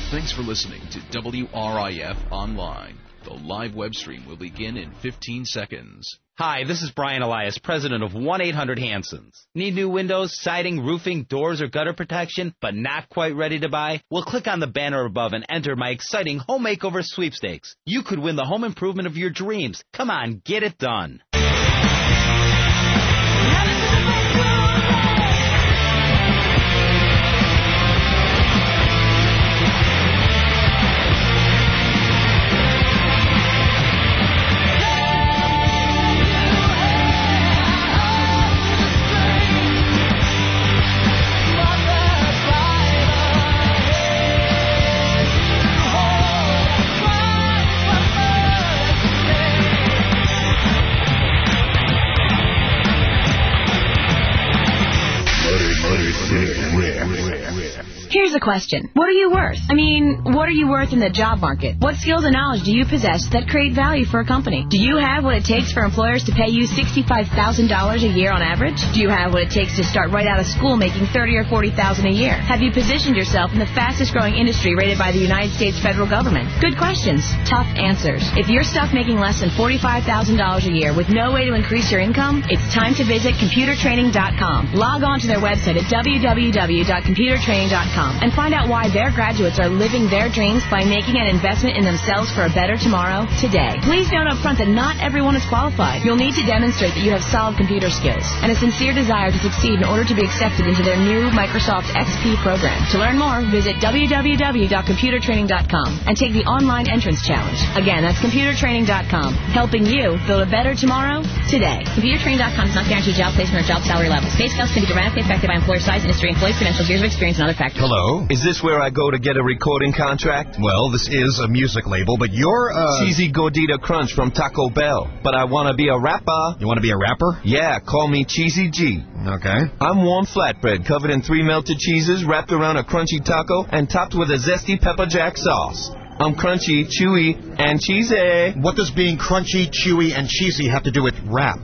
Thanks for listening to WRIF Online. The live web stream will begin in 15 seconds. Hi, this is Brian Elias, president of 1-800-HANSONS. Need new windows, siding, roofing, doors, or gutter protection, but not quite ready to buy? Well, click on the banner above and enter my exciting home makeover sweepstakes. You could win the home improvement of your dreams. Come on, get it done. Here's a question. What are you worth? I mean, what are you worth in the job market? What skills and knowledge do you possess that create value for a company? Do you have what it takes for employers to pay you $65,000 a year on average? Do you have what it takes to start right out of school making $30,000 or $40,000 a year? Have you positioned yourself in the fastest growing industry rated by the United States federal government? Good questions. Tough answers. If you're stuck making less than $45,000 a year with no way to increase your income, it's time to visit computertraining.com. Log on to their website at www.computertraining.com. and find out why their graduates are living their dreams by making an investment in themselves for a better tomorrow today. Please note up front that not everyone is qualified. You'll need to demonstrate that you have solid computer skills and a sincere desire to succeed in order to be accepted into their new Microsoft XP program. To learn more, visit www.computertraining.com and take the online entrance challenge. Again, that's computertraining.com, helping you build a better tomorrow today. Computertraining.com does not guarantee job placement or job salary levels. Pay scales can be dramatically affected by employer size, industry, employee credentials, years of experience, and other factors. Hello? Is this where I go to get a recording contract? Well, this is a music label, but you're, Cheesy Gordita Crunch from Taco Bell. But I want to be a rapper. You want to be a rapper? Yeah, call me Cheesy G. Okay. I'm warm flatbread covered in 3 melted cheeses, wrapped around a crunchy taco, and topped with a zesty pepper jack sauce. I'm crunchy, chewy, and cheesy. What does being crunchy, chewy, and cheesy have to do with rap?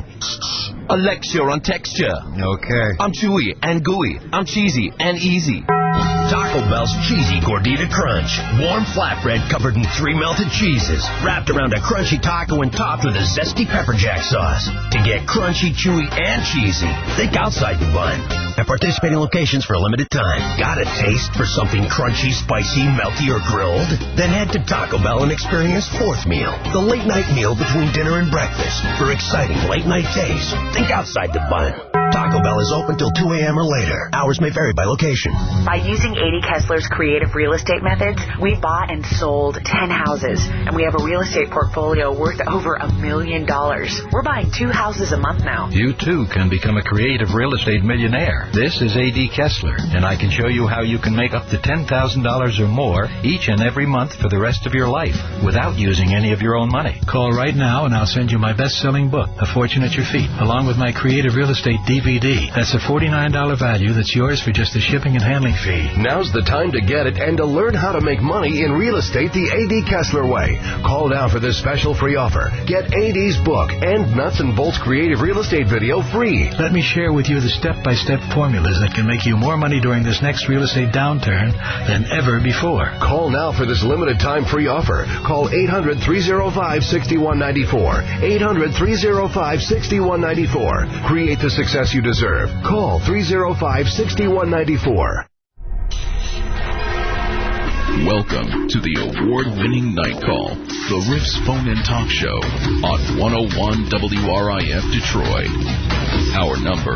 A lecture on texture. Okay. I'm chewy and gooey. I'm cheesy and easy. Taco Bell's Cheesy Gordita Crunch. Warm flatbread covered in 3 melted cheeses, wrapped around a crunchy taco and topped with a zesty pepper jack sauce. To get crunchy, chewy, and cheesy, think outside the bun. At participating locations for a limited time. Got a taste for something crunchy, spicy, melty, or grilled? Then head to Taco Bell and experience Fourth Meal, the late-night meal between dinner and breakfast. For exciting late-night taste, think outside the bun. Taco Bell is open till 2 a.m. or later. Hours may vary by location. By using A.D. Kessler's creative real estate methods, we bought and sold 10 houses, and we have a real estate portfolio worth over $1 million. We're buying 2 houses a month now. You, too, can become a creative real estate millionaire. This is A.D. Kessler, and I can show you how you can make up to $10,000 or more each and every month for the rest of your life without using any of your own money. Call right now, and I'll send you my best-selling book, A Fortune at Your Feet, along with my creative real estate DVD. That's a $49 value that's yours for just the shipping and handling fee. Now's the time to get it and to learn how to make money in real estate the A.D. Kessler way. Call now for this special free offer. Get A.D.'s book and Nuts and Bolts creative real estate video free. Let me share with you the step-by-step formulas that can make you more money during this next real estate downturn than ever before. Call now for this limited time free offer. Call 800-305-6194. 800-305-6194. Create the success you deserve. Call 305-6194. Welcome to the award-winning Night Call, the Riffs Phone-In Talk Show on 101 WRIF Detroit. Our number,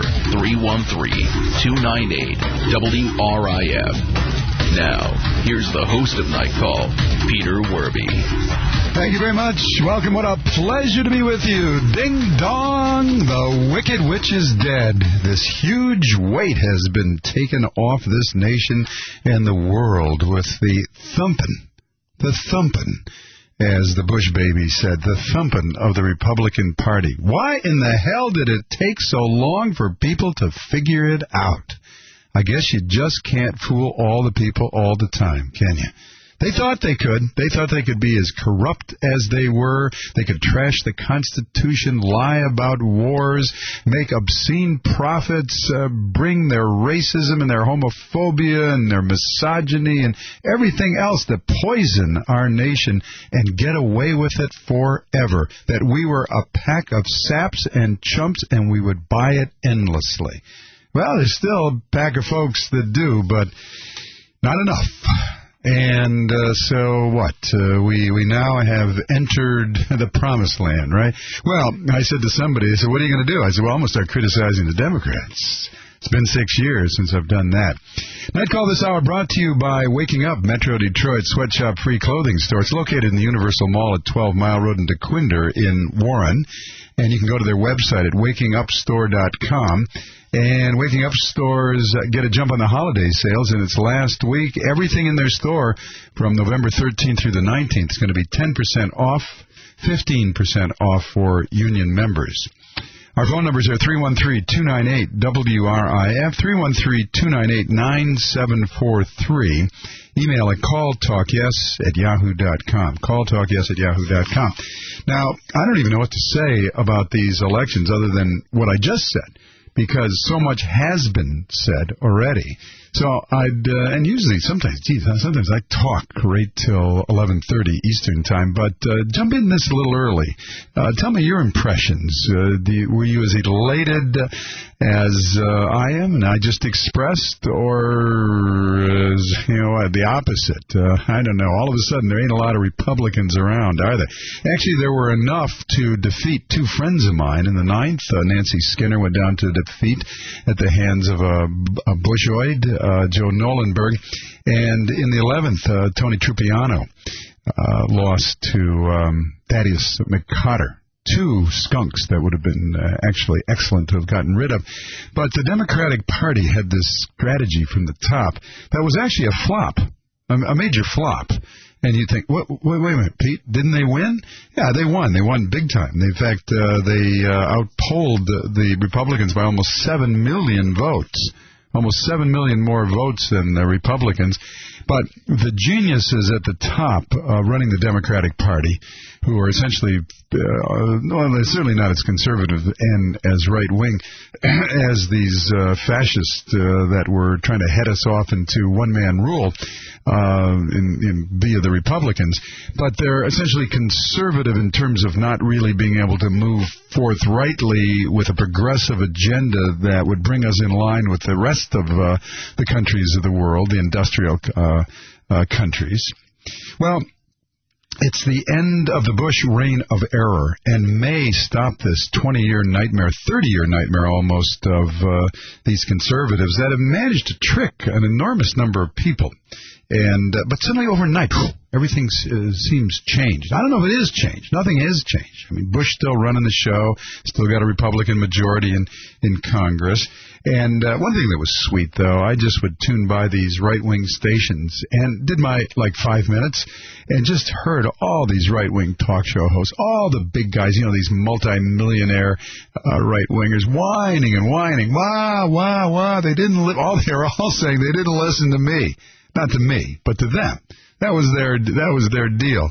313-298-WRIF. Now, here's the host of Night Call, Peter Werby. Thank you very much. Welcome. What a pleasure to be with you. Ding dong, the Wicked Witch is dead. This huge weight has been taken off this nation and the world with the thumping, as the Bush baby said, the thumping of the Republican Party. Why in the hell did it take so long for people to figure it out? I guess you just can't fool all the people all the time, can you? They thought they could. They thought they could be as corrupt as they were. They could trash the Constitution, lie about wars, make obscene profits, bring their racism and their homophobia and their misogyny and everything else that poison our nation and get away with it forever. That we were a pack of saps and chumps and we would buy it endlessly. Well, there's still a pack of folks that do, but not enough. And so what? We now have entered the promised land, right? Well, I said to somebody, they said, what are you going to do? I said, well, I'm going to start criticizing the Democrats. It's been 6 years since I've done that. Night Call this hour brought to you by Waking Up, Metro Detroit Sweatshop Free Clothing Store. It's located in the Universal Mall at 12 Mile Road in DeQuinder in Warren. And you can go to their website at wakingupstore.com. And Waking Up stores get a jump on the holiday sales in its last week. Everything in their store from November 13th through the 19th is going to be 10% off, 15% off for union members. Our phone numbers are 313-298-WRIF, 313-298-9743. Email at calltalkyes@yahoo.com, calltalkyes@yahoo.com. Now, I don't even know what to say about these elections other than what I just said, because so much has been said already. So and usually sometimes I talk right till 11:30 Eastern time, but jump in this a little early. Tell me your impressions. Were you as elated as I am and I just expressed, or as, the opposite? I don't know. All of a sudden, there ain't a lot of Republicans around, are there? Actually, there were enough to defeat two friends of mine in the 9th. Nancy Skinner went down to defeat at the hands of a Bushoid, Joe Nolenberg, and in the 11th, Tony Trupiano lost to Thaddeus McCotter. Two skunks that would have been actually excellent to have gotten rid of. But the Democratic Party had this strategy from the top that was actually a flop, a major flop. And you think, wait a minute, Pete, didn't they win? Yeah, they won. They won big time. In fact, they outpolled the Republicans by almost 7 million votes. Almost 7 million more votes than the Republicans. But the geniuses at the top running the Democratic Party, who are essentially, they're certainly not as conservative and as right-wing as these fascists that were trying to head us off into one-man rule via the Republicans. But they're essentially conservative in terms of not really being able to move forthrightly with a progressive agenda that would bring us in line with the rest of the countries of the world, the industrial countries. Well, it's the end of the Bush reign of error and may stop this 20-year nightmare, 30-year nightmare almost of these conservatives that have managed to trick an enormous number of people. But suddenly overnight, everything seems changed. I don't know if it is changed. Nothing is changed. I mean, Bush still running the show, still got a Republican majority in Congress. And one thing that was sweet, though, I just would tune by these right-wing stations and did my, 5 minutes and just heard all these right-wing talk show hosts, all the big guys, these multi-millionaire right-wingers whining and whining. Wah, they didn't live. They were all saying they didn't listen to me. Not to me, but to them. That was their deal.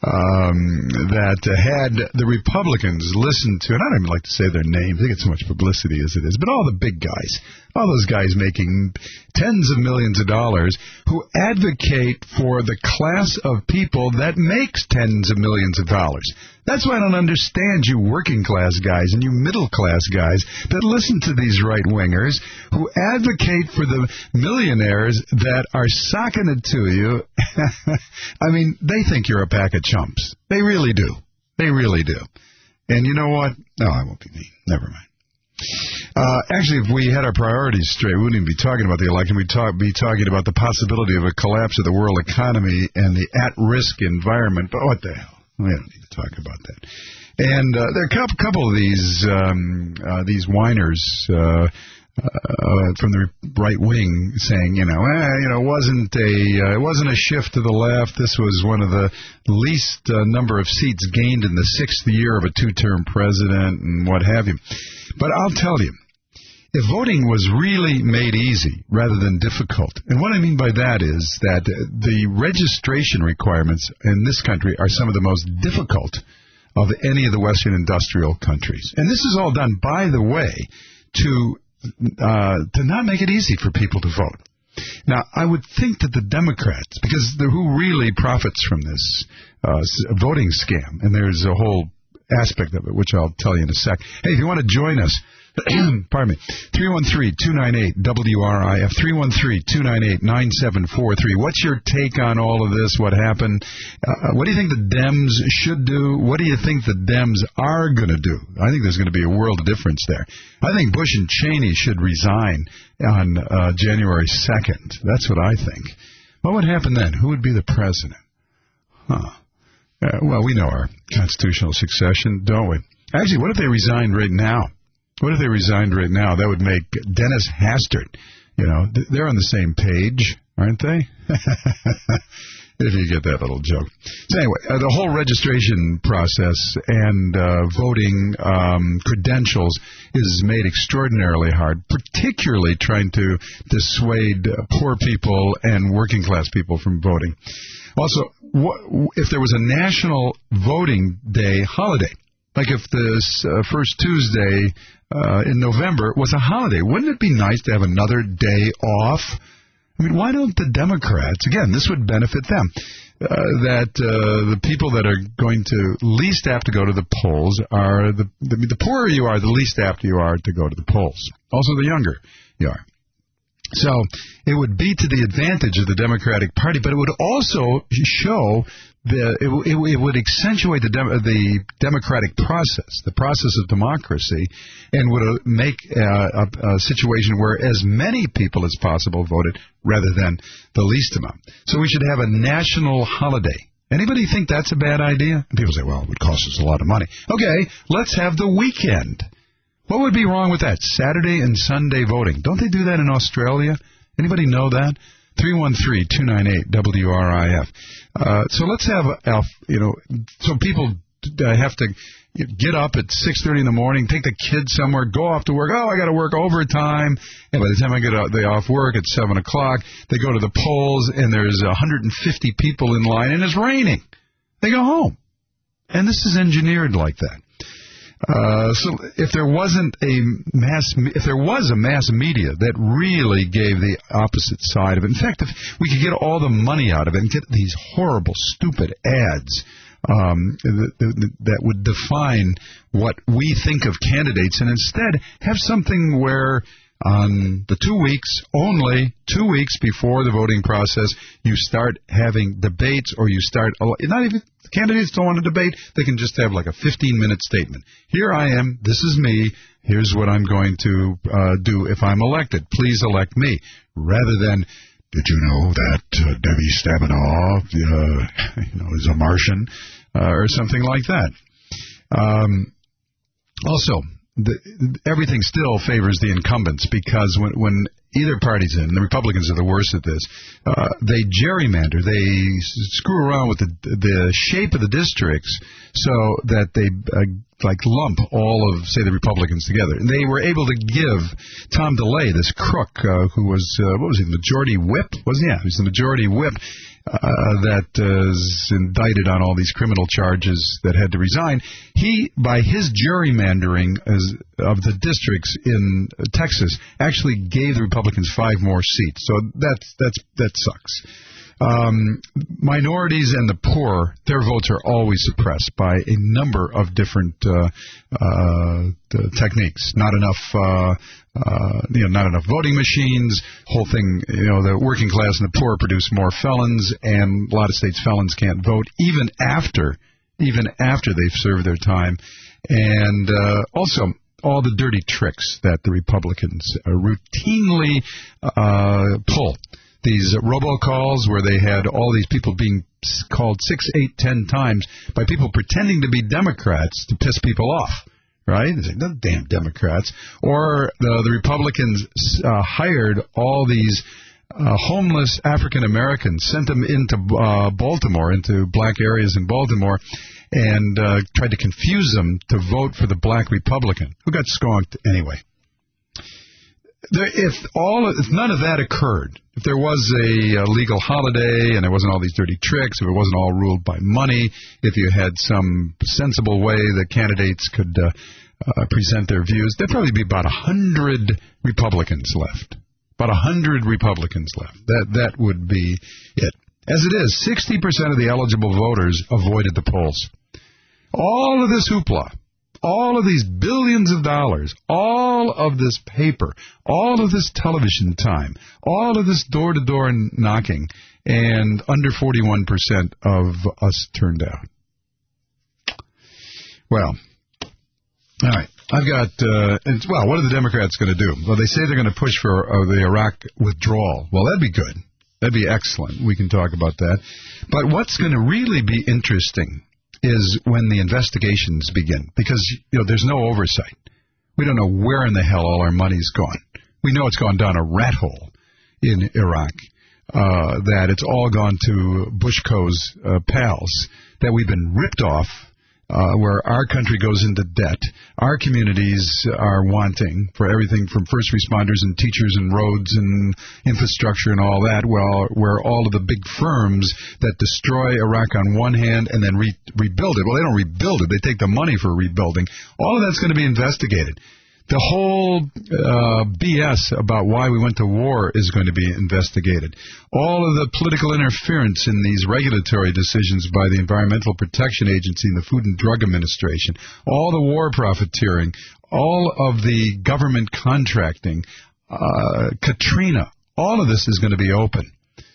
That had the Republicans listened to, and I don't even like to say their names, they get so much publicity as it is, but all the big guys, all those guys making tens of millions of dollars who advocate for the class of people that makes tens of millions of dollars. That's why I don't understand you working class guys and you middle class guys that listen to these right-wingers who advocate for the millionaires that are socking it to you. I mean, they think you're a pack of chumps. They really do. They really do. And you know what? No, I won't be mean. Never mind. Actually, if we had our priorities straight, we wouldn't even be talking about the election. We'd be talking about the possibility of a collapse of the world economy and the at-risk environment. But what the hell? We don't need to talk about that. And there are a couple of these whiners from the right wing saying, it wasn't a shift to the left. This was one of the least number of seats gained in the 6th year of a 2-term president and what have you. But I'll tell you, if voting was really made easy rather than difficult, and what I mean by that is that the registration requirements in this country are some of the most difficult of any of the Western industrial countries. And this is all done, by the way, to not make it easy for people to vote. Now, I would think that the Democrats, because who really profits from this voting scam, and there's a whole aspect of it, which I'll tell you in a sec. Hey, if you want to join us, pardon me, 313-298-WRIF, 313-298-9743. What's your take on all of this? What happened? What do you think the Dems should do? What do you think the Dems are going to do? I think there's going to be a world of difference there. I think Bush and Cheney should resign on January 2nd. That's what I think. What would happen then? Who would be the president? Well, we know our constitutional succession, don't we? Actually, what if they resigned right now? What if they resigned right now? That would make Dennis Hastert, they're on the same page, aren't they? If you get that little joke. So anyway, the whole registration process and voting credentials is made extraordinarily hard, particularly trying to dissuade poor people and working class people from voting. Also, if there was a national voting day holiday, like if this first Tuesday in November was a holiday, wouldn't it be nice to have another day off? I mean, why don't the Democrats, again, this would benefit them, that the people that are going to least have to go to the polls are, the poorer you are, the least apt you are to go to the polls. Also, the younger you are. So it would be to the advantage of the Democratic Party, but it would also show it would accentuate the democratic process, the process of democracy, and would make a situation where as many people as possible voted rather than the least amount. So we should have a national holiday. Anybody think that's a bad idea? And people say, well, it would cost us a lot of money. Okay, let's have the weekend. What would be wrong with that? Saturday and Sunday voting. Don't they do that in Australia? Anybody know that? 313-298-WRIF. So let's have, so people have to get up at 6:30 in the morning, take the kids somewhere, go off to work. Oh, I got to work overtime. And by the time I get off work at 7 o'clock, they go to the polls, and there's 150 people in line, and it's raining. They go home. And this is engineered like that. So if there was a mass media that really gave the opposite side of it, in fact, if we could get all the money out of it and get these horrible, stupid ads that would define what we think of candidates, and instead have something where on the 2 weeks, only 2 weeks before the voting process, you start having debates, or you start, not even, candidates don't want to debate, they can just have like a 15-minute statement. Here I am, this is me, here's what I'm going to do if I'm elected. Please elect me. Rather than, did you know that Debbie Stabenow is a Martian, or something like that. Also, everything still favors the incumbents, because when either party's in, the Republicans are the worst at this, they gerrymander, they screw around with the shape of the districts so that they lump all of, say, the Republicans together. And they were able to give Tom DeLay, this crook who was, majority whip? Yeah, he was the majority whip, that is indicted on all these criminal charges that had to resign. He, by his gerrymandering of the districts in Texas, actually gave the Republicans 5 more seats. So that sucks. Minorities and the poor, their votes are always suppressed by a number of different techniques. Not enough voting machines. Whole thing, the working class and the poor produce more felons, and a lot of states felons can't vote even after they've served their time, and also all the dirty tricks that the Republicans routinely pull. These robocalls where they had all these people being called 6, 8, 10 times by people pretending to be Democrats to piss people off, right? They say, no damn Democrats. Or the Republicans hired all these homeless African Americans, sent them into Baltimore, into black areas in Baltimore, and tried to confuse them to vote for the black Republican, who got skunked anyway. if none of that occurred, if there was a legal holiday and there wasn't all these dirty tricks, if it wasn't all ruled by money, if you had some sensible way that candidates could present their views, there'd probably be about 100 Republicans left. About 100 Republicans left. That would be it. As it is, 60% of the eligible voters avoided the polls. All of this hoopla, all of these billions of dollars, all of this paper, all of this television time, all of this door-to-door knocking, and under 41% of us turned out. Well, all right. I've got, what are the Democrats going to do? Well, they say they're going to push for the Iraq withdrawal. Well, that'd be good. That'd be excellent. We can talk about that. But what's going to really be interesting is when the investigations begin, because there's no oversight. We don't know where in the hell all our money's gone. We know it's gone down a rat hole in Iraq, that it's all gone to Bushko's pals, that we've been ripped off, where our country goes into debt. Our communities are wanting for everything from first responders and teachers and roads and infrastructure and all that, where all of the big firms that destroy Iraq on one hand and then rebuild it. Well, they don't rebuild it. They take the money for rebuilding. All of that's going to be investigated. The whole BS about why we went to war is going to be investigated. All of the political interference in these regulatory decisions by the Environmental Protection Agency and the Food and Drug Administration, all the war profiteering, all of the government contracting, Katrina, all of this is going to be open.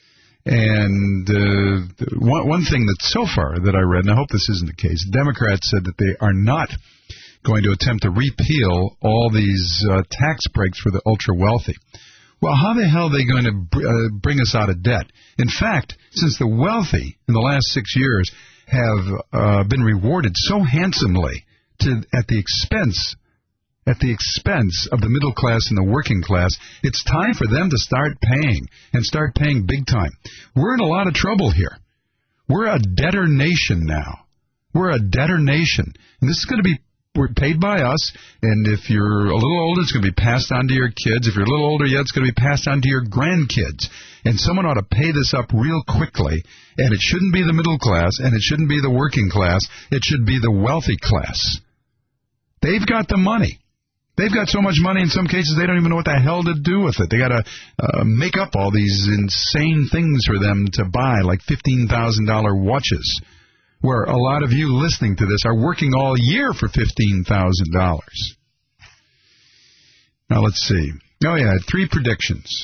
And one thing that so far that I read, and I hope this isn't the case, Democrats said that they are not going to attempt to repeal all these tax breaks for the ultra-wealthy. Well, how the hell are they going to bring us out of debt? In fact, since the wealthy in the last 6 years have been rewarded so handsomely at the expense of the middle class and the working class, it's time for them to start paying, and start paying big time. We're in a lot of trouble here. We're a debtor nation now. We're a debtor nation. And this is going to be paid by us, and if you're a little older, it's going to be passed on to your kids. If you're a little older yet, it's going to be passed on to your grandkids. And someone ought to pay this up real quickly, and it shouldn't be the middle class, and it shouldn't be the working class. It should be the wealthy class. They've got the money. They've got so much money in some cases they don't even know what the hell to do with it. They got to make up all these insane things for them to buy, like $15,000 watches, where a lot of you listening to this are working all year for $15,000. Now, let's see. Oh, yeah, 3 predictions.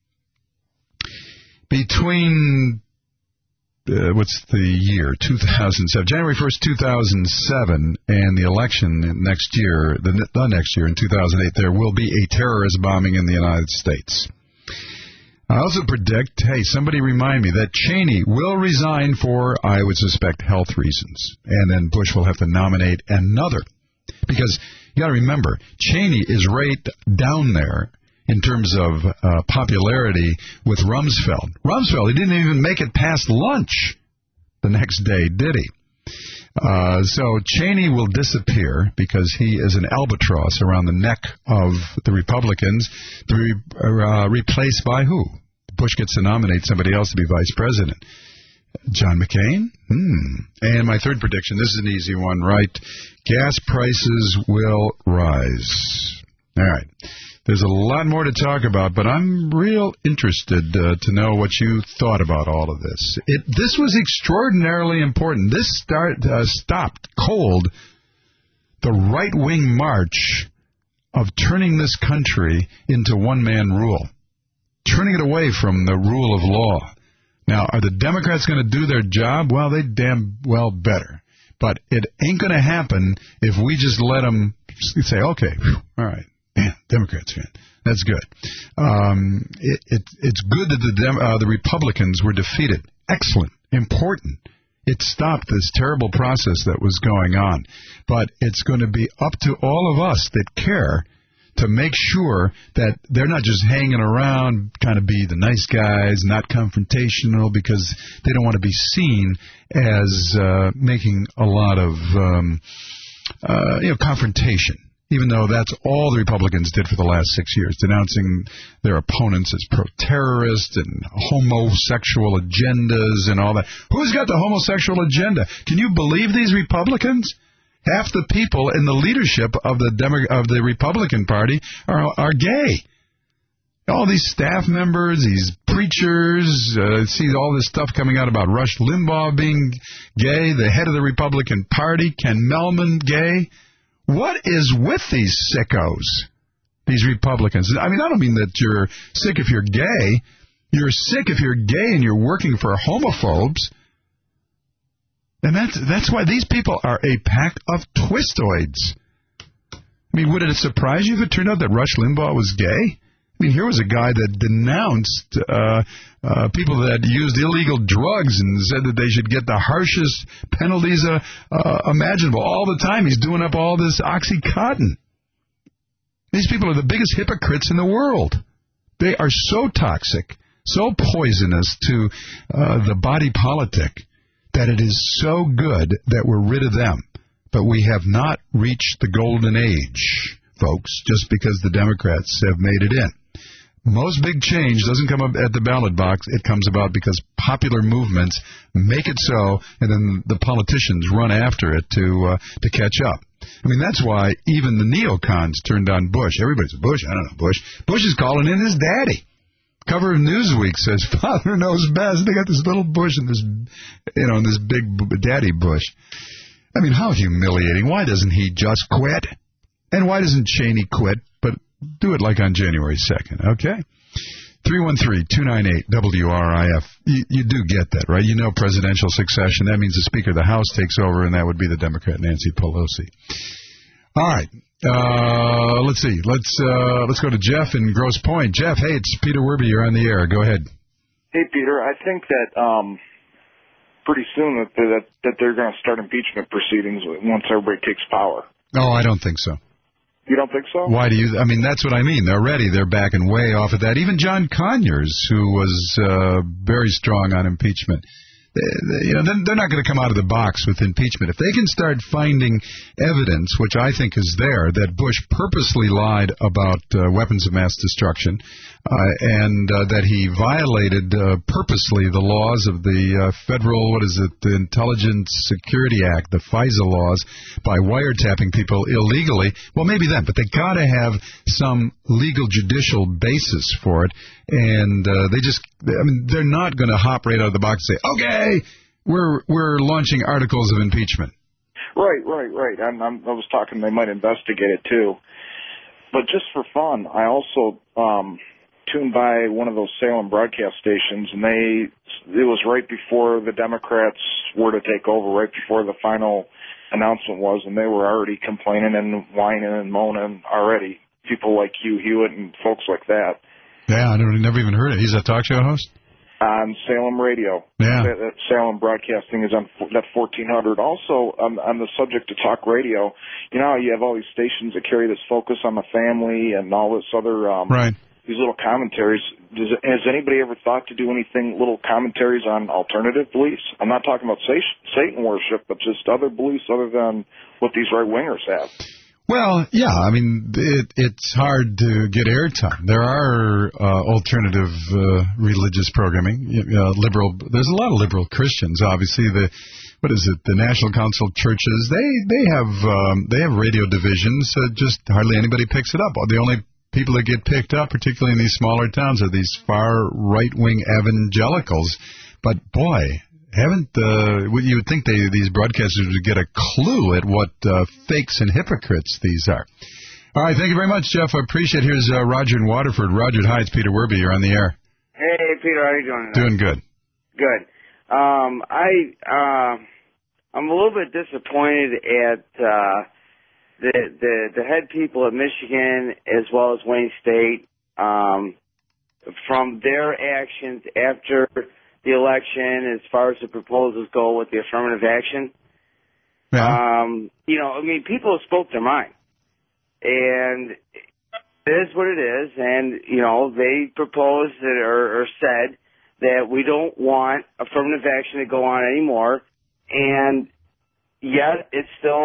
Between, what's the year, 2007, January 1st, 2007, and the election next year, the next year in 2008, there will be a terrorist bombing in the United States. I also predict, hey, somebody remind me, that Cheney will resign for, I would suspect, health reasons. And then Bush will have to nominate another. Because you got to remember, Cheney is right down there in terms of popularity with Rumsfeld. Rumsfeld, he didn't even make it past lunch the next day, did he? So Cheney will disappear because he is an albatross around the neck of the Republicans, to be replaced by who? Bush gets to nominate somebody else to be vice president. John McCain? And my third prediction, this is an easy one, right? Gas prices will rise. All right. There's a lot more to talk about, but I'm real interested to know what you thought about all of this. This was extraordinarily important. This stopped cold the right-wing march of turning this country into one-man rule, turning it away from the rule of law. Now, are the Democrats going to do their job? Well, they damn well better. But it ain't going to happen if we just let them say, okay, all right. Man, Democrats, man. That's good. It's good that the Republicans were defeated. Excellent. Important. It stopped this terrible process that was going on. But it's going to be up to all of us that care to make sure that they're not just hanging around, trying to be the nice guys, not confrontational, because they don't want to be seen as making a lot of confrontation. even though that's all the Republicans did for the last 6 years, denouncing their opponents as pro-terrorists and homosexual agendas and all that. Who's got the homosexual agenda? Can you believe these Republicans? Half the people in the leadership of the Republican Party are gay. All these staff members, these preachers, see all this stuff coming out about Rush Limbaugh being gay, the head of the Republican Party, Ken Mehlman, gay. What is with these sickos, these Republicans? I mean, I don't mean that you're sick if you're gay. You're sick if you're gay and you're working for homophobes. And that's why these people are a pack of twistoids. I mean, would it surprise you if it turned out that Rush Limbaugh was gay? I mean, here was a guy that denounced people that used illegal drugs and said that they should get the harshest penalties imaginable. All the time he's doing up all this OxyContin. These people are the biggest hypocrites in the world. They are so toxic, so poisonous to the body politic that it is so good that we're rid of them. But we have not reached the golden age, folks, just because the Democrats have made it in. Most big change doesn't come up at the ballot box. It comes about because popular movements make it so, and then the politicians run after it to catch up. I mean, that's why even the neocons turned on Bush. Everybody's Bush. I don't know Bush. Bush is calling in his daddy. Cover of Newsweek says, "Father knows best." They got this little Bush and this, and this big daddy Bush. I mean, how humiliating. Why doesn't he just quit? And why doesn't Cheney quit, but do it like on January 2nd, okay? 313-298-WRIF. You do get that, right? You know presidential succession. That means the Speaker of the House takes over, and that would be the Democrat Nancy Pelosi. All right. Let's see. Let's go to Jeff in Grosse Pointe. Jeff, hey, it's Peter Werby. You're on the air. Go ahead. Hey, Peter. I think that pretty soon that they're going to start impeachment proceedings once everybody takes power. No, I don't think so. You don't think so? Why do you? I mean, that's what I mean. They're ready. They're backing way off of that. Even John Conyers, who was very strong on impeachment, they're not going to come out of the box with impeachment. If they can start finding evidence, which I think is there, that Bush purposely lied about weapons of mass destruction and that he violated purposely the laws of the federal, the Intelligence Security Act, the FISA laws, by wiretapping people illegally, well, maybe then, but they got to have some legal judicial basis for it. And they're not going to hop right out of the box and say, okay, we're launching articles of impeachment. Right. I was talking they might investigate it too. But just for fun, I also tuned by one of those Salem broadcast stations, and it was right before the Democrats were to take over, right before the final announcement was, and they were already complaining and whining and moaning already. People like Hugh Hewitt and folks like that. Yeah, I never even heard it. He's a talk show host? On Salem Radio. Yeah. That Salem Broadcasting is on that 1400. Also, on the subject of talk radio, you know how you have all these stations that carry this focus on the family and all this other, right. These little commentaries. Has anybody ever thought to do little commentaries on alternative beliefs? I'm not talking about Satan worship, but just other beliefs other than what these right-wingers have. Well, yeah, I mean, it's hard to get airtime. There are alternative religious programming, liberal. There's a lot of liberal Christians, obviously. The National Council of Churches? They have radio divisions. Just hardly anybody picks it up. The only people that get picked up, particularly in these smaller towns, are these far right-wing evangelicals. But boy, you would think these broadcasters would get a clue at what fakes and hypocrites these are. All right, thank you very much, Jeff. I appreciate it. Here's Roger in Waterford. Roger, hi, it's Peter Werby. You're on the air. Hey, Peter, how are you doing? Doing good. Good. I'm a little bit disappointed at the head people at Michigan as well as Wayne State from their actions after the election as far as the proposals go with the affirmative action. Yeah. People spoke their mind. And it is what it is. And, they proposed or said that we don't want affirmative action to go on anymore. And yet it's still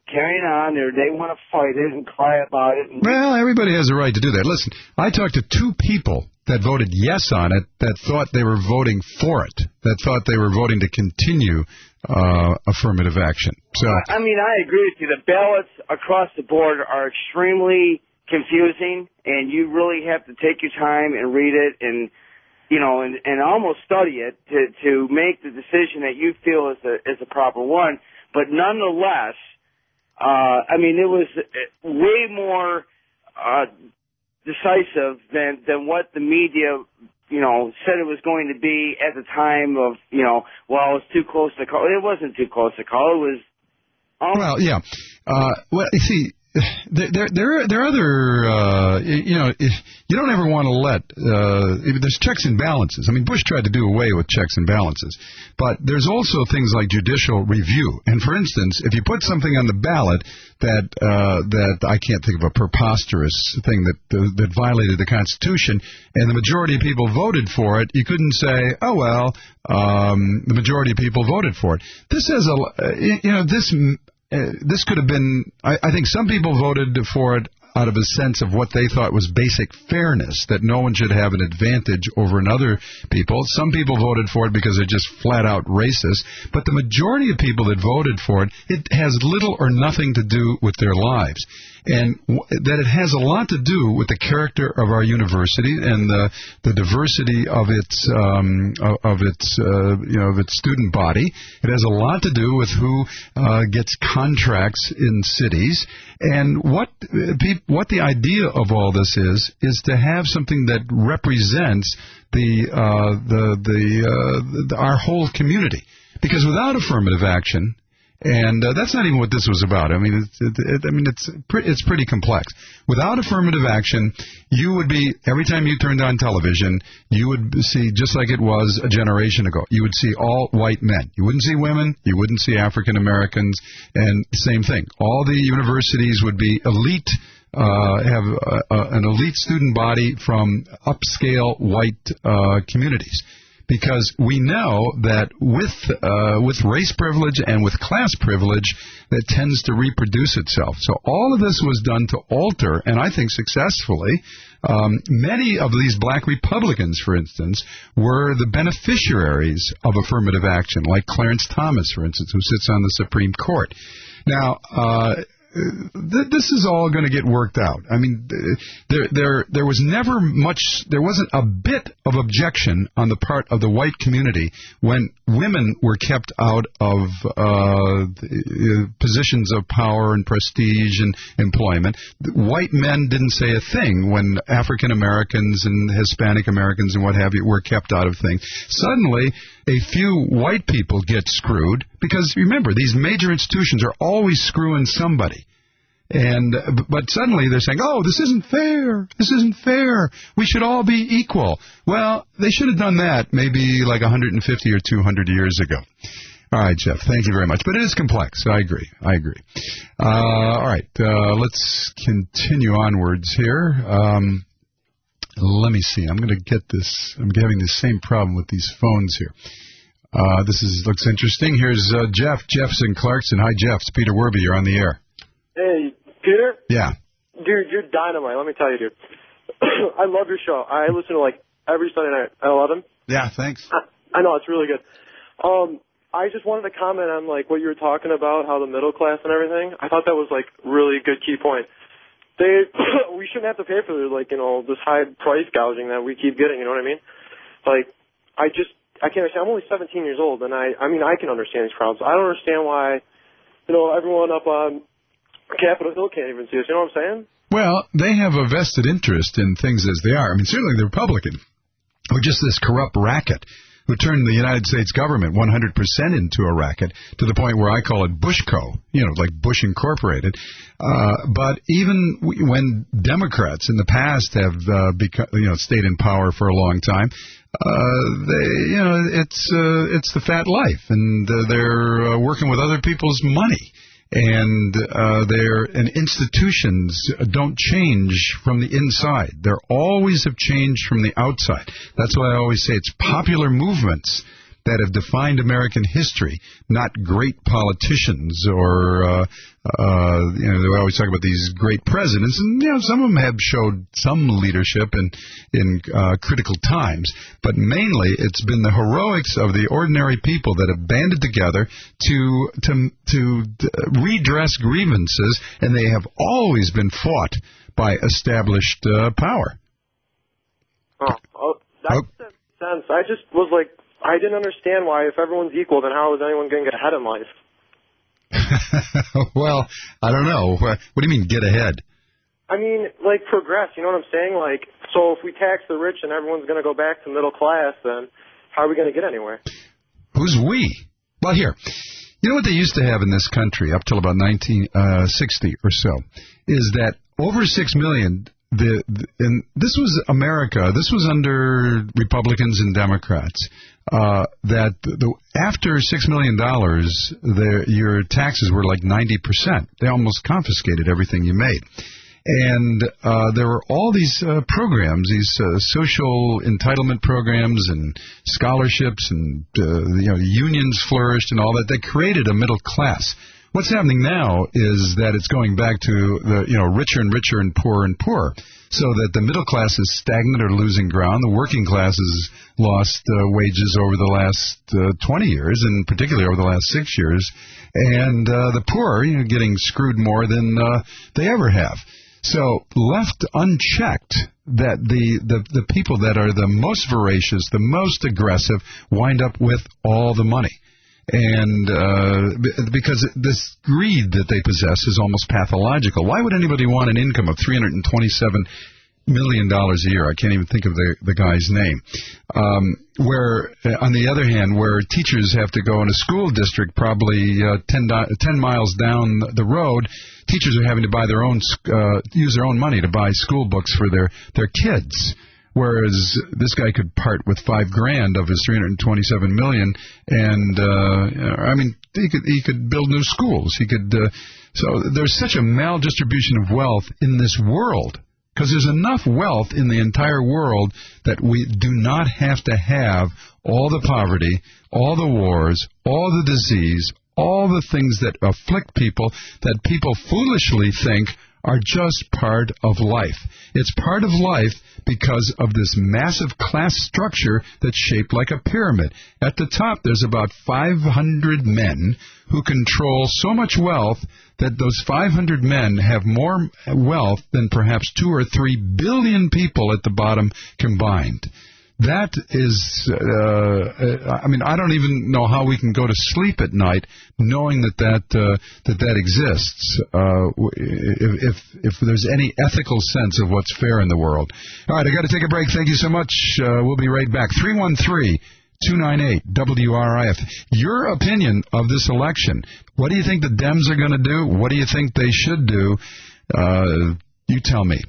carrying on. They want to fight it and cry about it. Well, everybody has a right to do that. Listen, I talked to 2 people that voted yes on it that thought they were voting for it, that thought they were voting to continue affirmative action. So, I mean, I agree with you. The ballots across the board are extremely confusing, and you really have to take your time and read it and, you know, and almost study it to make the decision that you feel is the proper one. But nonetheless, I mean, it was way more decisive than what the media, you know, said it was going to be at the time of, you know, well, it's too close to call. It wasn't too close to call. It was. Well, yeah. Well, you see, there are other, you know, you don't ever want to let, there's checks and balances. I mean, Bush tried to do away with checks and balances. But there's also things like judicial review. And, for instance, if you put something on the ballot that I can't think of a preposterous thing that violated the Constitution, and the majority of people voted for it, you couldn't say, oh, well, the majority of people voted for it. This has you know, this could have been, I think some people voted for it out of a sense of what they thought was basic fairness, that no one should have an advantage over another people. Some people voted for it because they're just flat out racist. But the majority of people that voted for it, it has little or nothing to do with their lives. And that it has a lot to do with the character of our university and the diversity of its you know, of its student body. It has a lot to do with who gets contracts in cities. And what the idea of all this is to have something that represents our whole community. Because without affirmative action. And that's not even what this was about. I mean, it's pretty complex. Without affirmative action, you would be, every time you turned on television, you would see, just like it was a generation ago, you would see all white men. You wouldn't see women. You wouldn't see African Americans. And same thing. All the universities would be elite, have an elite student body from upscale white communities. Because we know that with race privilege and with class privilege, that tends to reproduce itself. So all of this was done to alter, and I think successfully, many of these black Republicans, for instance, were the beneficiaries of affirmative action, like Clarence Thomas, for instance, who sits on the Supreme Court. Now, this is all going to get worked out. I mean, there was never much, there wasn't a bit of objection on the part of the white community when women were kept out of positions of power and prestige and employment. White men didn't say a thing when African Americans and Hispanic Americans and what have you were kept out of things. Suddenly, a few white people get screwed because, remember, these major institutions are always screwing somebody. But suddenly they're saying, oh, this isn't fair. This isn't fair. We should all be equal. Well, they should have done that maybe like 150 or 200 years ago. All right, Jeff, thank you very much. But it is complex. I agree. All right, let's continue onwards here. Let me see. I'm going to get this. I'm having the same problem with these phones here. This looks interesting. Here's Jeff. Jeff's in Clarkson. Hi, Jeff. It's Peter Werby. You're on the air. Hey, Peter? Yeah. Dude, you're dynamite. Let me tell you, dude. I love your show. I listen to, like, every Sunday night at 11. Yeah, thanks. I know. It's really good. I just wanted to comment on, like, what you were talking about, how the middle class and everything. I thought that was, like, really good key point. We shouldn't have to pay for, like, you know, this high price gouging that we keep getting, you know what I mean? Like, I can't understand. I'm only 17 years old, and I mean, I can understand these problems. I don't understand why, you know, everyone up on Capitol Hill can't even see us. You know what I'm saying? Well, they have a vested interest in things as they are. I mean, certainly the Republicans are just this corrupt racket who turned the United States government 100% into a racket to the point where I call it Bushco, you know, like Bush Incorporated. But even when Democrats in the past have stayed in power for a long time, it's the fat life, and they're working with other people's money. And institutions don't change from the inside. They always have changed from the outside. That's why I always say it's popular movements that have defined American history, not great politicians or, they always talk about these great presidents, and, some of them have showed some leadership in critical times, but mainly it's been the heroics of the ordinary people that have banded together to redress grievances, and they have always been fought by established power. That makes sense. I just was like, I didn't understand why, if everyone's equal, then how is anyone going to get ahead in life? Well, I don't know. What do you mean, get ahead? I mean, like, progress, you know what I'm saying? Like, so if we tax the rich and everyone's going to go back to middle class, then how are we going to get anywhere? Who's we? Well, here, you know what they used to have in this country up till about 1960 or so, is that over 6 million... and this was America. This was under Republicans and Democrats. After $6 million, your taxes were like 90%. They almost confiscated everything you made. And there were all these programs, these social entitlement programs and scholarships, and unions flourished and all that. They created a middle class. What's happening now is that it's going back to the richer and richer and poorer, so that the middle class is stagnant or losing ground. The working class has lost wages over the last 20 years, and particularly over the last 6 years, and the poor getting screwed more than they ever have. So left unchecked, that the people that are the most voracious, the most aggressive, wind up with all the money. And because this greed that they possess is almost pathological. Why would anybody want an income of $327 million a year? I can't even think of the guy's name. Where, on the other hand, where teachers have to go in a school district probably 10 miles down the road, teachers are having to buy use their own money to buy school books for their kids. Whereas this guy could part with $5,000 of his $327 million, and he could build new schools. He could. So there's such a maldistribution of wealth in this world, because there's enough wealth in the entire world that we do not have to have all the poverty, all the wars, all the disease, all the things that afflict people that people foolishly think are just part of life. It's part of life because of this massive class structure that's shaped like a pyramid. At the top, there's about 500 men who control so much wealth that those 500 men have more wealth than perhaps 2 or 3 billion people at the bottom combined. That is, I don't even know how we can go to sleep at night knowing that exists, if there's any ethical sense of what's fair in the world. All right, I got to take a break. Thank you so much. We'll be right back. 313-298-WRIF. Your opinion of this election. What do you think the Dems are going to do? What do you think they should do? You tell me.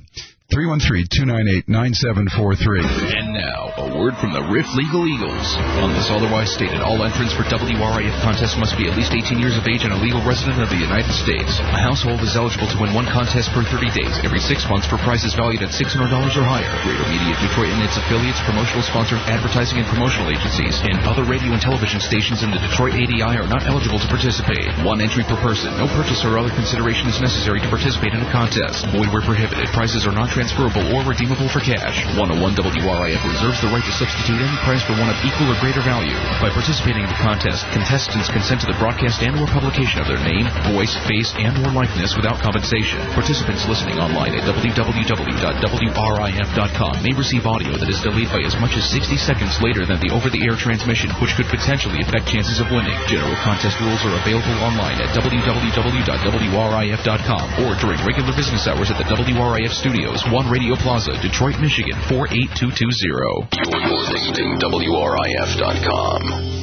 313-298-9743. And now, a word from the Riff Legal Eagles. Unless otherwise stated, all entrants for WRIF contests must be at least 18 years of age and a legal resident of the United States. A household is eligible to win one contest per 30 days, every 6 months, for prizes valued at $600 or higher. Greater Media Detroit and its affiliates, promotional sponsors, advertising and promotional agencies, and other radio and television stations in the Detroit ADI are not eligible to participate. One entry per person. No purchase or other consideration is necessary to participate in a contest. Void where prohibited. Prizes are not transferable or redeemable for cash. 101 WRIF reserves the right to substitute any prize for one of equal or greater value. By participating in the contest, contestants consent to the broadcast and or publication of their name, voice, face, and or likeness without compensation. Participants listening online at www.wrif.com may receive audio that is delayed by as much as 60 seconds later than the over-the-air transmission, which could potentially affect chances of winning. General contest rules are available online at www.wrif.com or during regular business hours at the WRIF Studios, One Radio Plaza, Detroit, Michigan, 48220. You're listening to WRIF.com.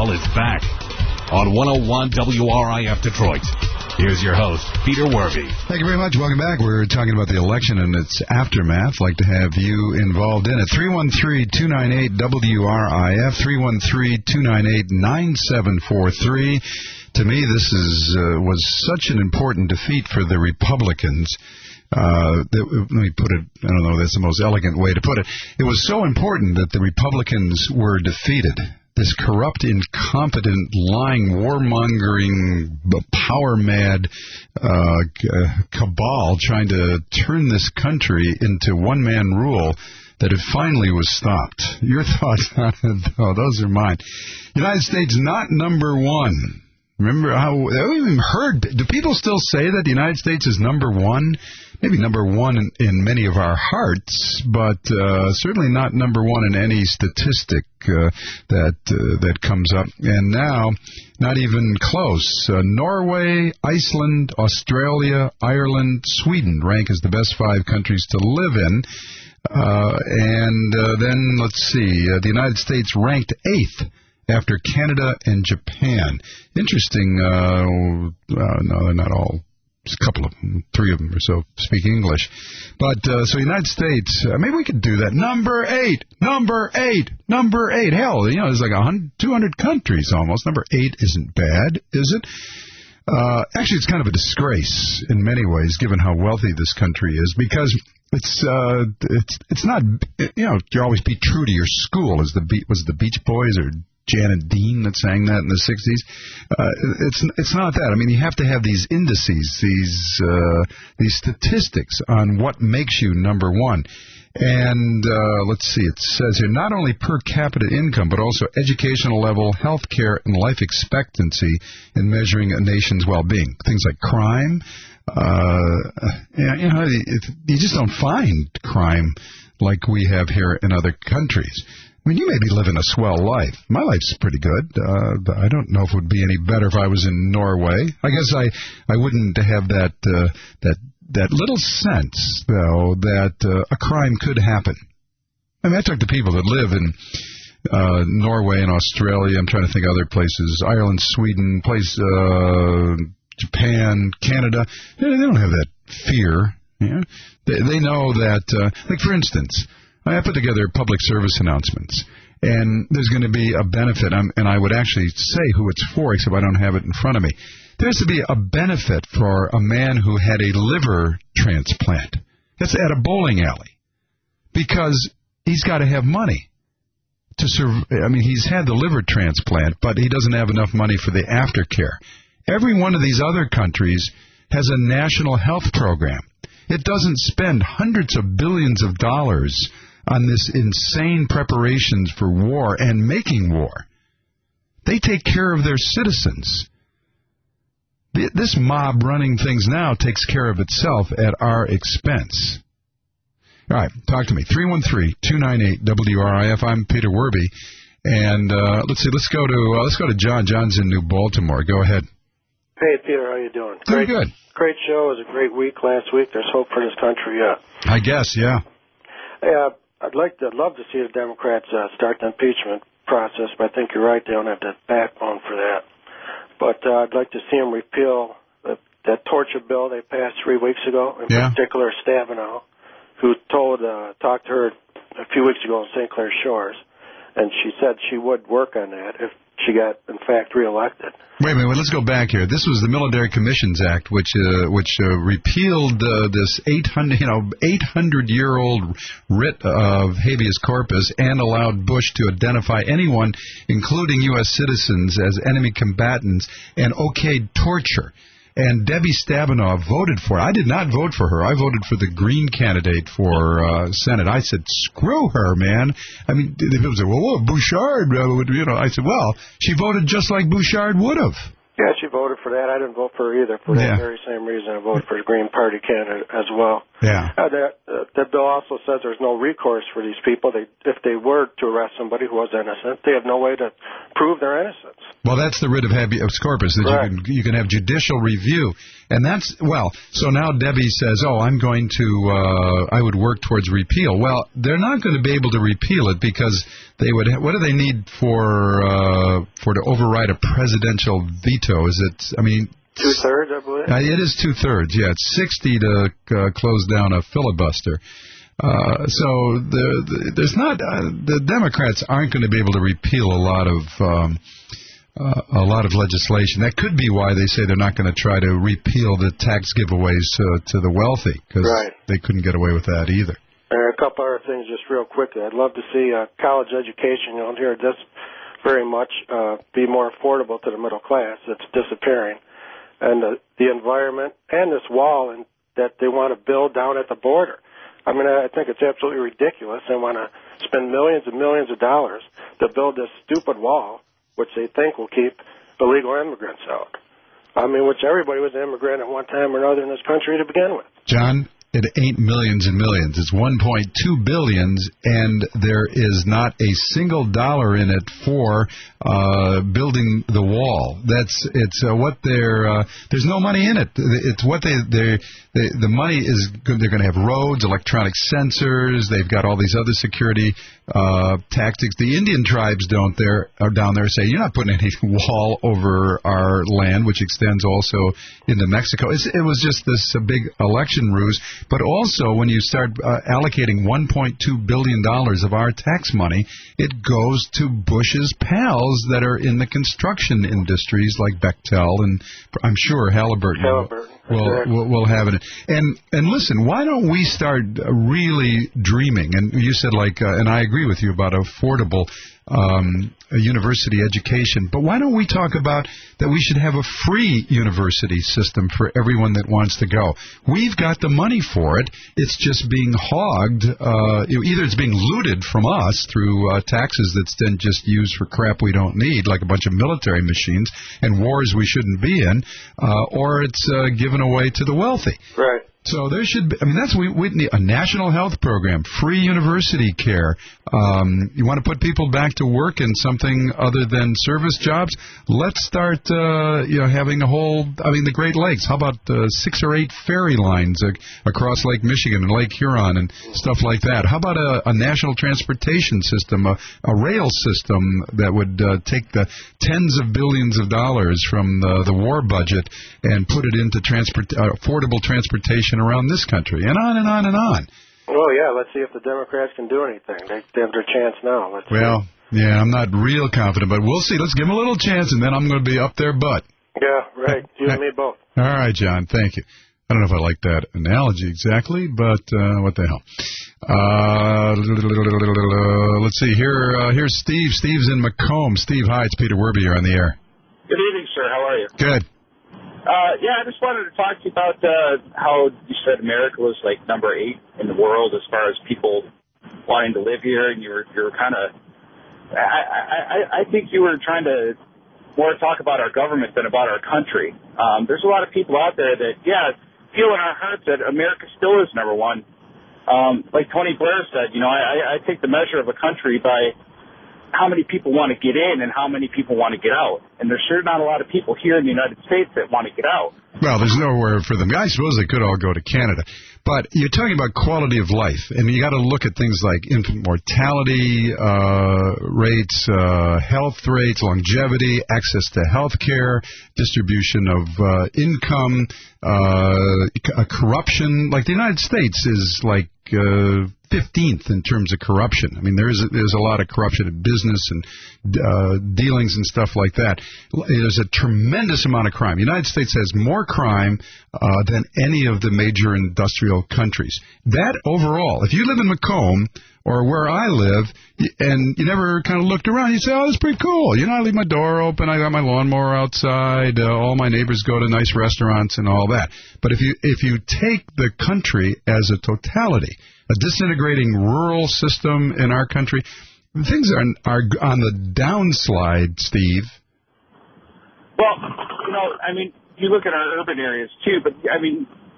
Ball is back on 101 WRIF Detroit. Here's your host, Peter Werby. Thank you very much. Welcome back. We're talking about the election and its aftermath. I'd like to have you involved in it. 313-298-WRIF, 313-298-9743. To me, this was such an important defeat for the Republicans. Let me put it, I don't know, that's the most elegant way to put it. It was so important that the Republicans were defeated. This corrupt, incompetent, lying, warmongering, power-mad cabal trying to turn this country into one-man rule, that it finally was stopped. Your thoughts on it, though? Those are mine. United States not number one. Remember how we even heard? Do people still say that the United States is number one? Maybe number one in many of our hearts, but certainly not number one in any statistic that comes up. And now, not even close. Norway, Iceland, Australia, Ireland, Sweden rank as the best 5 countries to live in. And then, let's see, the United States ranked 8th. After Canada and Japan. Interesting, no, they're not all. There's a couple of them, 3 of them or so speak English. But, so United States, maybe we could do that. Number 8. Hell, there's like 200 countries almost. Number 8 isn't bad, is it? Actually, it's kind of a disgrace in many ways, given how wealthy this country is, because it's not, you always be true to your school, was the Beach Boys or Janet Dean that sang that in the 60s. It's not that. I mean, you have to have these indices, these statistics on what makes you number one. And let's see, it says here, not only per capita income, but also educational level, health care, and life expectancy in measuring a nation's well-being. Things like crime. You just don't find crime like we have here in other countries. I mean, you may be living a swell life. My life's pretty good. I don't know if it would be any better if I was in Norway. I guess I wouldn't have that little sense, though, that a crime could happen. I mean, I talk to people that live in Norway and Australia. I'm trying to think of other places. Ireland, Sweden, Japan, Canada. They don't have that fear. Yeah? They know that, like, for instance, I put together public service announcements, and there's going to be a benefit, and I would actually say who it's for, except I don't have it in front of me. There's to be a benefit for a man who had a liver transplant. It's at a bowling alley, because he's got to have money to serve. I mean, he's had the liver transplant, but he doesn't have enough money for the aftercare. Every one of these other countries has a national health program. It doesn't spend hundreds of billions of dollars on this insane preparations for war and making war. They take care of their citizens. This mob running things now takes care of itself at our expense. All right, talk to me. 313-298-WRIF. I'm Peter Werby. And let's go to John. John's in New Baltimore. Go ahead. Hey, Peter, how you doing? Very good. Great show. It was a great week last week. There's hope for this country, yeah. I guess, yeah. Hey, I'd love to see the Democrats start the impeachment process, but I think you're right. They don't have the backbone for that. But I'd like to see them repeal that torture bill they passed 3 weeks ago, in particular Stabenow, who talked to her a few weeks ago on St. Clair Shores, and she said she would work on that if she got, in fact, reelected. Wait a minute. Let's go back here. This was the Military Commissions Act, which repealed this 800-year-old writ of habeas corpus and allowed Bush to identify anyone, including U.S. citizens, as enemy combatants and okayed torture. And Debbie Stabenow voted for it. I did not vote for her. I voted for the Green candidate for Senate. I said, screw her, man. I mean, people say, well, Bouchard, I said, well, she voted just like Bouchard would have. Yeah, she voted for that. I didn't vote for her either for that very same reason. I voted for the Green Party candidate as well. Yeah. That bill also says there's no recourse for these people. If they were to arrest somebody who was innocent, they have no way to prove their innocence. Well, that's the writ of habeas corpus, that you can have judicial review. And that's, so now Debbie says, I'm going to, I would work towards repeal. Well, they're not going to be able to repeal it because they would, what do they need for to override a presidential veto? Is it, 2/3, I believe. It is 2/3, yeah. It's 60 to close down a filibuster. So there's not, the Democrats aren't going to be able to repeal a lot of legislation. That could be why they say they're not going to try to repeal the tax giveaways to the wealthy, because they couldn't get away with that either. There are a couple other things just real quickly. I'd love to see college education, you don't hear this very much, be more affordable to the middle class. It's disappearing. And the environment and this wall that they want to build down at the border. I think it's absolutely ridiculous. They want to spend millions and millions of dollars to build this stupid wall, which they think will keep illegal immigrants out. Which everybody was an immigrant at one time or another in this country to begin with. John, it ain't millions and millions. It's 1.2 billion, and there is not a single dollar in it for building the wall. There's no money in it. It's what the money is good. They're going to have roads, electronic sensors. They've got all these other security tactics. The Indian tribes down there say, you're not putting any wall over our land, which extends also into Mexico. It was just this big election ruse. But also, when you start allocating $1.2 billion of our tax money, it goes to Bush's pals that are in the construction industries like Bechtel, and I'm sure Halliburton will have it. And listen, why don't we start really dreaming? And you said, and I agree with you about affordable university education, but why don't we talk about that we should have a free university system for everyone that wants to go? We've got the money for it. It's just being hogged. Either it's being looted from us through taxes that's then just used for crap we don't need, like a bunch of military machines and wars we shouldn't be in, or it's given away to the wealthy. Right. So there should be, we need a national health program, free university care. You want to put people back to work in something other than service jobs? Let's start, having the Great Lakes. How about 6 or 8 ferry lines across Lake Michigan and Lake Huron and stuff like that? How about a national transportation system, a rail system that would take the tens of billions of dollars from the war budget and put it into affordable transportation around this country, and on and on and on. Well, yeah, let's see if the Democrats can do anything. They have their chance now. Yeah, I'm not real confident, but we'll see. Let's give them a little chance, and then I'm going to be up their butt. Yeah, right. You and me both. All right, John, thank you. I don't know if I like that analogy exactly, but what the hell. Let's see. Here's Steve. Steve's in Macomb. Steve, hi, it's Peter Werby here on the air. Good evening, sir. How are you? Good. I just wanted to talk to you about how you said America was like number 8 in the world as far as people wanting to live here, and you were kind of. I think you were trying to more talk about our government than about our country. There's a lot of people out there that feel in our hearts that America still is number 1. Like Tony Blair said, I take the measure of a country by how many people want to get in and how many people want to get out. And there's sure not a lot of people here in the United States that want to get out. Well, there's nowhere for them. I suppose they could all go to Canada. But you're talking about quality of life, and you got to look at things like infant mortality rates, health rates, longevity, access to health care, distribution of income, corruption. Like the United States is like 15th in terms of corruption. I mean, there's a lot of corruption in business and dealings and stuff like that. There's a tremendous amount of crime. The United States has more crime than any of the major industrial countries. That overall, if you live in Macomb or where I live, and you never kind of looked around, you say, oh, that's pretty cool. I leave my door open, I got my lawnmower outside, all my neighbors go to nice restaurants and all that. But if you take the country as a totality, a disintegrating rural system in our country, things are on the downslide, Steve. Well, you look at our urban areas, too, but,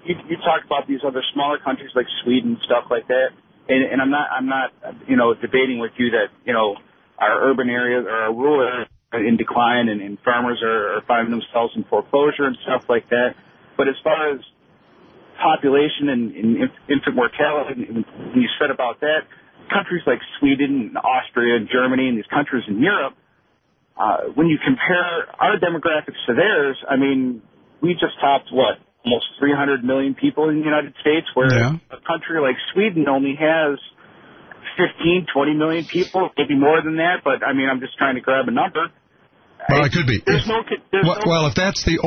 you talk about these other smaller countries like Sweden, stuff like that, and I'm not debating with you that our urban areas or our rural areas are in decline and farmers are finding themselves in foreclosure and stuff like that. But as far as population and infant mortality, when you said about that, countries like Sweden and Austria and Germany and these countries in Europe, when you compare our demographics to theirs, I mean, we just topped, almost 300 million people in the United States, where a country like Sweden only has 15, 20 million people, maybe more than that, but, I mean, I'm just trying to grab a number. Well, it could be. Well, if that's the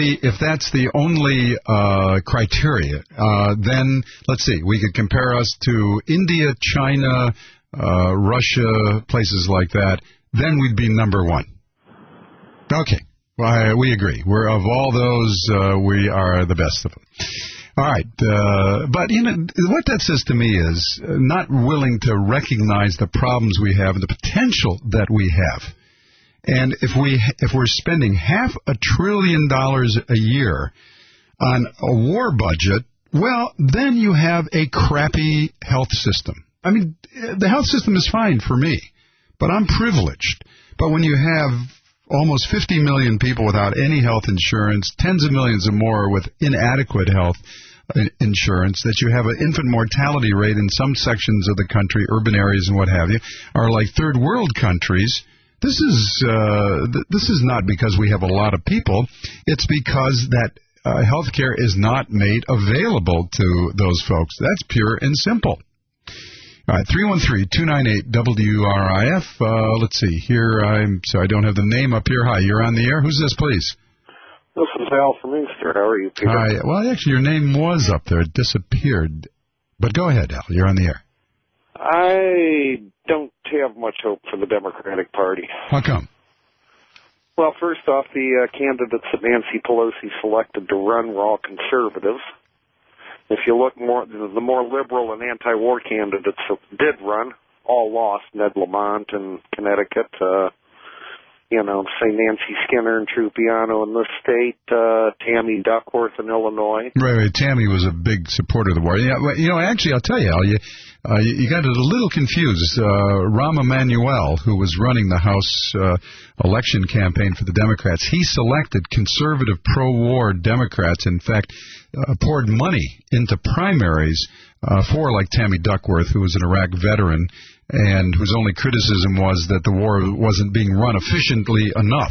only criteria, then let's see. We could compare us to India, China, Russia, places like that. Then we'd be number one. Okay, well, we agree. We're of all those, we are the best of them. All right, but what that says to me is not willing to recognize the problems we have and the potential that we have. And if we're spending $500 billion a year on a war budget, well, then you have a crappy health system. I mean, the health system is fine for me, but I'm privileged. But when you have almost 50 million people without any health insurance, tens of millions or more with inadequate health insurance, that you have an infant mortality rate in some sections of the country, urban areas and what have you, are like third world countries. This is not because we have a lot of people. It's because that health care is not made available to those folks. That's pure and simple. All right, 313-298-WRIF. Let's see. Here, I'm sorry, I don't have the name up here. Hi, you're on the air. Who's this, please? This is Al from Easter. How are you, Peter? Hi. Well, actually, your name was up there. It disappeared. But go ahead, Al. You're on the air. I don't have much hope for the Democratic Party. How come? Well, first off, the candidates that Nancy Pelosi selected to run were all conservatives. If you look more, the more liberal and anti-war candidates that did run all lost. Ned Lamont in Connecticut, say Nancy Skinner and Trupiano in this state, Tammy Duckworth in Illinois. Right. Tammy was a big supporter of the war. Actually, I'll tell you, Al, you got it a little confused. Rahm Emanuel, who was running the House election campaign for the Democrats, he selected conservative pro-war Democrats. In fact, poured money into primaries for like Tammy Duckworth, who was an Iraq veteran, and whose only criticism was that the war wasn't being run efficiently enough.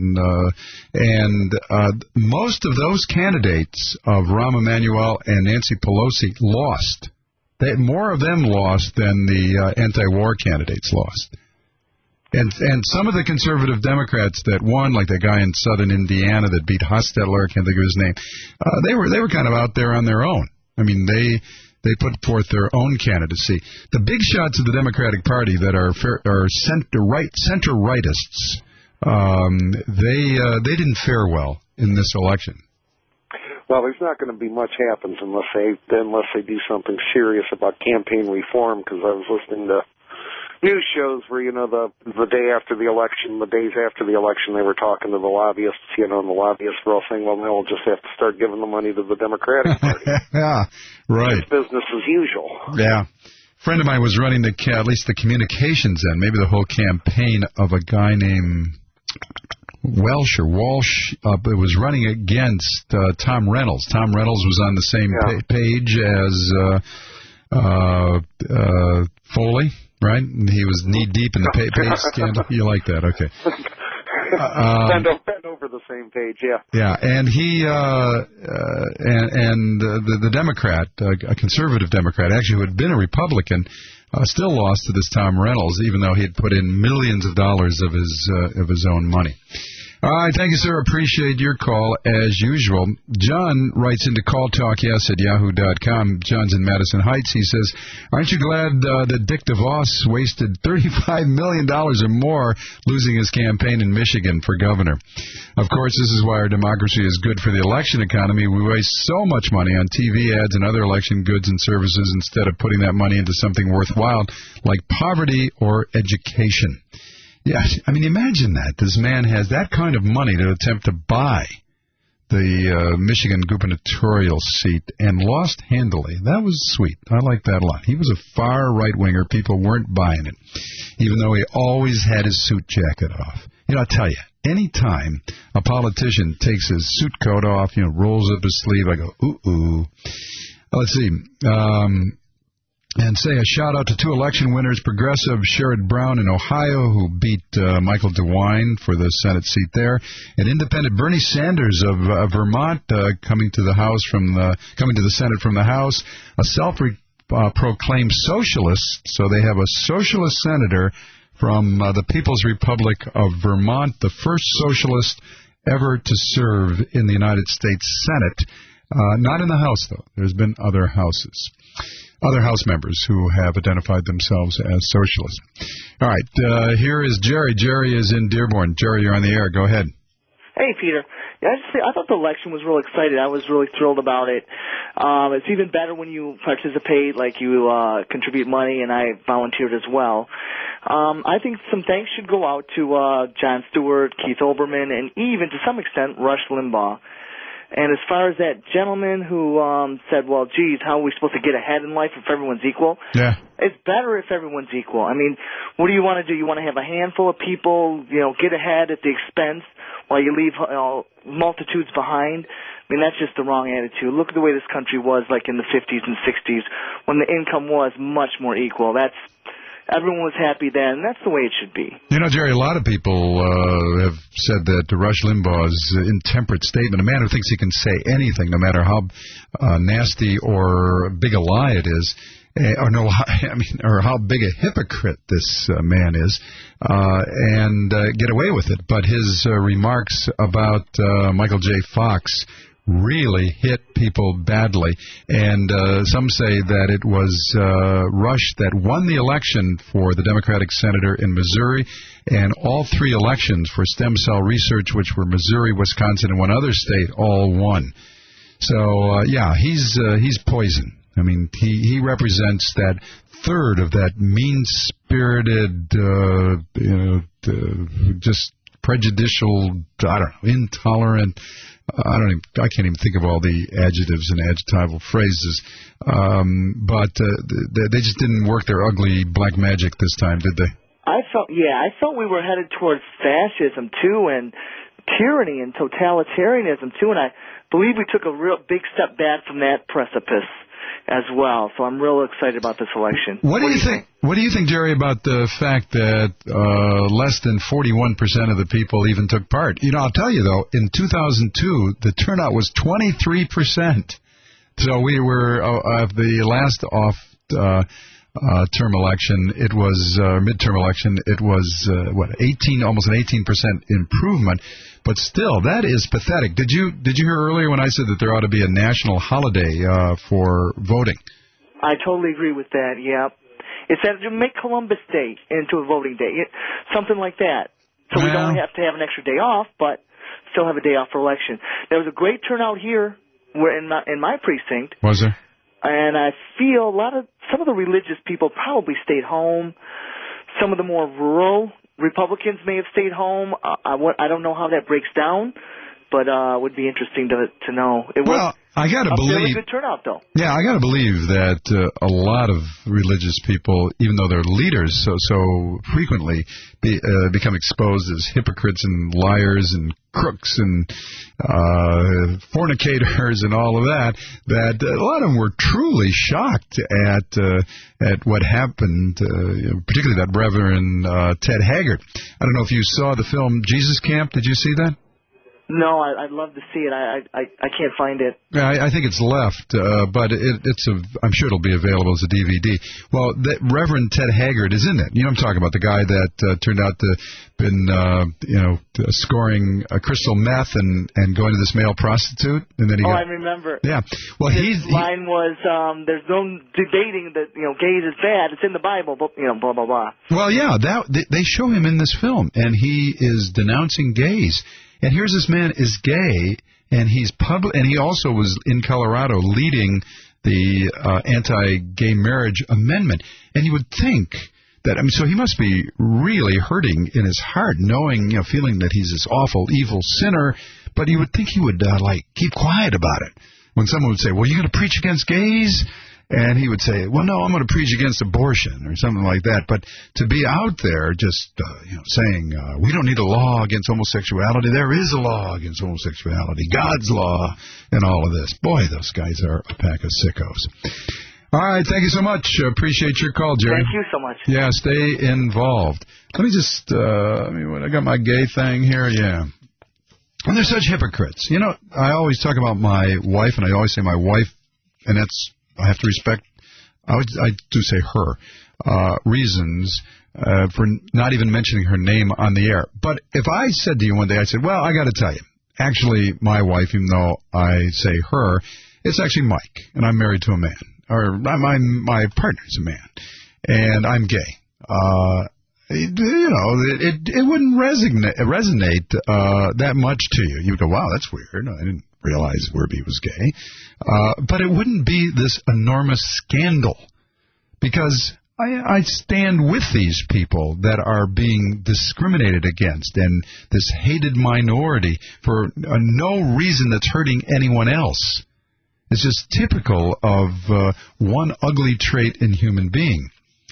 And most of those candidates of Rahm Emanuel and Nancy Pelosi lost. More of them lost than the anti-war candidates lost. And some of the conservative Democrats that won, like the guy in southern Indiana that beat Hostetler, I can't think of his name, they were kind of out there on their own. I mean, they put forth their own candidacy. The big shots of the Democratic Party that are center-rightists, they didn't fare well in this election. Well, there's not going to be much happens unless they do something serious about campaign reform, because I was listening to news shows where, the day after the election, the days after the election, they were talking to the lobbyists, and the lobbyists were all saying, well, they'll just have to start giving the money to the Democratic Party. Yeah, right. It's business as usual. Yeah. A friend of mine was running at least the communications end, maybe the whole campaign of a guy named Walsh, but was running against Tom Reynolds. Tom Reynolds was on the same page as Foley. Right? And he was knee-deep in the pay scandal. You like that, okay. Bend over the same page, yeah. Yeah, and he, the Democrat, a conservative Democrat, actually who had been a Republican, still lost to this Tom Reynolds, even though he had put in millions of dollars of his own money. All right, thank you, sir. Appreciate your call, as usual. John writes into calltalk@yahoo.com. John's in Madison Heights. He says, aren't you glad that Dick DeVos wasted $35 million or more losing his campaign in Michigan for governor? Of course, this is why our democracy is good for the election economy. We waste so much money on TV ads and other election goods and services instead of putting that money into something worthwhile like poverty or education. Yeah, I mean, imagine that. This man has that kind of money to attempt to buy the Michigan gubernatorial seat and lost handily. That was sweet. I like that a lot. He was a far right-winger. People weren't buying it, even though he always had his suit jacket off. You know, I'll tell you, any time a politician takes his suit coat off, rolls up his sleeve, I go, ooh. Let's see. And say a shout-out to 2 election winners, progressive Sherrod Brown in Ohio, who beat Michael DeWine for the Senate seat there, and independent Bernie Sanders of Vermont coming to the Senate from the House, a self-proclaimed socialist, so they have a socialist senator from the People's Republic of Vermont, the first socialist ever to serve in the United States Senate. Not in the House, though. There's been other houses. Other House members who have identified themselves as socialists. All right, here is Jerry. Jerry is in Dearborn. Jerry, you're on the air. Go ahead. Hey, Peter. Yeah, I thought the election was real exciting. I was really thrilled about it. It's even better when you participate, like you contribute money, and I volunteered as well. I think some thanks should go out to Jon Stewart, Keith Olbermann, and even, to some extent, Rush Limbaugh. And as far as that gentleman who said, well, geez, how are we supposed to get ahead in life if everyone's equal? Yeah. It's better if everyone's equal. I mean, what do you want to do? You want to have a handful of people, get ahead at the expense while you leave multitudes behind? I mean, that's just the wrong attitude. Look at the way this country was like in the 50s and 60s when the income was much more equal. Everyone was happy then. That's the way it should be. Jerry, a lot of people have said that Rush Limbaugh's intemperate statement, a man who thinks he can say anything, no matter how nasty or big a lie it is, or how big a hypocrite this man is, and get away with it. But his remarks about Michael J. Fox really hit people badly, and some say that it was Rush that won the election for the Democratic senator in Missouri, and all 3 elections for stem cell research, which were Missouri, Wisconsin, and one other state, all won. So, he's poison. I mean, he represents that third of that mean-spirited, just prejudicial, intolerant, I can't even think of all the adjectives and adjectival phrases, but they just didn't work their ugly black magic this time, did they? I felt we were headed towards fascism too, and tyranny and totalitarianism too, and I believe we took a real big step back from that precipice as well. So I'm real excited about this election. What do you think? What do you think, Jerry, about the fact that less than 41% of the people even took part? I'll tell you, though, in 2002, the turnout was 23%. So we were, the last term election, it was, midterm election, it was, almost an 18% improvement. But still, that is pathetic. Did you hear earlier when I said that there ought to be a national holiday for voting? I totally agree with that, yeah. It's that to make Columbus Day into a voting day, something like that. So we don't have to have an extra day off, but still have a day off for election. There was a great turnout here in my precinct. Was there? And I feel some of the religious people probably stayed home. Some of the more rural Republicans may have stayed home. I don't know how that breaks down, but it would be interesting to know. I got to believe. Really good turnout, though. Yeah, I got to believe that a lot of religious people, even though they're leaders so frequently, become exposed as hypocrites and liars and crooks and fornicators and all of that. That a lot of them were truly shocked at what happened, particularly that Reverend Ted Haggard. I don't know if you saw the film Jesus Camp. Did you see that? No, I'd love to see it. I can't find it. Yeah, I think it's left, but I'm sure it'll be available as a DVD. Well, Reverend Ted Haggard is in it. I'm talking about the guy that turned out to been scoring crystal meth and going to this male prostitute, and then I remember. Yeah. Well, his line was, "There's no debating that gays is bad. It's in the Bible." But blah blah blah. Well, yeah, they show him in this film, and he is denouncing gays. And here's this man is gay, and and he also was in Colorado leading the anti-gay marriage amendment. And you would think that, so he must be really hurting in his heart, knowing, feeling that he's this awful, evil sinner, But you would think he would, keep quiet about it. When someone would say, well, you're going to preach against gays? And he would say, well, no, I'm going to preach against abortion or something like that. But to be out there just, saying, we don't need a law against homosexuality. There is a law against homosexuality. God's law and all of this. Boy, those guys are a pack of sickos. All right, thank you so much. Appreciate your call, Jerry. Thank you so much. Yeah, stay involved. Let me just, I got my gay thing here, yeah. And they're such hypocrites. You know, I always talk about my wife, and I always say my wife, and that's, I have to respect, I do say her, reasons for not even mentioning her name on the air. But if I said to you one day, I said, well, I got to tell you, actually, my wife, even though I say her, it's actually Mike, and I'm married to a man. Or my partner's a man, and I'm gay. It wouldn't resonate that much to you. You'd go, wow, that's weird. I didn't realize Werby was gay. But it wouldn't be this enormous scandal, because I stand with these people that are being discriminated against and this hated minority for no reason that's hurting anyone else. It's just typical of one ugly trait in human beings.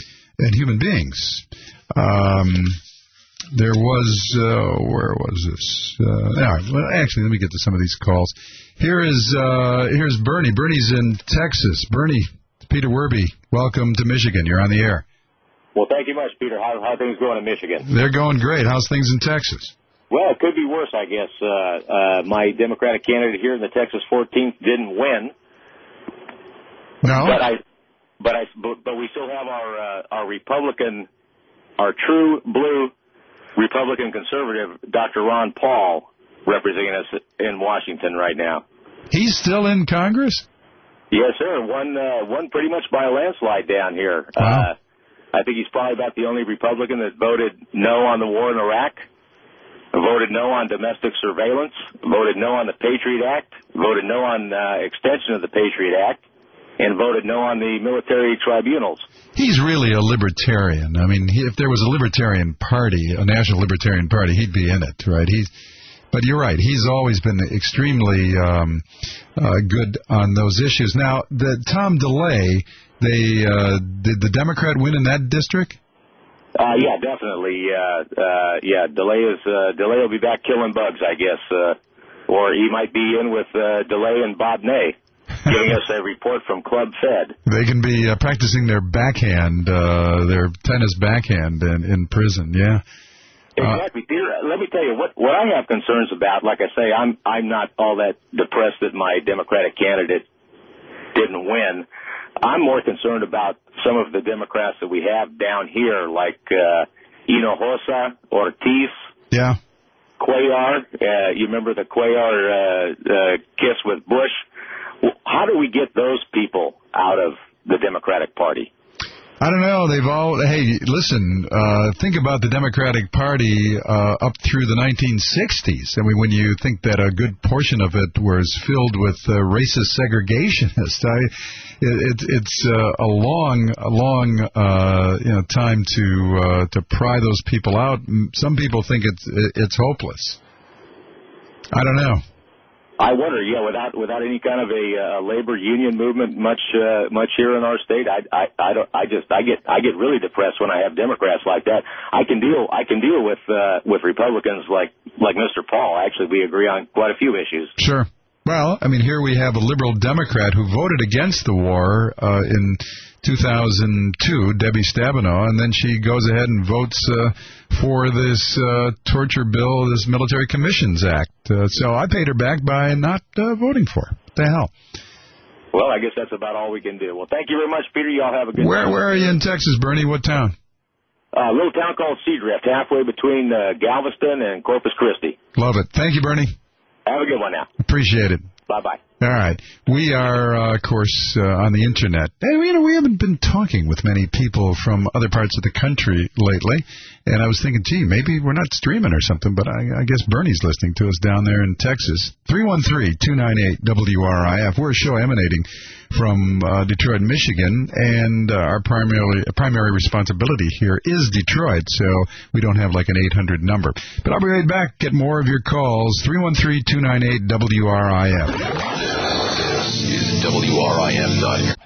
There was, where was this? All right, well, actually, let me get to some of these calls. Here's Bernie. Bernie's in Texas. Bernie, Peter Werby, welcome to Michigan. You're on the air. Well, thank you much, Peter. How are things going in Michigan? They're going great. How's things in Texas? Well, it could be worse, I guess. My Democratic candidate here in the Texas 14th didn't win. No. But we still have our Republican, our true blue Republican conservative, Dr. Ron Paul, representing us in Washington right now. He's still in Congress? Yes, sir. Won pretty much by a landslide down here. Wow. I think he's probably about the only Republican that voted no on the war in Iraq, voted no on domestic surveillance, voted no on the Patriot Act, voted no on extension of the Patriot Act, and voted no on the military tribunals. He's really a libertarian. I mean, if there was a libertarian party, a national libertarian party, he'd be in it, right? But you're right. He's always been extremely good on those issues. Now, the Tom DeLay, did the Democrat win in that district? Yeah, definitely. DeLay will be back killing bugs, I guess. Or he might be in with DeLay and Bob Ney, giving us a report from Club Fed. They can be practicing their backhand, their tennis backhand in prison, yeah. Exactly, Peter. Let me tell you what I have concerns about. Like I say, I'm not all that depressed that my Democratic candidate didn't win. I'm more concerned about some of the Democrats that we have down here, like Hinojosa, Ortiz, yeah, Cuellar. You remember the Cuellar kiss with Bush? How do we get those people out of the Democratic Party? I don't know. Hey, listen, think about the Democratic Party up through the 1960s. I mean, when you think that a good portion of it was filled with racist segregationists, it's a long time to pry those people out. Some people think it's hopeless. I don't know. I wonder, without any kind of a labor union movement much here in our state, I get really depressed when I have Democrats like that. I can deal with Republicans like Mr. Paul. Actually, we agree on quite a few issues. Sure. Well, I mean, here we have a liberal Democrat who voted against the war in 2002, Debbie Stabenow, and then she goes ahead and votes for this torture bill, this Military Commissions Act. So I paid her back by not voting for her. What the hell? Well, I guess that's about all we can do. Well, thank you very much, Peter. Y'all have a good night. Where are you in Texas, Bernie? What town? A little town called Seadrift, halfway between Galveston and Corpus Christi. Love it. Thank you, Bernie. Have a good one now. Appreciate it. Bye-bye. All right. We are, of course, on the Internet. And, we haven't been talking with many people from other parts of the country lately. And I was thinking, gee, maybe we're not streaming or something, but I guess Bernie's listening to us down there in Texas. 313-298-WRIF. We're a show emanating from Detroit, Michigan, and our primary responsibility here is Detroit, so we don't have like an 800 number. But I'll be right back. Get more of your calls. 313-298-WRIF. This is WRIF.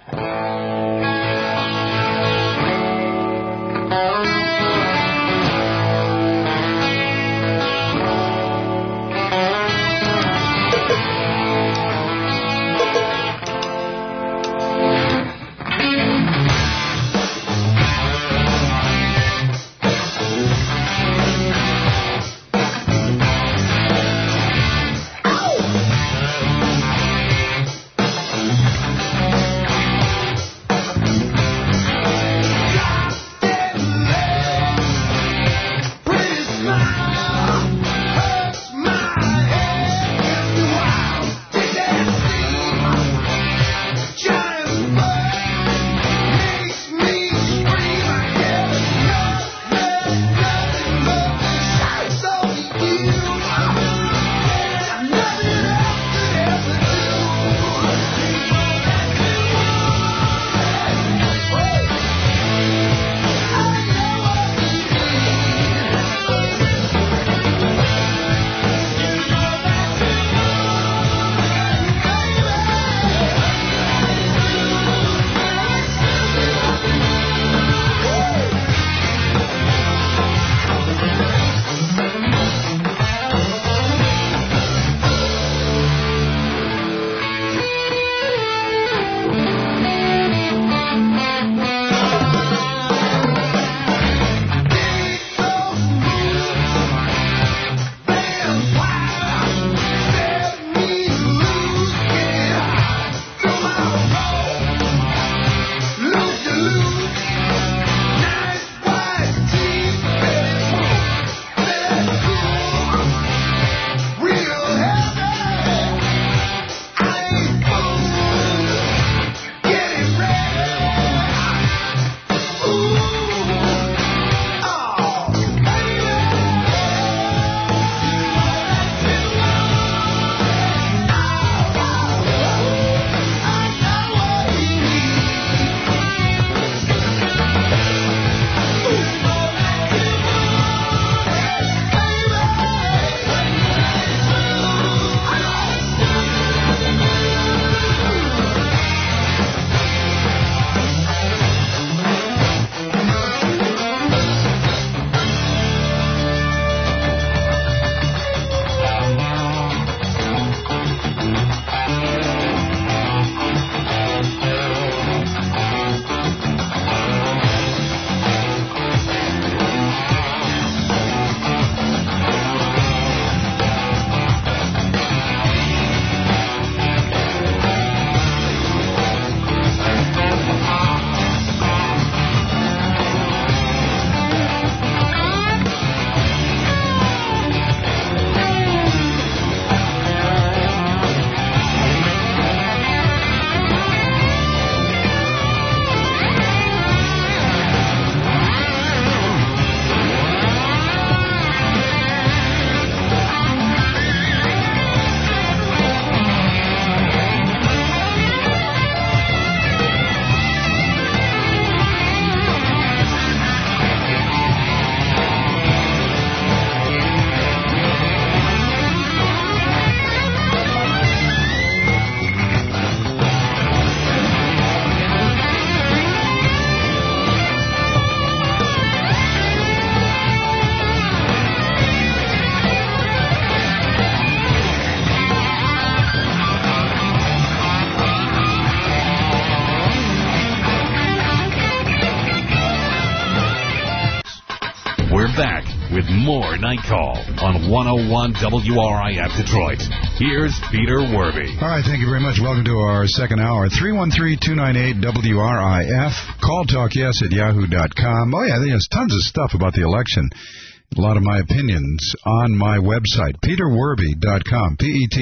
back with more Night Call on 101 WRIF Detroit. Here's Peter Werby. All right, thank you very much. Welcome to our second hour. 313-298-WRIF. Call Talk Yes at yahoo.com. Oh, yeah, there's tons of stuff about the election. a lot of my opinions on my website, peterwerbe.com,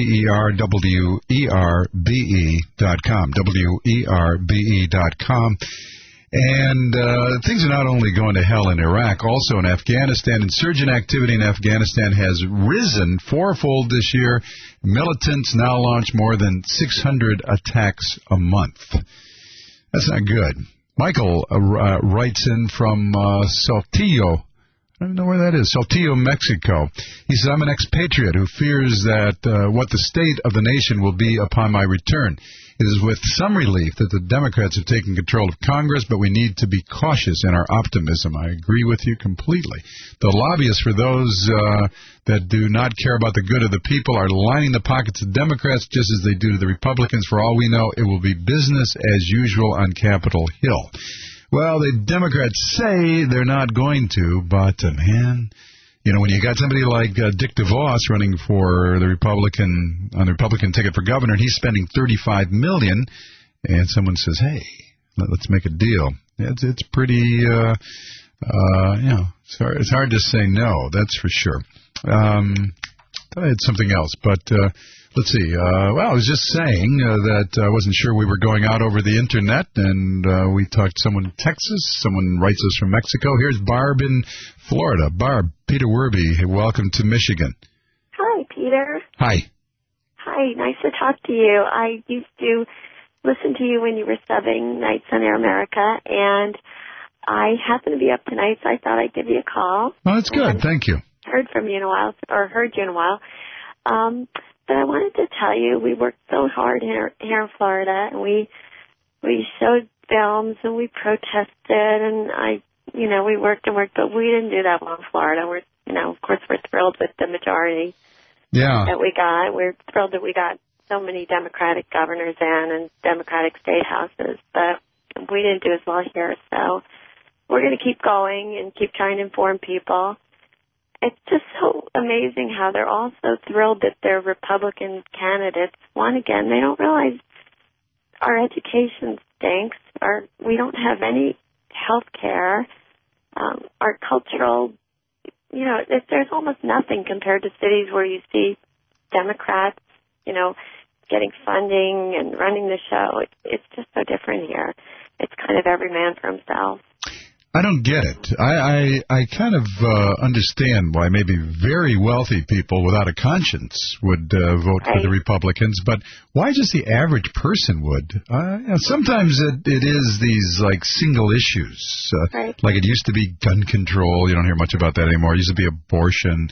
peterwerbe.com, werbe.com. And things are not only going to hell in Iraq, also in Afghanistan. Insurgent activity in Afghanistan has risen fourfold this year. Militants now launch more than 600 attacks a month. That's not good. Michael writes in from Saltillo. I don't know where that is. Saltillo, Mexico. He says, I'm an expatriate who fears that what the state of the nation will be upon my return. It is with some relief that the Democrats have taken control of Congress, but we need to be cautious in our optimism. I agree with you completely. The lobbyists for those that do not care about the good of the people are lining the pockets of Democrats just as they do to the Republicans. For all we know, it will be business as usual on Capitol Hill. Well, the Democrats say they're not going to, but, man, you know, when you got somebody like Dick DeVos running for the Republican ticket for governor, and he's spending $35 million, and someone says, "Hey, let's make a deal." It's pretty, it's hard to say no. That's for sure. I had something else, but let's see. Well, I was just saying that I wasn't sure we were going out over the internet, and we talked to someone in Texas. Someone writes us from Mexico. Here's Barb in Florida. Barb, Peter Werbe, welcome to Michigan. Hi, Peter. Hi. Hi, nice to talk to you. I used to listen to you when you were subbing Nights on Air America, and I happen to be up tonight, so I thought I'd give you a call. Oh, that's good. Thank you. Heard you in a while. But I wanted to tell you, we worked so hard here in Florida, and we showed films and we protested, and we worked, but we didn't do that well in Florida. Of course, we're thrilled with the majority that we got. We're thrilled that we got so many Democratic governors in and Democratic state houses, but we didn't do as well here. So we're going to keep going and keep trying to inform people. It's just so amazing how they're all so thrilled that they're Republican candidates. Again, they don't realize our education stinks. We don't have any health care. Our cultural, there's almost nothing compared to cities where you see Democrats, getting funding and running the show. It's just so different here. It's kind of every man for himself. I don't get it. I kind of understand why maybe very wealthy people without a conscience would vote for the Republicans, but why just the average person would? Sometimes it is these like single issues, like it used to be gun control. You don't hear much about that anymore. It used to be abortion.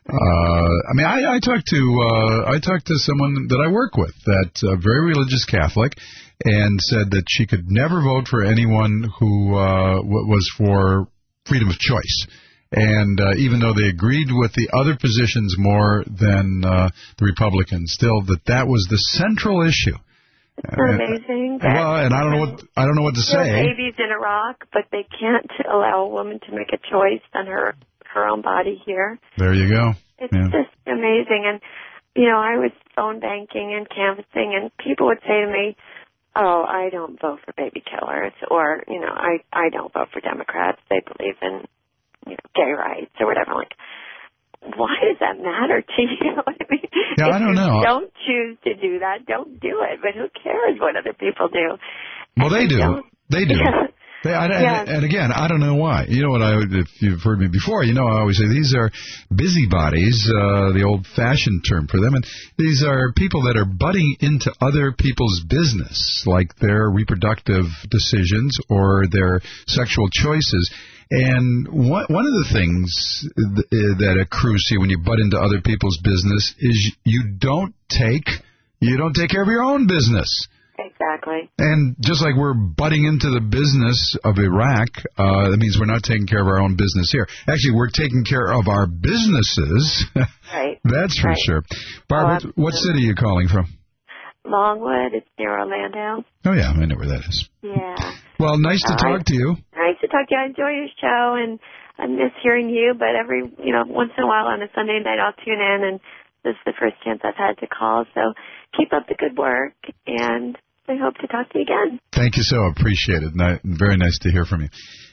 I talked to someone that I work with that's a very religious Catholic, and said that she could never vote for anyone who was for freedom of choice. And even though they agreed with the other positions more than the Republicans, still that was the central issue. It's amazing. Well, and I don't know what to say. Babies in Iraq, but they can't allow a woman to make a choice on her own body here. There you go. It's just amazing. And I was phone banking and canvassing, and people would say to me, "Oh, I don't vote for baby killers," or, I don't vote for Democrats. They believe in, gay rights or whatever. I'm like, why does that matter to you? I mean, yeah, I don't know. Don't choose to do that. Don't do it. But who cares what other people do? Well, they do. They do. Yeah. And again, I don't know why. You know what? If you've heard me before, I always say these are busybodies, the old-fashioned term for them, and these are people that are butting into other people's business, like their reproductive decisions or their sexual choices. And one of the things that accrues to you when you butt into other people's business is you don't take care of your own business. Exactly. And just like we're butting into the business of Iraq, that means we're not taking care of our own business here. Actually, we're taking care of our businesses. Right. That's for sure. Barbara, what city are you calling from? Longwood. It's near Orlando. Oh, yeah. I know where that is. Yeah. Well, nice to talk to you. Nice to talk to you. I enjoy your show, and I miss hearing you, but every, once in a while on a Sunday night I'll tune in, and this is the first chance I've had to call. So keep up the good work, and I hope to talk to you again. Thank you so. Appreciate it. Very nice to hear from you.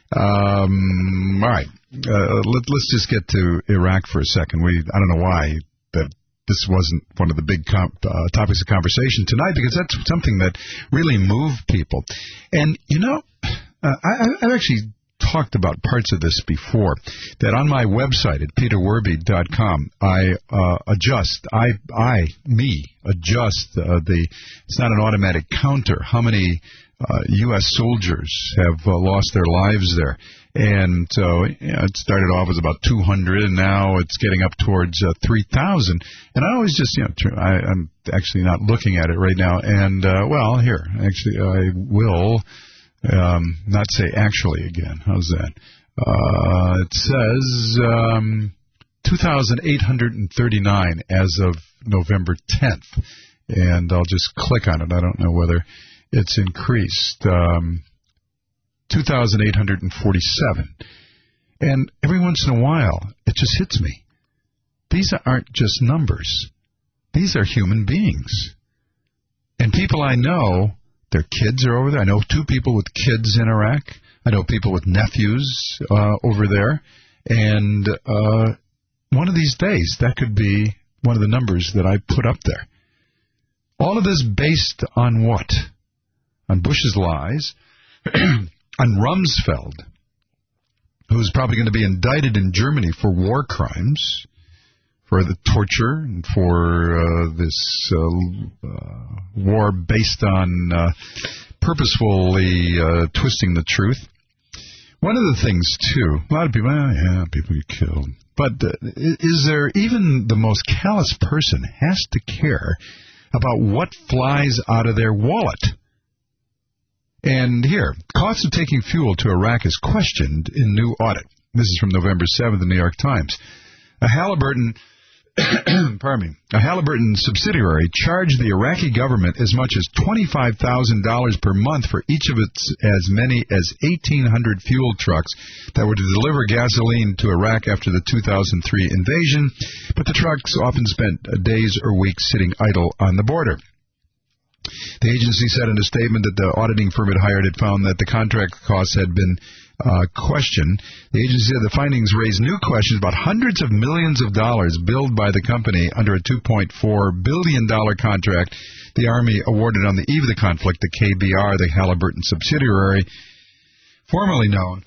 All right. Let's just get to Iraq for a second. I don't know why that this wasn't one of the big topics of conversation tonight, because that's something that really moved people. And, I've actually talked about parts of this before, that on my website at peterwerby.com, I adjust it's not an automatic counter, how many U.S. soldiers have lost their lives there. And it started off as about 200, and now it's getting up towards 3,000. And I always just, I'm actually not looking at it right now. And, here, actually, I will not say actually again. How's that? It says 2,839 as of November 10th. And I'll just click on it. I don't know whether it's increased. 2,847. And every once in a while, it just hits me. These aren't just numbers. These are human beings. And people I know, their kids are over there. I know 2 people with kids in Iraq. I know people with nephews over there. And one of these days, that could be one of the numbers that I put up there. All of this based on what? On Bush's lies, on Rumsfeld, who's probably going to be indicted in Germany for war crimes, for the torture, and for this war based on purposefully twisting the truth. One of the things, too, a lot of people, people get killed. But is there even the most callous person has to care about what flies out of their wallet? And here, cost of taking fuel to Iraq is questioned in new audit. This is from November 7th, the New York Times. A Halliburton subsidiary charged the Iraqi government as much as $25,000 per month for each of its as many as 1,800 fuel trucks that were to deliver gasoline to Iraq after the 2003 invasion, but the trucks often spent days or weeks sitting idle on the border. The agency said in a statement that the auditing firm it hired had found that the contract costs had been questioned. The agency said the findings raised new questions about hundreds of millions of dollars billed by the company under a $2.4 billion contract the Army awarded on the eve of the conflict to KBR, the Halliburton subsidiary, formerly known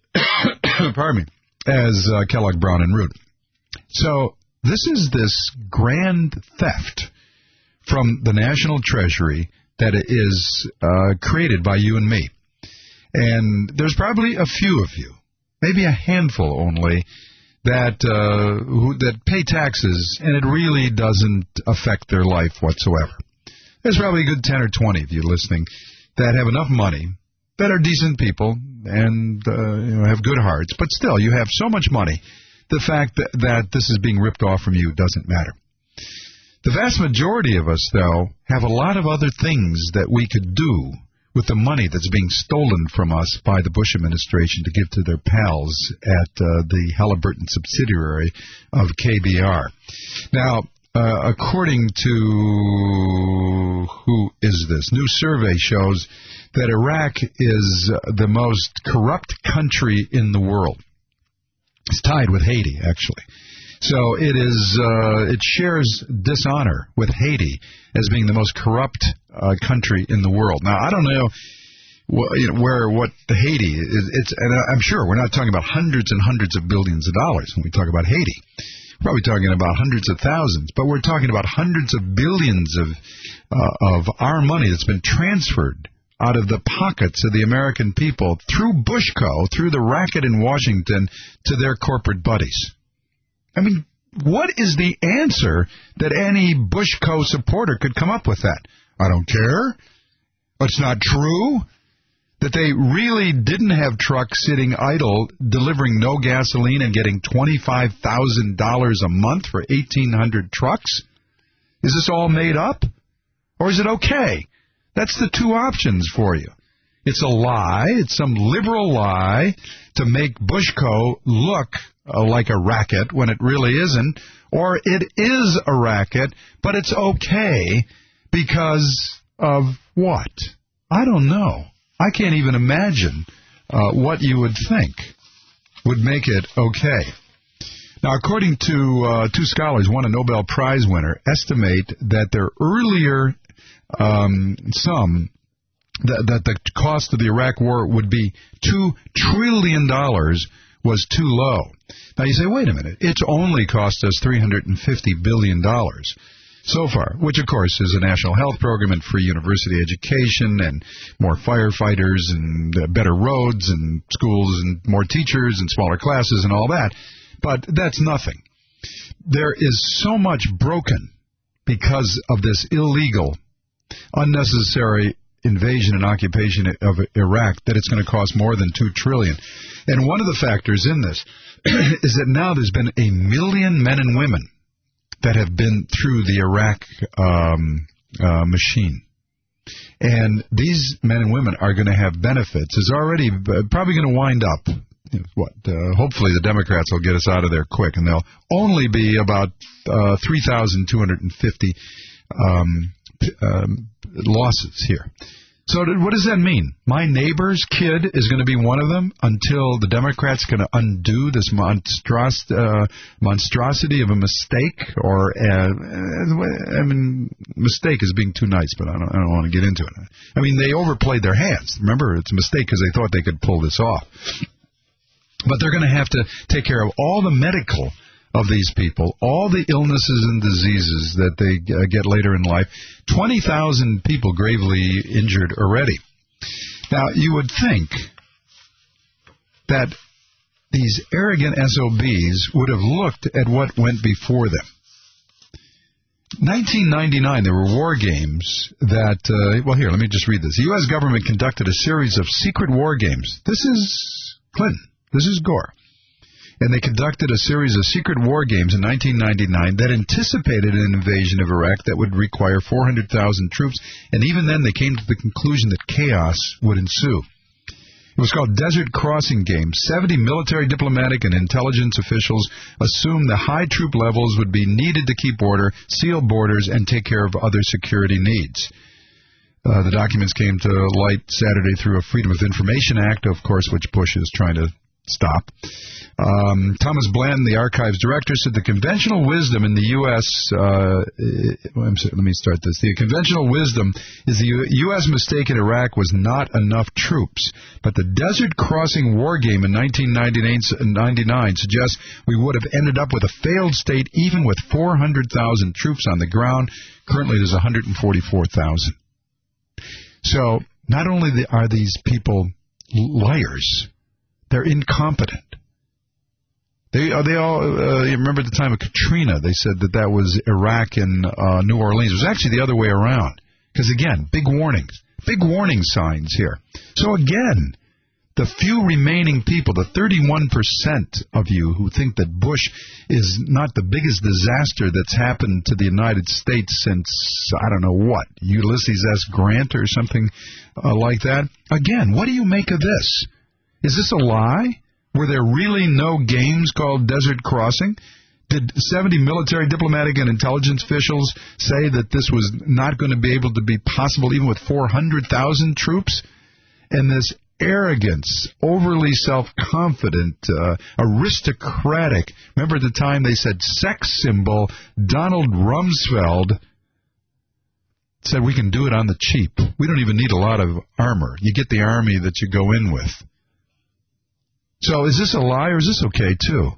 as Kellogg Brown and Root. So this is this grand theft from the National Treasury that is created by you and me. And there's probably a few of you, maybe a handful only, that pay taxes, and it really doesn't affect their life whatsoever. There's probably a good 10 or 20 of you listening that have enough money, that are decent people, and have good hearts, but still, you have so much money, the fact that this is being ripped off from you doesn't matter. The vast majority of us, though, have a lot of other things that we could do with the money that's being stolen from us by the Bush administration to give to their pals at the Halliburton subsidiary of KBR. Now, according to, who is this? New survey shows that Iraq is the most corrupt country in the world. It's tied with Haiti, actually. So it shares dishonor with Haiti as being the most corrupt country in the world. Now, I don't know what the Haiti is. And I'm sure we're not talking about hundreds and hundreds of billions of dollars when we talk about Haiti. We're probably talking about hundreds of thousands, but we're talking about hundreds of billions of our money that's been transferred out of the pockets of the American people through Bushco, through the racket in Washington, to their corporate buddies. I mean, what is the answer that any Bushco supporter could come up with that? I don't care. It's not true that they really didn't have trucks sitting idle, delivering no gasoline and getting $25,000 a month for 1,800 trucks? Is this all made up? Or is it okay? That's the two options for you. It's a lie. It's some liberal lie to make Bushco look like a racket when it really isn't, or it is a racket, but it's okay because of what? I don't know. I can't even imagine what you would think would make it okay. Now, according to two scholars, one a Nobel Prize winner, estimate that their earlier sum, that the cost of the Iraq War would be $2 trillion was too low. Now, you say, wait a minute, it's only cost us $350 billion so far, which, of course, is a national health program and free university education and more firefighters and better roads and schools and more teachers and smaller classes and all that. But that's nothing. There is so much broken because of this illegal, unnecessary invasion and occupation of Iraq that it's going to cost more than $2 trillion. And one of the factors in this is that now there's been 1 million men and women that have been through the Iraq machine. And these men and women are going to have benefits. It's already probably going to wind up. Hopefully the Democrats will get us out of there quick, and they'll only be about 3,250 losses here. So what does that mean? My neighbor's kid is going to be one of them until the Democrats going to undo this monstrosity of a mistake? Or, mistake is being too nice, but I don't want to get into it. I mean, they overplayed their hands. Remember, it's a mistake because they thought they could pull this off. But they're going to have to take care of all the medical of these people, all the illnesses and diseases that they get later in life. 20,000 people gravely injured already. Now, you would think that these arrogant SOBs would have looked at what went before them. 1999, there were war games that, here, let me just read this. The U.S. government conducted a series of secret war games. This is Clinton. This is Gore. And they conducted a series of secret war games in 1999 that anticipated an invasion of Iraq that would require 400,000 troops, and even then they came to the conclusion that chaos would ensue. It was called Desert Crossing Games. 70 military, diplomatic, and intelligence officials assumed the high troop levels would be needed to keep order, seal borders, and take care of other security needs. The documents came to light Saturday through a Freedom of Information Act, of course, which Bush is trying to stop. Thomas Blanton, the archives director, said the conventional wisdom in the U.S. Let me start this. The conventional wisdom is the U.S. mistake in Iraq was not enough troops. But the Desert Crossing war game in 1999 suggests we would have ended up with a failed state even with 400,000 troops on the ground. Currently, there's 144,000. So not only are these people liars, they're incompetent. They all, you remember at the time of Katrina, they said that was Iraq and New Orleans. It was actually the other way around. Because, again, big warning signs here. So, again, the few remaining people, the 31% of you who think that Bush is not the biggest disaster that's happened to the United States since, I don't know what, Ulysses S. Grant or something like that. Again, what do you make of this? Is this a lie? Were there really no games called Desert Crossing? Did 70 military, diplomatic, and intelligence officials say that this was not going to be able to be possible even with 400,000 troops? And this arrogance, overly self-confident, aristocratic, remember at the time they said sex symbol, Donald Rumsfeld said we can do it on the cheap. We don't even need a lot of armor. You get the army that you go in with. So is this a lie or is this okay, too?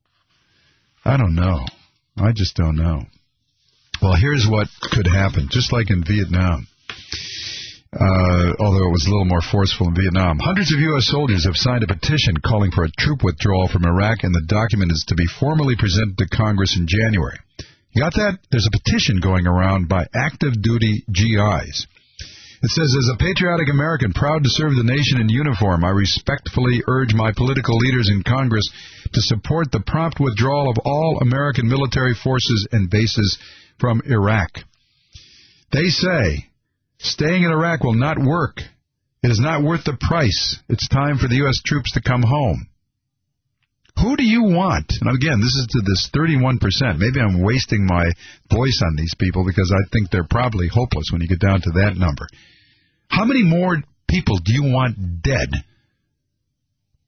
I don't know. I just don't know. Well, here's what could happen, just like in Vietnam. Although it was a little more forceful in Vietnam. Hundreds of U.S. soldiers have signed a petition calling for a troop withdrawal from Iraq, and the document is to be formally presented to Congress in January. You got that? There's a petition going around by active duty GIs. It says, as a patriotic American proud to serve the nation in uniform, I respectfully urge my political leaders in Congress to support the prompt withdrawal of all American military forces and bases from Iraq. They say, staying in Iraq will not work. It is not worth the price. It's time for the U.S. troops to come home. Who do you want? And again, this is to this 31%. Maybe I'm wasting my voice on these people because I think they're probably hopeless when you get down to that number. How many more people do you want dead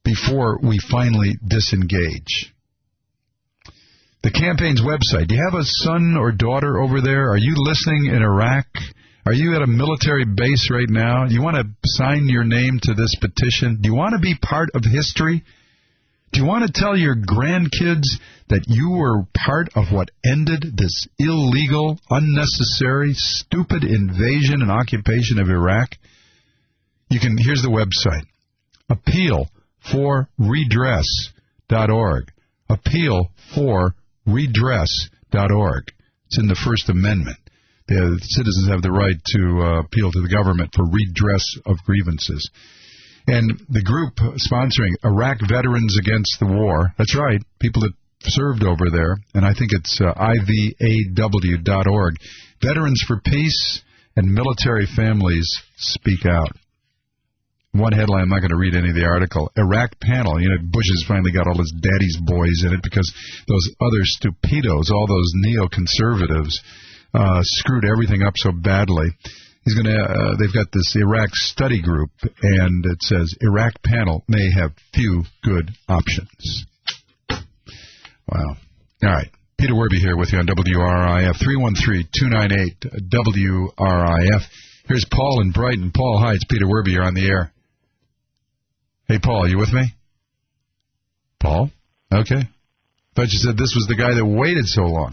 before we finally disengage. The campaign's website. Do you have a son or daughter over there? Are you listening in Iraq? Are you at a military base right now? Do you want to sign your name to this petition? Do you want to be part of history? Do you want to tell your grandkids that you were part of what ended this illegal, unnecessary, stupid invasion and occupation of Iraq? Here's the website. appealforredress.org. appealforredress.org. It's in the First Amendment. The citizens have the right to appeal to the government for redress of grievances. And the group sponsoring Iraq Veterans Against the War, that's right, people that served over there, and I think it's ivaw.org. Veterans for Peace and Military Families Speak Out. One headline, I'm not going to read any of the article. Iraq panel, Bush has finally got all his daddy's boys in it because those other stupidos, all those neoconservatives, screwed everything up so badly. They've got this Iraq study group, and it says Iraq panel may have few good options. Wow. All right. Peter Werby here with you on WRIF, 313-298-WRIF. Here's Paul in Brighton. Paul, hi, it's Peter Werby. You're on the air. Hey, Paul, you with me? Paul? Okay. Thought you said this was the guy that waited so long.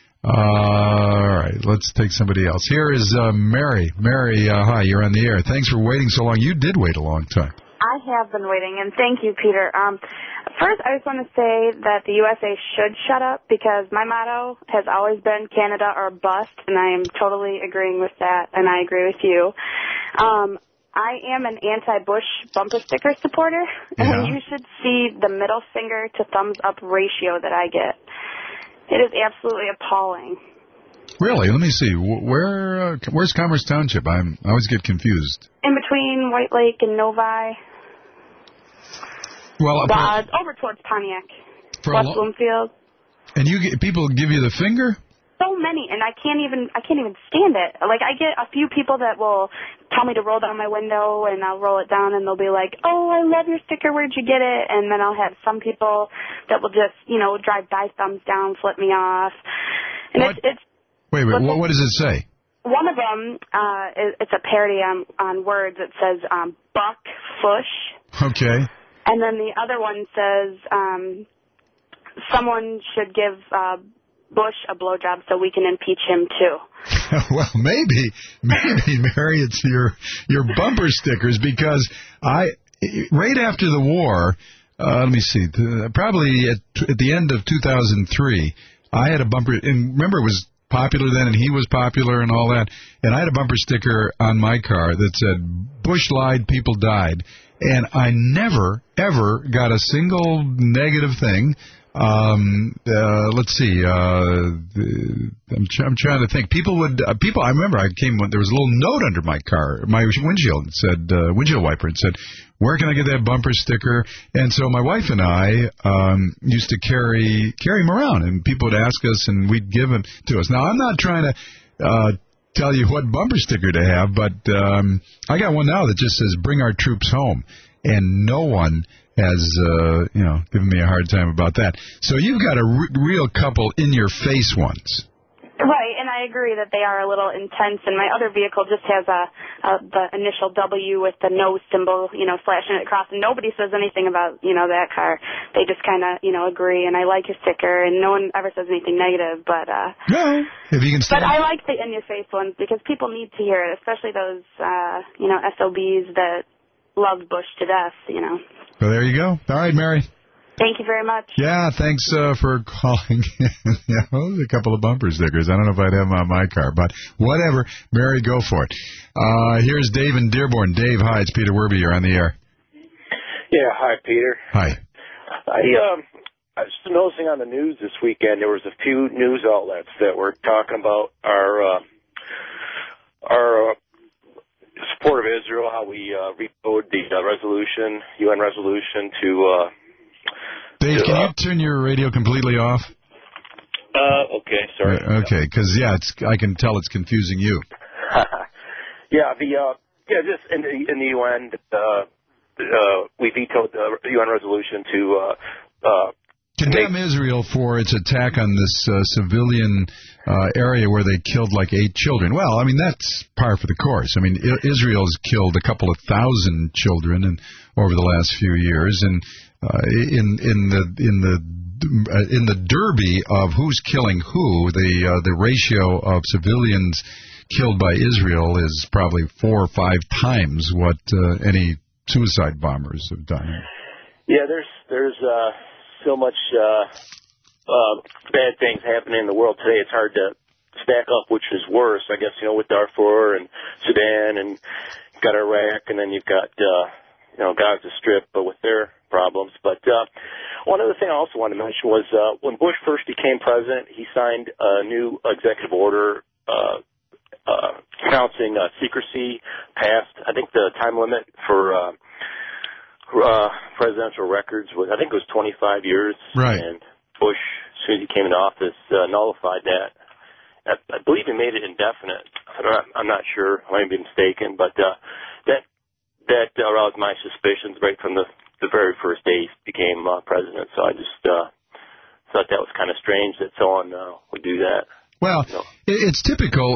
All right, let's take somebody else. Here is Mary. Mary, hi, you're on the air. Thanks for waiting so long. You did wait a long time. I have been waiting, and thank you, Peter. First, I just want to say that the USA should shut up because my motto has always been Canada or bust, and I am totally agreeing with that, and I agree with you. I am an anti-Bush bumper sticker supporter, and you should see the middle finger to thumbs up ratio that I get. It is absolutely appalling. Really? Let me see. Where's Commerce Township? I always get confused. In between White Lake and Novi. Well, over towards Pontiac, West Bloomfield. And people give you the finger? So many, and I can't even stand it. Like, I get a few people that will tell me to roll down my window, and I'll roll it down, and they'll be like, "Oh, I love your sticker. Where'd you get it?" And then I'll have some people that will just, drive by, thumbs down, flip me off. And it's Wait, what does it say? One of them, it's a parody on words. It says buck fush. Okay. And then the other one says someone should give Bush a blowjob so we can impeach him too. Well, maybe, Mary, it's your bumper stickers because right after the war, let me see, probably at the end of 2003, I had a bumper, and remember it was popular then, and he was popular and all that, and I had a bumper sticker on my car that said, Bush lied, people died, and I never, ever got a single negative thing. Let's see. I'm trying to think. People. I remember there was a little note under my car, my windshield. It said windshield wiper. It said, "Where can I get that bumper sticker?" And so my wife and I used to carry them around, and people would ask us, and we'd give them to us. Now I'm not trying to tell you what bumper sticker to have, but I got one now that just says "Bring our troops home," and no one has, given me a hard time about that. So you've got a real couple in-your-face ones. Right, and I agree that they are a little intense, and my other vehicle just has the initial W with the no symbol, flashing it across, and nobody says anything about, that car. They just kind of, agree, and I like his sticker, and no one ever says anything negative, but... No, if you can but I like the in-your-face ones, because people need to hear it, especially those, SOBs that love Bush to death, Well, there you go. All right, Mary. Thank you very much. Yeah, thanks for calling. Yeah, well, a couple of bumper stickers. I don't know if I'd have them on my car, but whatever. Mary, go for it. Here's Dave in Dearborn. Dave, hi, it's Peter Werby. You're on the air. Yeah, hi, Peter. Hi. I was just noticing on the news this weekend there was a few news outlets that were talking about our support of Israel, how we vetoed the UN resolution to... Dave, can you turn your radio completely off? Okay, sorry. Okay, because, I can tell it's confusing you. just in the UN, we vetoed the UN resolution to condemn Israel for its attack on this civilian area where they killed like 8 children. Well, I mean, that's par for the course. I mean, Israel's killed a couple of thousand children over the last few years, and in the derby of who's killing who, the ratio of civilians killed by Israel is probably 4 or 5 times what any suicide bombers have done. Yeah, there's so much bad things happening in the world today. It's hard to stack up which is worse. I guess, with Darfur and Sudan, and you've got Iraq, and then you've got Gaza Strip, but with their problems. But one other thing I also wanted to mention was when Bush first became president, he signed a new executive order announcing secrecy past. I think the time limit for presidential records was, I think it was 25 years. Right. And Bush, as soon as he came into office, nullified that. I believe he made it indefinite. I'm not sure. I might be mistaken, but that aroused my suspicions right from the very first day he became president. So I just thought that was kind of strange that someone would do that. Well, it's typical.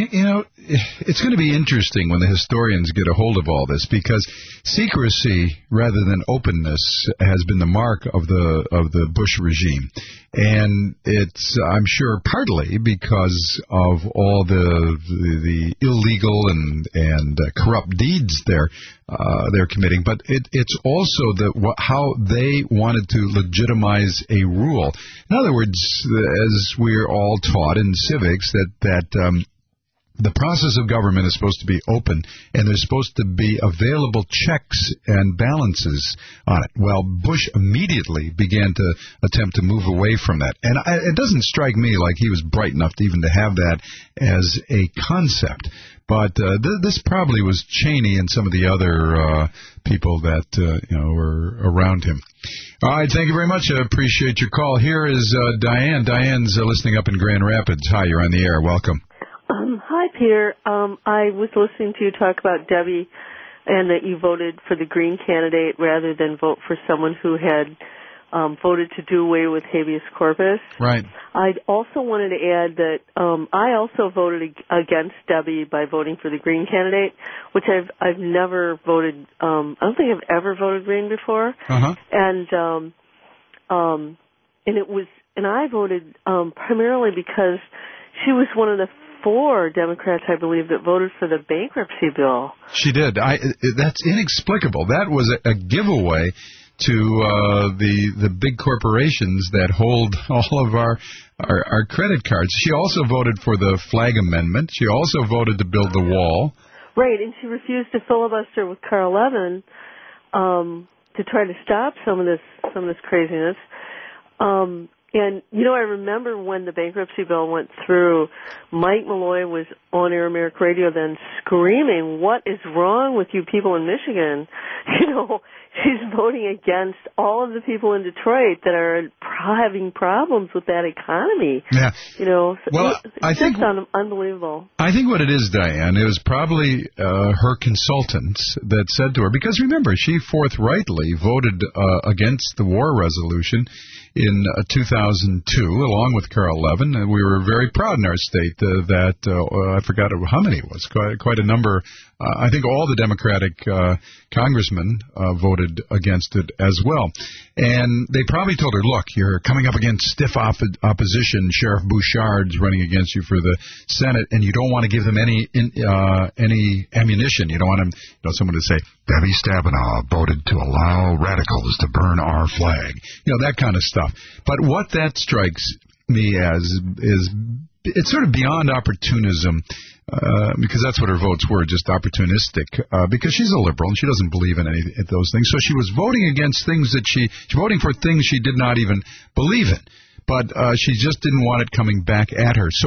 It's going to be interesting when the historians get a hold of all this, because secrecy rather than openness has been the mark of the Bush regime, and it's, I'm sure, partly because of all the illegal and corrupt deeds they're committing, but it's also how they wanted to legitimize a rule. In other words, as we're all taught in civics, that the process of government is supposed to be open, and there's supposed to be available checks and balances on it. Well, Bush immediately began to attempt to move away from that. And it doesn't strike me like he was bright enough to even to have that as a concept. But this probably was Cheney and some of the other people that were around him. All right, thank you very much. I appreciate your call. Here is Diane. Diane's listening up in Grand Rapids. Hi, you're on the air. Welcome. Hi, Peter. I was listening to you talk about Debbie and that you voted for the Green candidate rather than vote for someone who had voted to do away with habeas corpus. Right. I also wanted to add that I also voted against Debbie by voting for the Green candidate, which I've never voted. I don't think I've ever voted Green before. Uh-huh. And I voted primarily because she was one of the 4 Democrats, I believe, that voted for the bankruptcy bill. She did. That's inexplicable. That was a giveaway to the big corporations that hold all of our credit cards. She also voted for the flag amendment. She also voted to build the wall. Right, and she refused to filibuster with Carl Levin to try to stop some of this craziness. And, I remember when the bankruptcy bill went through, Mike Malloy was on Air America Radio then screaming, "What is wrong with you people in Michigan?" She's voting against all of the people in Detroit that are having problems with that economy. Yeah. Well, I think unbelievable. I think what it is, Diane, it was probably her consultants that said to her, because remember, she forthrightly voted against the war resolution in 2002, along with Carl Levin, and we were very proud in our state that I forgot how many it was, quite a number. I think all the Democratic congressmen voted against it as well. And they probably told her, look, you're coming up against stiff opposition. Sheriff Bouchard's running against you for the Senate, and you don't want to give them any ammunition. You don't want them, someone to say, Debbie Stabenow voted to allow radicals to burn our flag. That kind of stuff. But what that strikes me as is it's sort of beyond opportunism, because that's what her votes were, just opportunistic, because she's a liberal and she doesn't believe in any of those things. So she was voting against things that she's voting for things she did not even believe in, but she just didn't want it coming back at her. So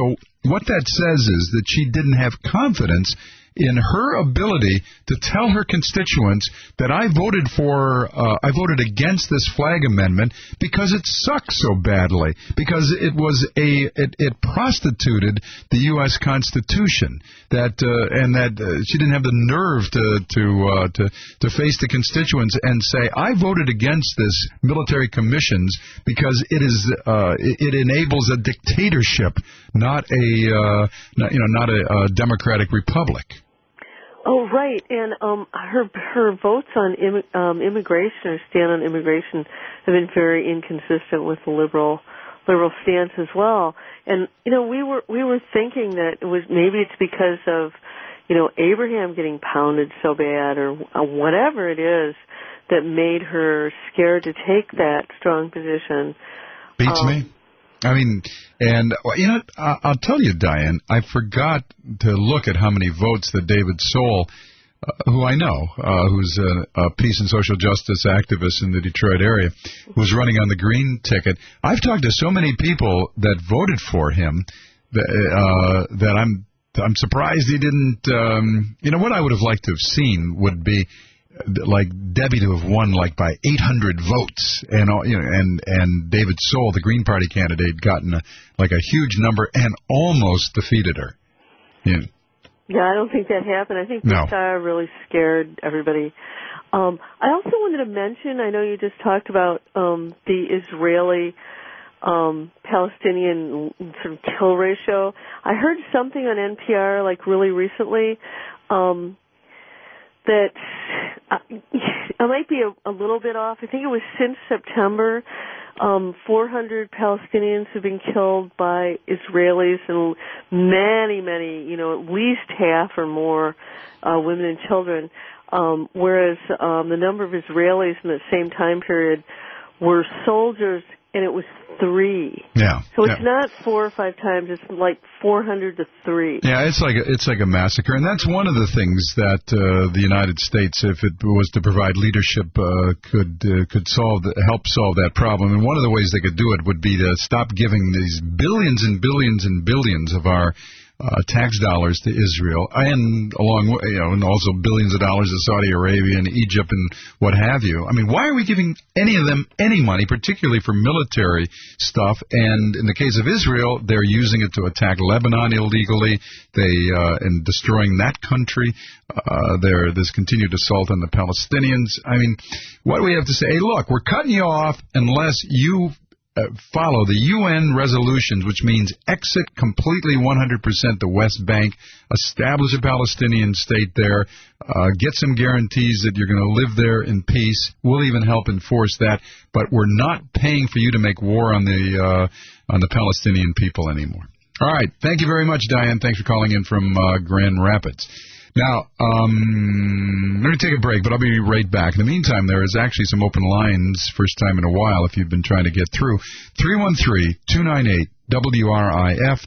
what that says is that she didn't have confidence in her ability to tell her constituents that I voted against this flag amendment because it sucks so badly, because it prostituted the U.S. Constitution, and that she didn't have the nerve to face the constituents and say, I voted against this military commissions because it enables a dictatorship, not a democratic republic. Oh, right. And her votes on immigration, or stand on immigration, have been very inconsistent with the liberal stance as well. And we were thinking that maybe it's because of Abraham getting pounded so bad, or whatever it is that made her scared to take that strong position. Beats me. I mean, and I'll tell you, Diane, I forgot to look at how many votes that David Soul, who I know, who's a peace and social justice activist in the Detroit area, who's running on the Green ticket. I've talked to so many people that voted for him that I'm surprised he didn't. What I would have liked to have seen would be like Debbie to have won like by 800 votes, and David Soul, the Green Party candidate, gotten a huge number and almost defeated her. Yeah, I don't think that happened. I think Bashar really scared everybody. I also wanted to mention, I know you just talked about the Israeli Palestinian sort of kill ratio. I heard something on NPR really recently that I might be a little bit off. I think it was since September, 400 Palestinians have been killed by Israelis, and many, at least half or more women and children, whereas the number of Israelis in the same time period were soldiers, and it was 3. Yeah. So it's not 4 or 5 times. It's like 400 to 3. Yeah, it's like a massacre, and that's one of the things that the United States, if it was to provide leadership, could help solve that problem. And one of the ways they could do it would be to stop giving these billions and billions and billions of our tax dollars to Israel, and and also billions of dollars to Saudi Arabia and Egypt and what have you. I mean, why are we giving any of them any money, particularly for military stuff? And in the case of Israel, they're using it to attack Lebanon illegally. And destroying that country. There's continued assault on the Palestinians. I mean, what do we have to say? Hey, look, we're cutting you off unless you follow the UN resolutions, which means exit completely 100% the West Bank, establish a Palestinian state there, get some guarantees that you're going to live there in peace. We'll even help enforce that, but we're not paying for you to make war on the Palestinian people anymore. All right. Thank you very much, Diane. Thanks for calling in from Grand Rapids. Now, I'm going to take a break, but I'll be right back. In the meantime, there is actually some open lines, first time in a while, if you've been trying to get through. 313-298-WRIF,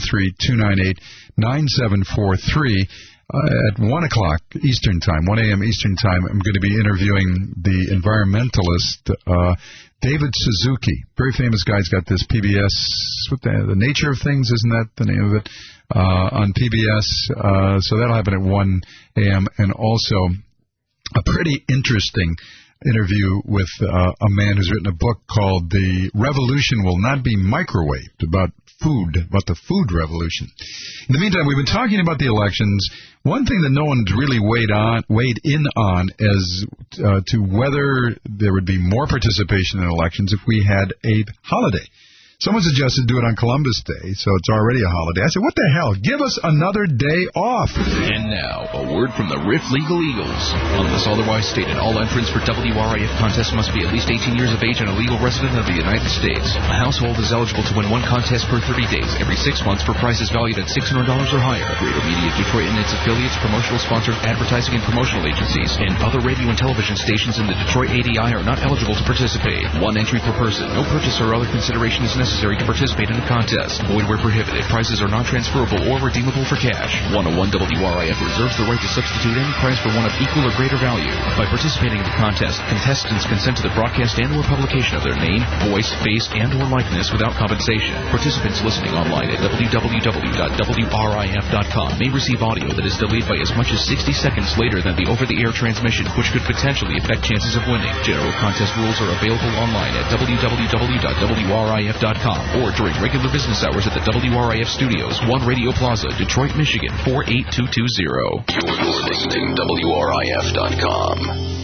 313-298-9743. At 1 o'clock Eastern Time, 1 a.m. Eastern Time, I'm going to be interviewing the environmentalist David Suzuki. Very famous guy. He's got this PBS, The Nature of Things, isn't that the name of it, on PBS. So that'll happen at 1 a.m. And also a pretty interesting interview with a man who's written a book called The Revolution Will Not Be Microwaved, about the food revolution. In the meantime, we've been talking about the elections. One thing that no one's really weighed in on as to whether there would be more participation in elections if we had a holiday. Someone suggested do it on Columbus Day, so it's already a holiday. I said, what the hell? Give us another day off. And now, a word from the Riff Legal Eagles. Unless otherwise stated, all entrants for WRIF contests must be at least 18 years of age and a legal resident of the United States. A household is eligible to win one contest per 30 days every 6 months for prizes valued at $600 or higher. Greater Media Detroit and its affiliates, promotional sponsors, advertising and promotional agencies, and other radio and television stations in the Detroit ADI are not eligible to participate. One entry per person. No purchase or other consideration is necessary necessary to participate in the contest. Void where prohibited. Prizes are not transferable or redeemable for cash. 101 WRIF reserves the right to substitute any prize for one of equal or greater value. By participating in the contest, contestants consent to the broadcast and or publication of their name, voice, face, and or likeness without compensation. Participants listening online at www.wrif.com may receive audio that is delayed by as much as 60 seconds later than the over-the-air transmission, which could potentially affect chances of winning. General contest rules are available online at www.wrif.com or during regular business hours at the WRIF Studios, 1 Radio Plaza, Detroit, Michigan, 48220. You're listening to WRIF.com.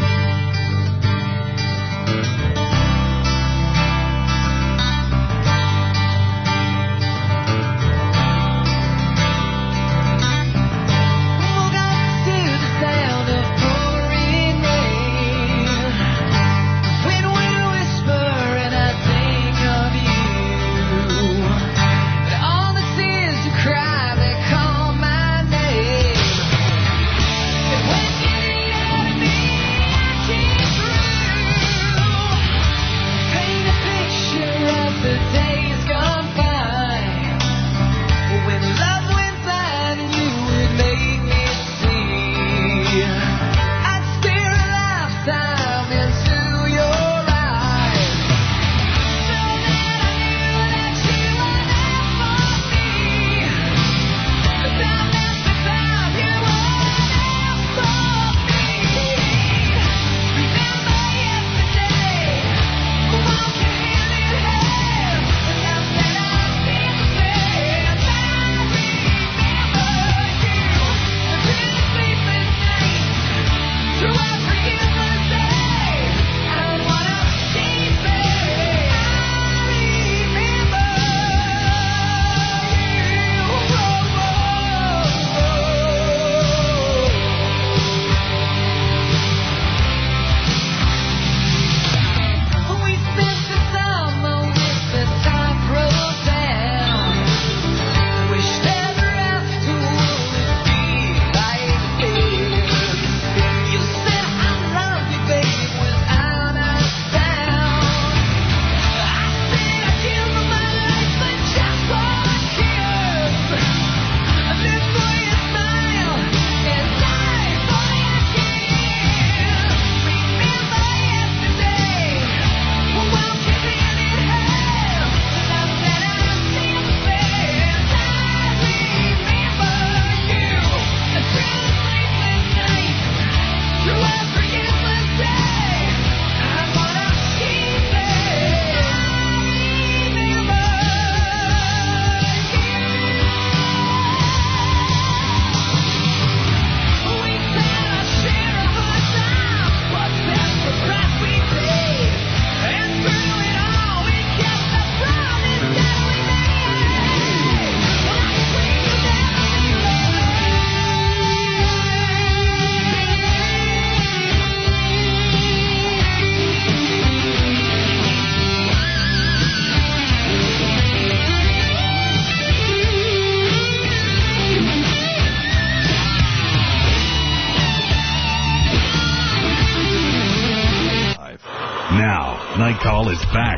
Night Call is back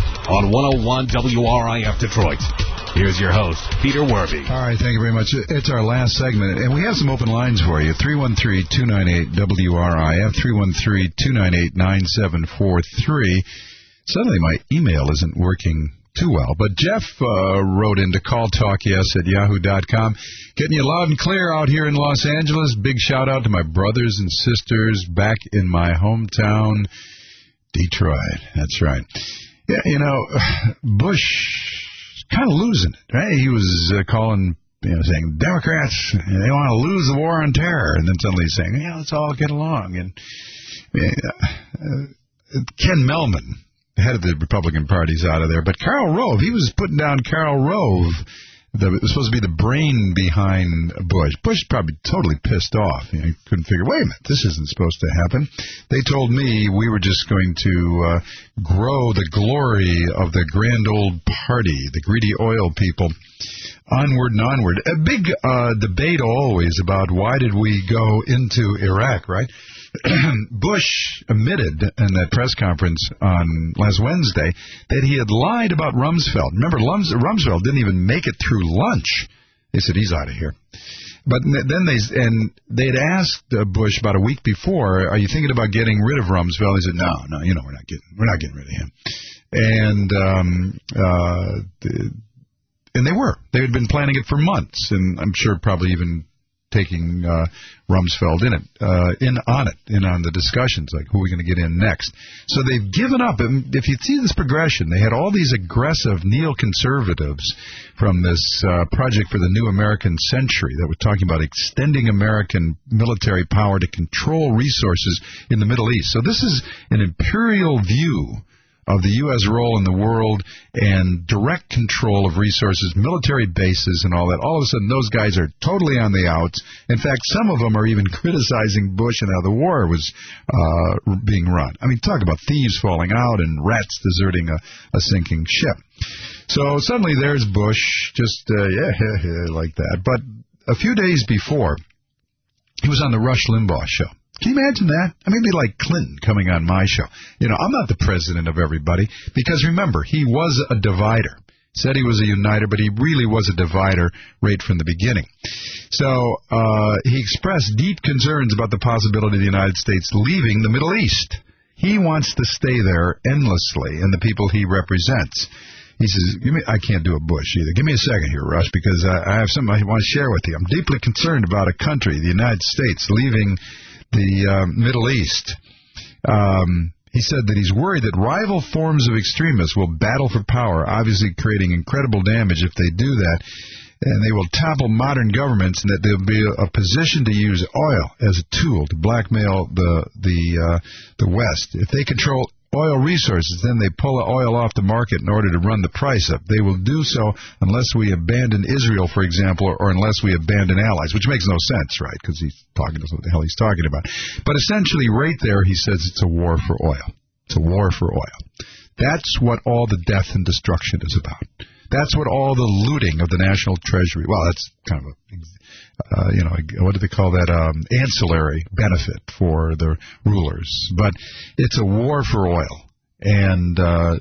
on 101 WRIF Detroit. Here's your host, Peter Werby. All right, thank you very much. It's our last segment, and we have some open lines for you. 313-298-WRIF, 313-298-9743. Suddenly my email isn't working too well, but Jeff wrote into calltalkyes@yahoo.com, getting you loud and clear out here in Los Angeles. Big shout-out to my brothers and sisters back in my hometown, Detroit. That's right. Yeah, you know, Bush kind of losing it, right? He was calling, saying, Democrats, they want to lose the war on terror, and then suddenly saying, let's all get along. And Ken Mellman, the head of the Republican Party's out of there, but Karl Rove, he was putting down Karl Rove. It was supposed to be the brain behind Bush. Bush probably totally pissed off. He couldn't figure, wait a minute, this isn't supposed to happen. They told me we were just going to grow the glory of the grand old party, the greedy oil people. Onward and onward. A big debate always about why did we go into Iraq, right? Bush admitted in that press conference on last Wednesday that he had lied about Rumsfeld. Remember, Rumsfeld didn't even make it through lunch. They said, he's out of here. But then they'd asked Bush about a week before, are you thinking about getting rid of Rumsfeld? He said, no, we're not getting rid of him. And they were. They had been planning it for months, and I'm sure probably even taking Rumsfeld in on the discussions, like who are we going to get in next. So they've given up. And if you see this progression, they had all these aggressive neoconservatives from this Project for the New American Century that was talking about extending American military power to control resources in the Middle East. So this is an imperial view of the U.S. role in the world and direct control of resources, military bases and all that. All of a sudden, those guys are totally on the outs. In fact, some of them are even criticizing Bush and how the war was being run. I mean, talk about thieves falling out and rats deserting a sinking ship. So suddenly there's Bush, just, like that. But a few days before, he was on the Rush Limbaugh show. Can you imagine that? I mean, it'd be like Clinton coming on my show. I'm not the president of everybody, because remember, he was a divider. Said he was a uniter, but he really was a divider right from the beginning. So he expressed deep concerns about the possibility of the United States leaving the Middle East. He wants to stay there endlessly, and the people he represents. He says, I can't do a Bush either. Give me a second here, Rush, because I have something I want to share with you. I'm deeply concerned about a country, the United States, leaving the Middle East. He said that he's worried that rival forms of extremists will battle for power, obviously creating incredible damage if they do that, and they will topple modern governments, and that there'll be a position to use oil as a tool to blackmail the West. If they control oil resources, then they pull the oil off the market in order to run the price up. They will do so unless we abandon Israel, for example, or unless we abandon allies, which makes no sense, right, because he's talking to what the hell he's talking about. But essentially, right there, he says it's a war for oil. It's a war for oil. That's what all the death and destruction is about. That's what all the looting of the national treasury, well, that's kind of a, what do they call that, ancillary benefit for the rulers. But it's a war for oil. And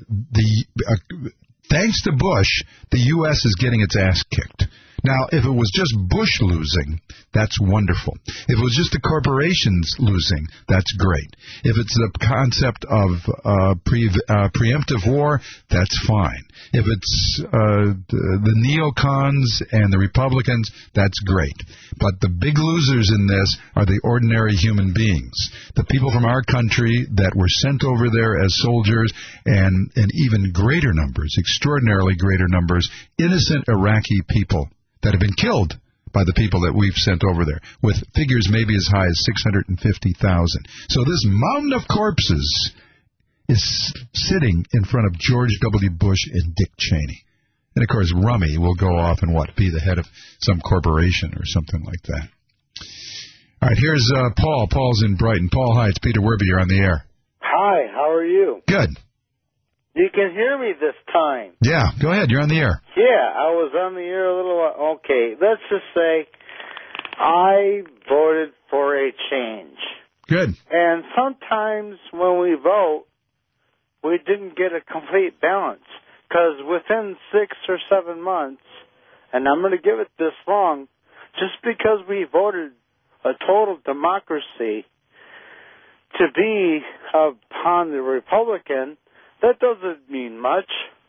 thanks to Bush, the U.S. is getting its ass kicked. Now, if it was just Bush losing, that's wonderful. If it was just the corporations losing, that's great. If it's the concept of preemptive war, that's fine. If it's the neocons and the Republicans, that's great. But the big losers in this are the ordinary human beings, the people from our country that were sent over there as soldiers, and in even greater numbers, extraordinarily greater numbers, innocent Iraqi people that have been killed by the people that we've sent over there, with figures maybe as high as 650,000. So this mountain of corpses is sitting in front of George W. Bush and Dick Cheney. And, of course, Rummy will go off and, be the head of some corporation or something like that. All right, here's Paul. Paul's in Brighton. Paul, hi, it's Peter Werby. You're on the air. Hi, how are you? Good. You can hear me this time. Yeah, go ahead. You're on the air. Yeah, I was on the air a little while. Okay, let's just say I voted for a change. Good. And sometimes when we vote, we didn't get a complete balance. Because within 6 or 7 months, and I'm going to give it this long, just because we voted a total democracy to be upon the Republican, that doesn't mean much.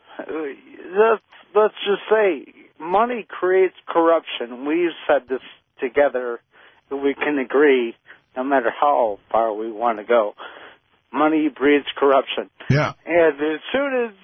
Let's just say money creates corruption. We've said this together. We can agree, no matter how far we want to go. Money breeds corruption. Yeah. And as soon as,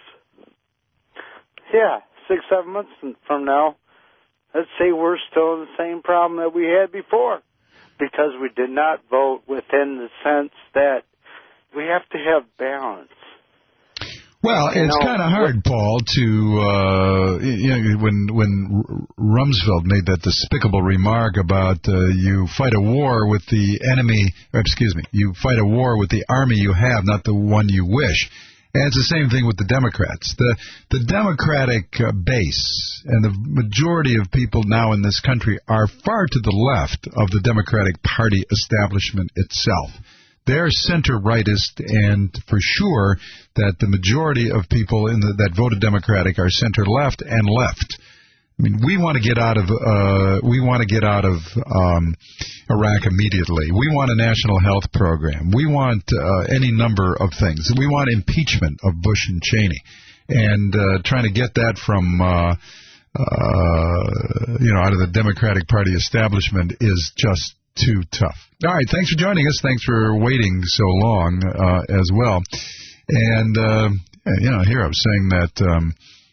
6, 7 months from now, let's say we're still in the same problem that we had before, because we did not vote within the sense that we have to have balance. Well, it's kind of hard, Paul, to when Rumsfeld made that despicable remark about you fight a war with the enemy, you fight a war with the army you have, not the one you wish. And it's the same thing with the Democrats. The Democratic base and the majority of people now in this country are far to the left of the Democratic Party establishment itself. They're center-rightist, and for sure that the majority of people that voted Democratic are center-left and left. I mean, we want to get out of Iraq immediately. We want a national health program. We want any number of things. We want impeachment of Bush and Cheney, and trying to get that from out of the Democratic Party establishment is just too tough. All right, thanks for joining us. Thanks for waiting so long as well. And here I was saying that.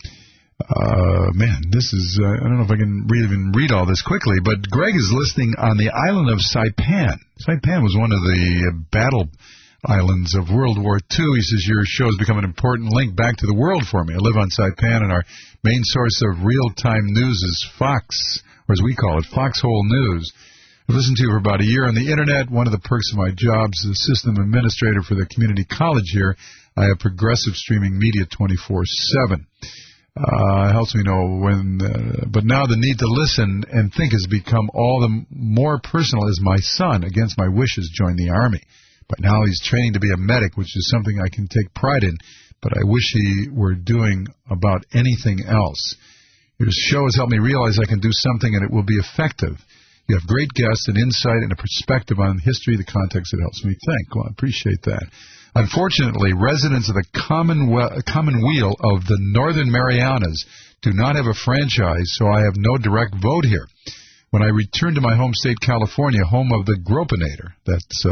This is, I don't know if I can even read all this quickly, but Greg is listening on the island of Saipan. Saipan was one of the battle islands of World War II. He says, your show has become an important link back to the world for me. I live on Saipan, and our main source of real-time news is Fox, or as we call it, Foxhole News. I've listened to you for about a year on the Internet. One of the perks of my job is the system administrator for the community college here. I have progressive streaming media 24/7. Helps me know when, but now the need to listen and think has become all the more personal as my son, against my wishes, joined the Army. But now he's training to be a medic, which is something I can take pride in, but I wish he were doing about anything else. Your show has helped me realize I can do something and it will be effective. You have great guests and insight and a perspective on history, the context. It helps me think. Well, I appreciate that. Unfortunately, residents of the Commonweal of the Northern Marianas do not have a franchise, so I have no direct vote here. When I return to my home state, California, home of the Gropinator, that's,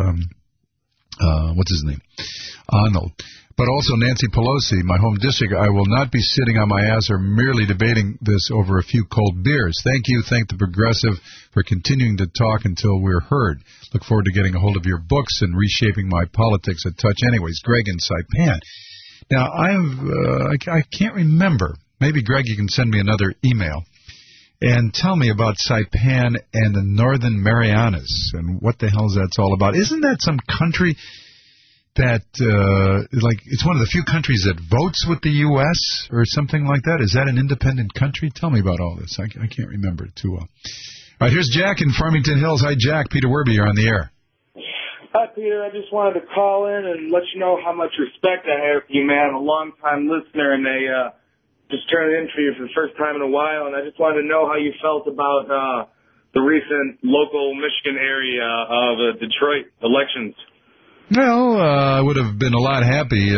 what's his name? Arnold. But also Nancy Pelosi, my home district, I will not be sitting on my ass or merely debating this over a few cold beers. Thank you. Thank the Progressive for continuing to talk until we're heard. Look forward to getting a hold of your books and reshaping my politics a touch. Anyways, Greg in Saipan. Now, I can't remember. Maybe, Greg, you can send me another email and tell me about Saipan and the Northern Marianas and what the hell that's all about. Isn't that some country that, it's one of the few countries that votes with the U.S. or something like that? Is that an independent country? Tell me about all this. I can't remember it too well. All right, here's Jack in Farmington Hills. Hi, Jack. Peter Werby, you're on the air. Hi, Peter. I just wanted to call in and let you know how much respect I have for you, man. I'm a long-time listener, and they just turned it in for you for the first time in a while, and I just wanted to know how you felt about the recent local Michigan area of the Detroit elections. Well, I would have been a lot happy,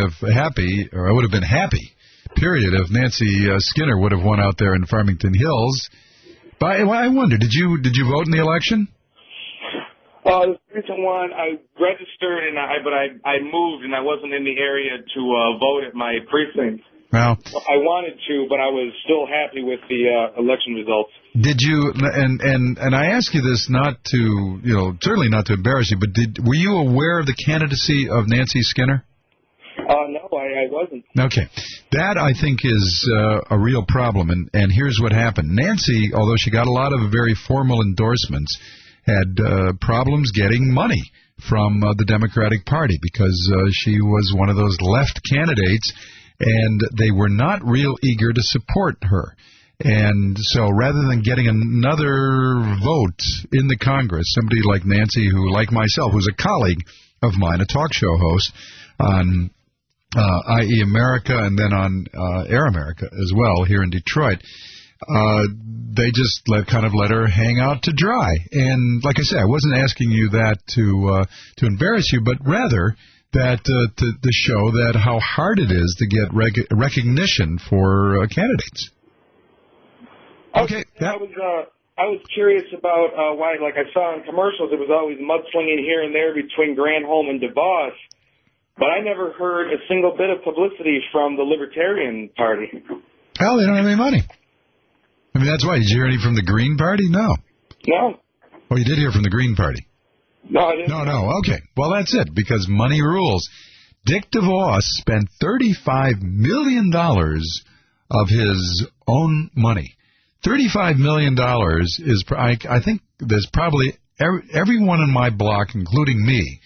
period, if Nancy Skinner would have won out there in Farmington Hills. But I wonder, did you vote in the election? The recent one, I registered, but I moved, and I wasn't in the area to vote at my precinct. Well, I wanted to, but I was still happy with the election results. Did you? And I ask you this not to, certainly not to embarrass you, but were you aware of the candidacy of Nancy Skinner? No, I wasn't. Okay. That, I think, is a real problem, and here's what happened. Nancy, although she got a lot of very formal endorsements, had problems getting money from the Democratic Party because she was one of those left candidates, and they were not real eager to support her. And so rather than getting another vote in the Congress, somebody like Nancy, who, like myself, who's a colleague of mine, a talk show host on IE America and then on Air America as well here in Detroit, they just let her hang out to dry. And like I say, I wasn't asking you that to embarrass you, but rather that to show that how hard it is to get recognition for candidates. Okay. I was curious about why, like I saw in commercials, it was always mudslinging here and there between Granholm and DeVos, but I never heard a single bit of publicity from the Libertarian Party. Hell, they don't have any money. I mean, that's why. Did you hear any from the Green Party? No. No. Oh, you did hear from the Green Party? No, I didn't. No. Okay. Well, that's it, because money rules. Dick DeVos spent $35 million of his own money. $35 million is, I think there's probably everyone in my block, including me,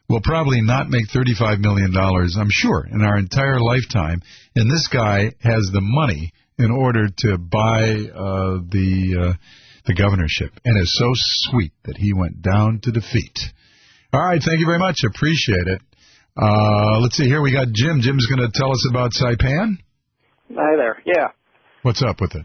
will probably not make $35 million, I'm sure, in our entire lifetime. And this guy has the money in order to buy the governorship. And it's so sweet that he went down to defeat. All right, thank you very much. Appreciate it. Let's see here. We got Jim. Jim's going to tell us about Saipan. Hi there. Yeah. What's up with it?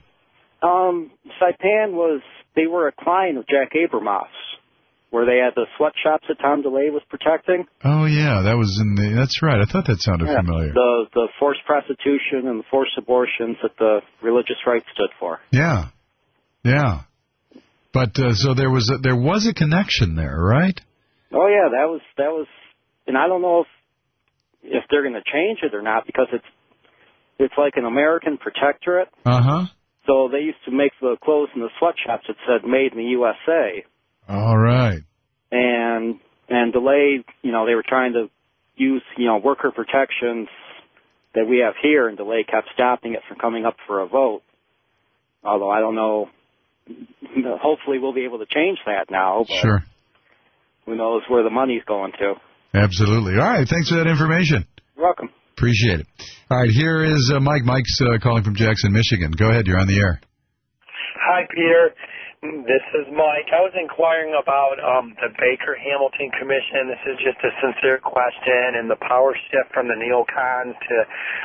Saipan they were a client of Jack Abramoff's, where they had the sweatshops that Tom DeLay was protecting. Oh, yeah, that's right. I thought that sounded familiar. The forced prostitution and the forced abortions that the religious right stood for. Yeah. Yeah. But, so there was a connection there, right? Oh, yeah, that was, and I don't know if they're going to change it or not, because it's like an American protectorate. Uh-huh. So they used to make the clothes in the sweatshops that said "Made in the USA." All right. And DeLay, they were trying to use, worker protections that we have here, and DeLay kept stopping it from coming up for a vote. Although I don't know, hopefully we'll be able to change that now. But sure. Who knows where the money's going to. Absolutely. All right, thanks for that information. You're welcome. Appreciate it. All right, here is Mike. Mike's calling from Jackson, Michigan. Go ahead, you're on the air. Hi, Peter. This is Mike. I was inquiring about the Baker-Hamilton Commission. This is just a sincere question, and the power shift from the neocons to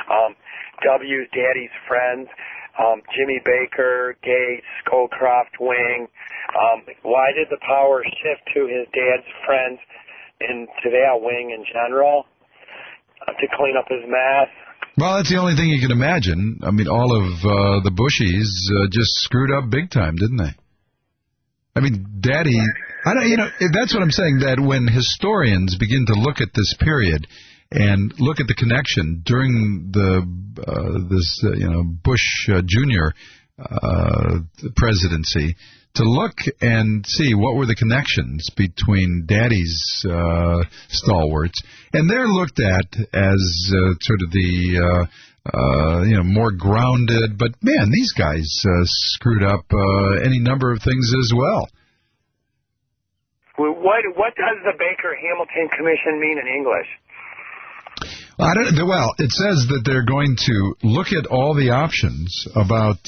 W's daddy's friends, Jimmy Baker, Gates, Scowcroft, Wing. Why did the power shift to his dad's friends and to that Wing in general to clean up his mess? Well, that's the only thing you can imagine. I mean, all of the Bushies just screwed up big time, didn't they? I mean, Daddy, that's what I'm saying, that when historians begin to look at this period and look at the connection during this Bush Jr. Presidency, to look and see what were the connections between Daddy's stalwarts, and they're looked at as sort of the more grounded, but man, these guys screwed up any number of things as well. What does the Baker-Hamilton Commission mean in English? Well, it says that they're going to look at all the options about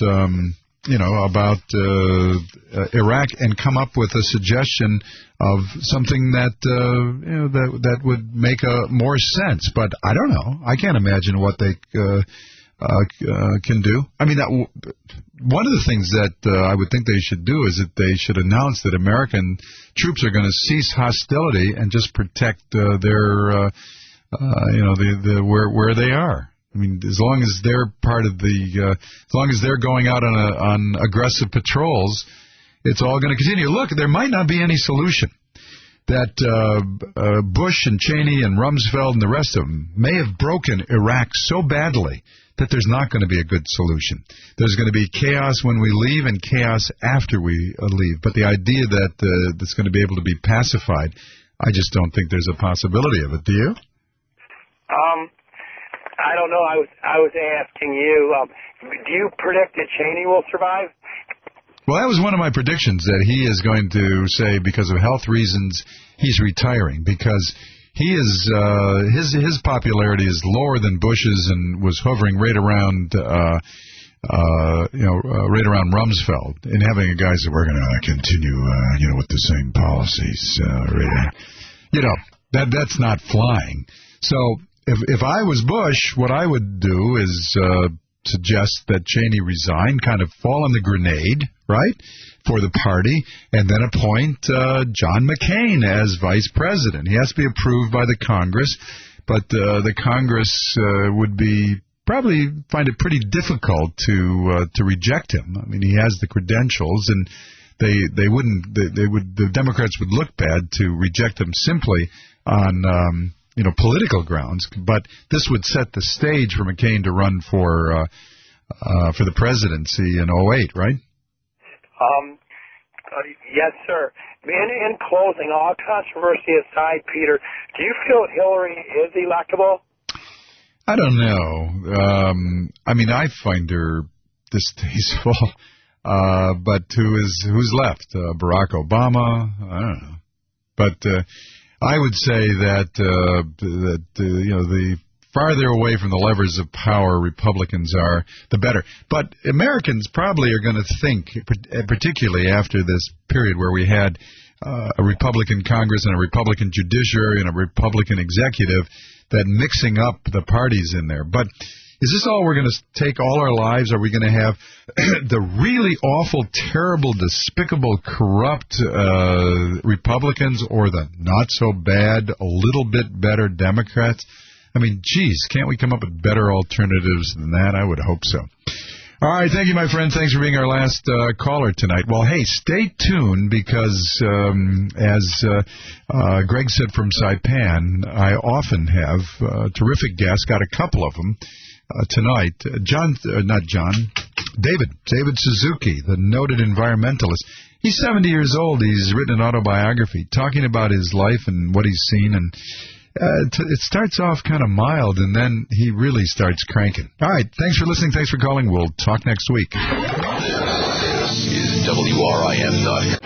Iraq and come up with a suggestion of something that that would make more sense. But I don't know. I can't imagine what they can do. I mean, one of the things that I would think they should do is that they should announce that American troops are going to cease hostility and just protect their where they are. I mean, as long as they're part of as long as they're going out on aggressive patrols, it's all going to continue. Look, there might not be any solution. That Bush and Cheney and Rumsfeld and the rest of them may have broken Iraq so badly that there's not going to be a good solution. There's going to be chaos when we leave and chaos after we leave. But the idea that it's going to be able to be pacified, I just don't think there's a possibility of it. Do you? I don't know. I was asking you, do you predict that Cheney will survive? Well, that was one of my predictions, that he is going to say, because of health reasons, he's retiring, because he is his popularity is lower than Bush's and was hovering right around right around Rumsfeld, and having a guy say we're going to continue with the same policies, that's not flying. So if I was Bush, what I would do is suggest that Cheney resign, kind of fall on the grenade, right, for the party, and then appoint John McCain as vice president. He has to be approved by the Congress, but the Congress would probably find it pretty difficult to reject him. I mean, he has the credentials, and the Democrats would look bad to him simply on political grounds, but this would set the stage for McCain to run for the presidency in 2008, right? Yes, sir. In closing, all controversy aside, Peter, do you feel Hillary is electable? I don't know. I mean, I find her distasteful, but who's left? Barack Obama? I don't know. But I would say that the farther away from the levers of power Republicans are, the better. But Americans probably are going to think, particularly after this period where we had a Republican Congress and a Republican judiciary and a Republican executive, that mixing up the parties in there. But is this all we're going to take all our lives? Are we going to have the really awful, terrible, despicable, corrupt Republicans or the not-so-bad, a little bit better Democrats? I mean, geez, can't we come up with better alternatives than that? I would hope so. All right, thank you, my friend. Thanks for being our last caller tonight. Well, hey, stay tuned because, as Greg said from Saipan, I often have terrific guests, got a couple of them tonight. David Suzuki, the noted environmentalist. He's 70 years old. He's written an autobiography talking about his life and what he's seen, and it starts off kind of mild, and then he really starts cranking. All right, thanks for listening. Thanks for calling. We'll talk next week. This is WRIF.com.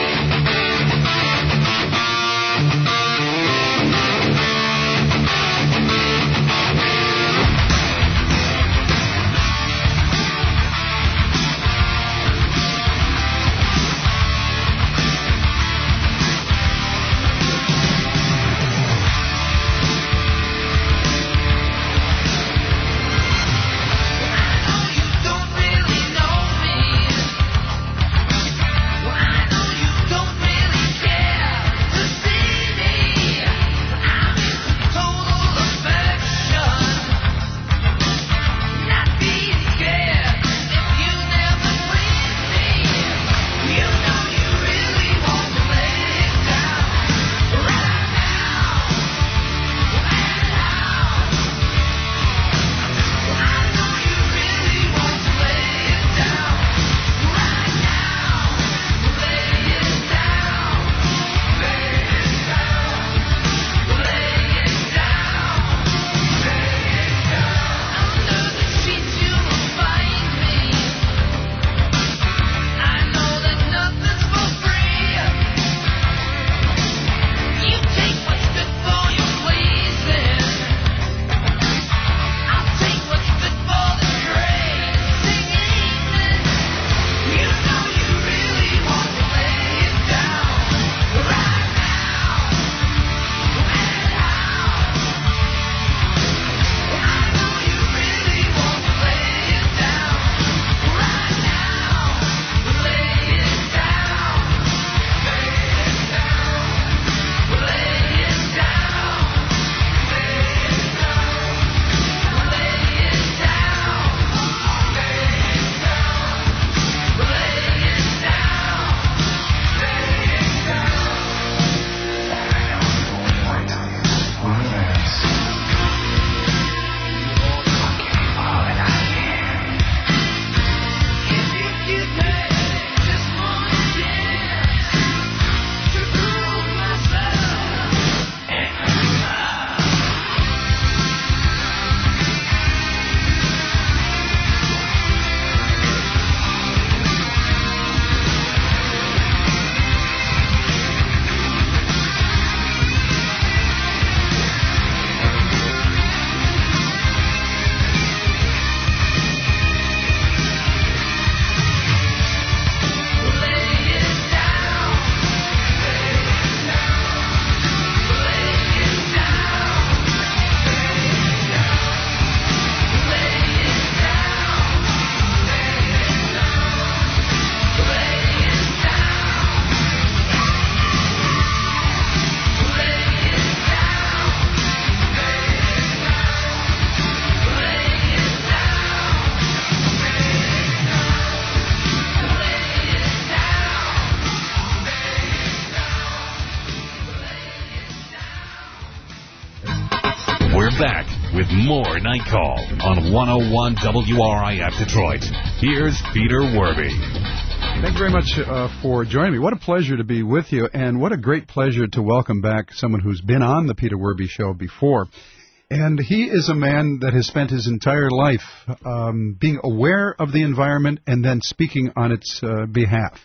Back with more Night Call on 101 WRIF Detroit. Here's Peter Werby. Thank you very much for joining me. What a pleasure to be with you, and what a great pleasure to welcome back someone who's been on the Peter Werby Show before. And he is a man that has spent his entire life being aware of the environment and then speaking on its behalf.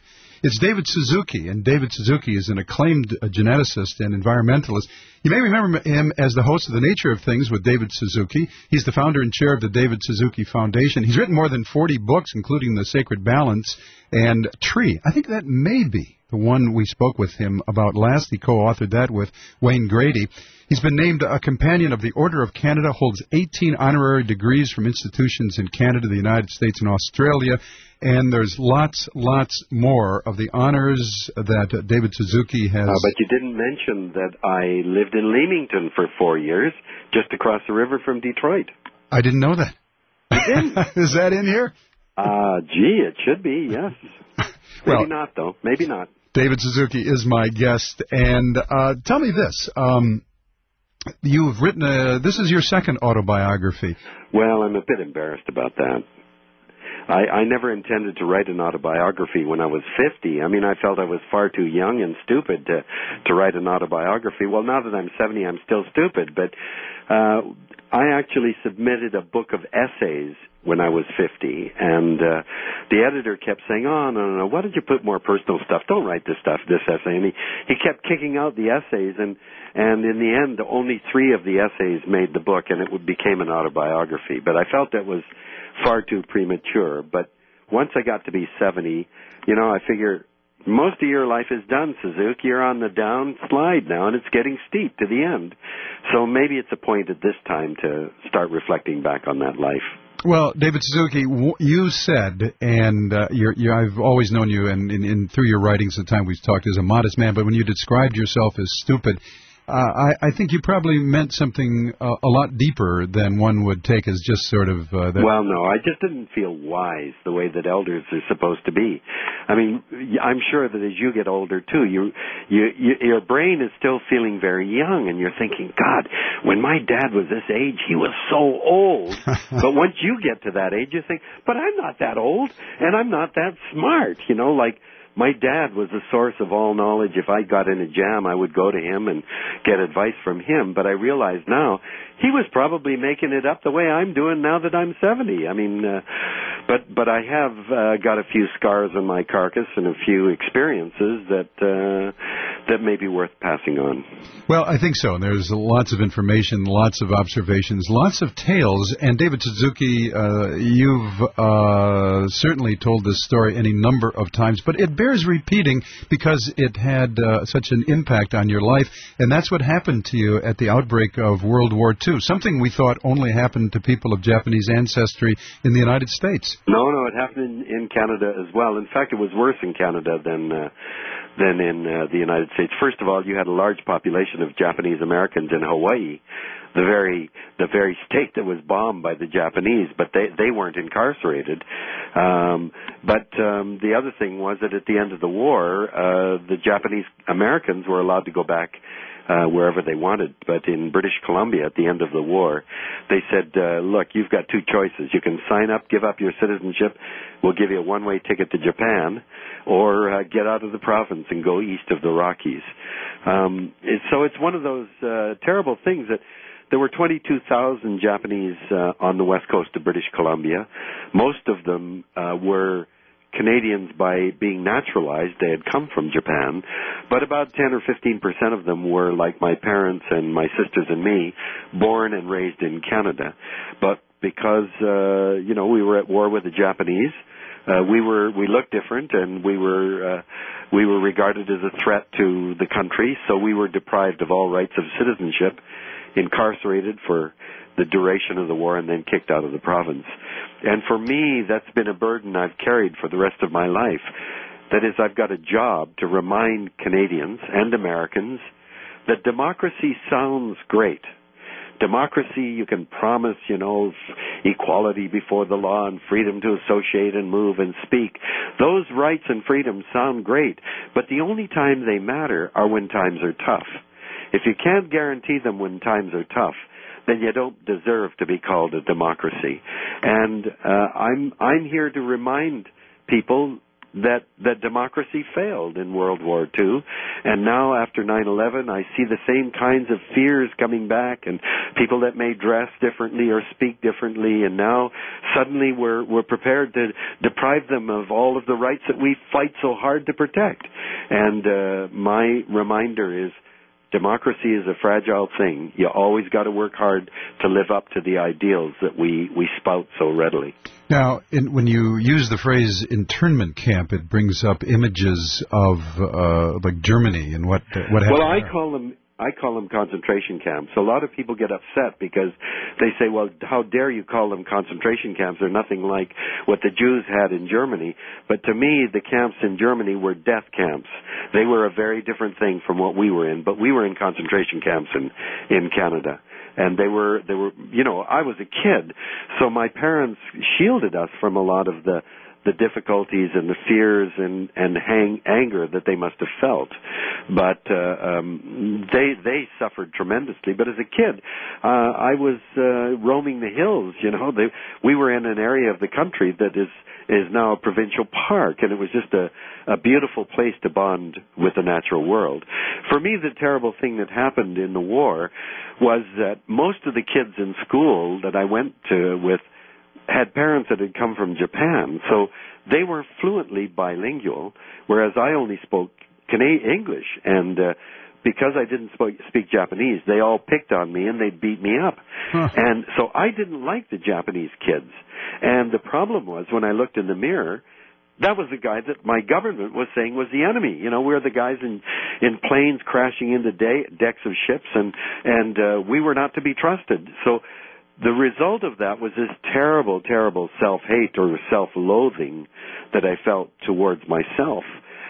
It's David Suzuki, and David Suzuki is an acclaimed geneticist and environmentalist. You may remember him as the host of The Nature of Things with David Suzuki. He's the founder and chair of the David Suzuki Foundation. He's written more than 40 books, including The Sacred Balance and Tree. I think that may be the one we spoke with him about last. He co-authored that with Wayne Grady. He's been named a Companion of the Order of Canada, holds 18 honorary degrees from institutions in Canada, the United States, and Australia. And there's lots more of the honors that David Suzuki has. But you didn't mention that I lived in Leamington for 4 years, just across the river from Detroit. I didn't know that. You didn't? Is that in here? Gee, it should be, yes. Maybe Well, not, though. Maybe not. David Suzuki is my guest. And tell me this. You've written, this is your second autobiography. Well, I'm a bit embarrassed about that. I never intended to write an autobiography when I was 50. I mean, I felt I was far too young and stupid to write an autobiography. Well, now that I'm 70, I'm still stupid. But I actually submitted a book of essays when I was 50, and the editor kept saying, "Oh, no, why don't you put more personal stuff? Don't write this essay." And he kept kicking out the essays, and in the end, only 3 of the essays made the book, and it became an autobiography. But I felt that was far too premature. But once I got to be 70, I figure most of your life is done, Suzuki. You're on the down slide now, and it's getting steep to the end. So maybe it's a point at this time to start reflecting back on that life. Well, David Suzuki, you said, and I've always known you, and through your writings at the time we've talked, as a modest man, but when you described yourself as stupid, I think you probably meant something a lot deeper than one would take as just sort of... Well, no, I just didn't feel wise the way that elders are supposed to be. I mean, I'm sure that as you get older, too, your brain is still feeling very young, and you're thinking, God, when my dad was this age, he was so old. But once you get to that age, you think, but I'm not that old, and I'm not that smart, like... My dad was the source of all knowledge. If I got in a jam, I would go to him and get advice from him. But I realize now he was probably making it up the way I'm doing now that I'm 70. I mean, but I have got a few scars on my carcass and a few experiences that may be worth passing on. Well, I think so. And there's lots of information, lots of observations, lots of tales. And David Suzuki, you've certainly told this story any number of times, but it bears repeating because it had such an impact on your life. And that's what happened to you at the outbreak of World War II, something we thought only happened to people of Japanese ancestry in the United States. No, it happened in Canada as well. In fact, it was worse in Canada than in the United States. First of all, you had a large population of Japanese Americans in Hawaii, the very state that was bombed by the Japanese, but they weren't incarcerated. But the other thing was that at the end of the war, the Japanese Americans were allowed to go back wherever they wanted. But in British Columbia, at the end of the war, they said, look, you've got 2 choices. You can sign up, give up your citizenship, we'll give you a one-way ticket to Japan, or get out of the province and go east of the Rockies. So it's one of those terrible things that there were 22,000 Japanese on the west coast of British Columbia. Most of them were Canadians by being naturalized. They had come from Japan, but about 10 or 15% of them were, like my parents and my sisters and me, born and raised in Canada. But because we were at war with the Japanese, we looked different, and we were regarded as a threat to the country. So we were deprived of all rights of citizenship, incarcerated for the duration of the war, and then kicked out of the province. And for me, that's been a burden I've carried for the rest of my life. That is, I've got a job to remind Canadians and Americans that democracy sounds great. Democracy, you can promise, equality before the law and freedom to associate and move and speak. Those rights and freedoms sound great, but the only time they matter are when times are tough. If you can't guarantee them when times are tough, then you don't deserve to be called a democracy. And I'm here to remind people that democracy failed in World War II. And now after 9/11, I see the same kinds of fears coming back, and people that may dress differently or speak differently, and now suddenly we're prepared to deprive them of all of the rights that we fight so hard to protect. And my reminder is, democracy is a fragile thing. You always got to work hard to live up to the ideals that we spout so readily. Now, when you use the phrase internment camp, it brings up images of like Germany and what happened. Well, I call them concentration camps. A lot of people get upset because they say, well, how dare you call them concentration camps? They're nothing like what the Jews had in Germany. But to me, the camps in Germany were death camps. They were a very different thing from what we were in. But we were in concentration camps in Canada. And they were, I was a kid, so my parents shielded us from a lot of the difficulties and the fears and anger that they must have felt. But they suffered tremendously. But as a kid, I was roaming the hills. We were in an area of the country that is now a provincial park, and it was just a beautiful place to bond with the natural world. For me, the terrible thing that happened in the war was that most of the kids in school that I went to with had parents that had come from Japan, so they were fluently bilingual, whereas I only spoke English, and because I didn't speak Japanese, they all picked on me and they beat me up. And so I didn't like the Japanese kids. And the problem was, when I looked in the mirror, that was the guy that my government was saying was the enemy. We're the guys in planes crashing into decks of ships, and we were not to be trusted. So the result of that was this terrible, terrible self-hate or self-loathing that I felt towards myself.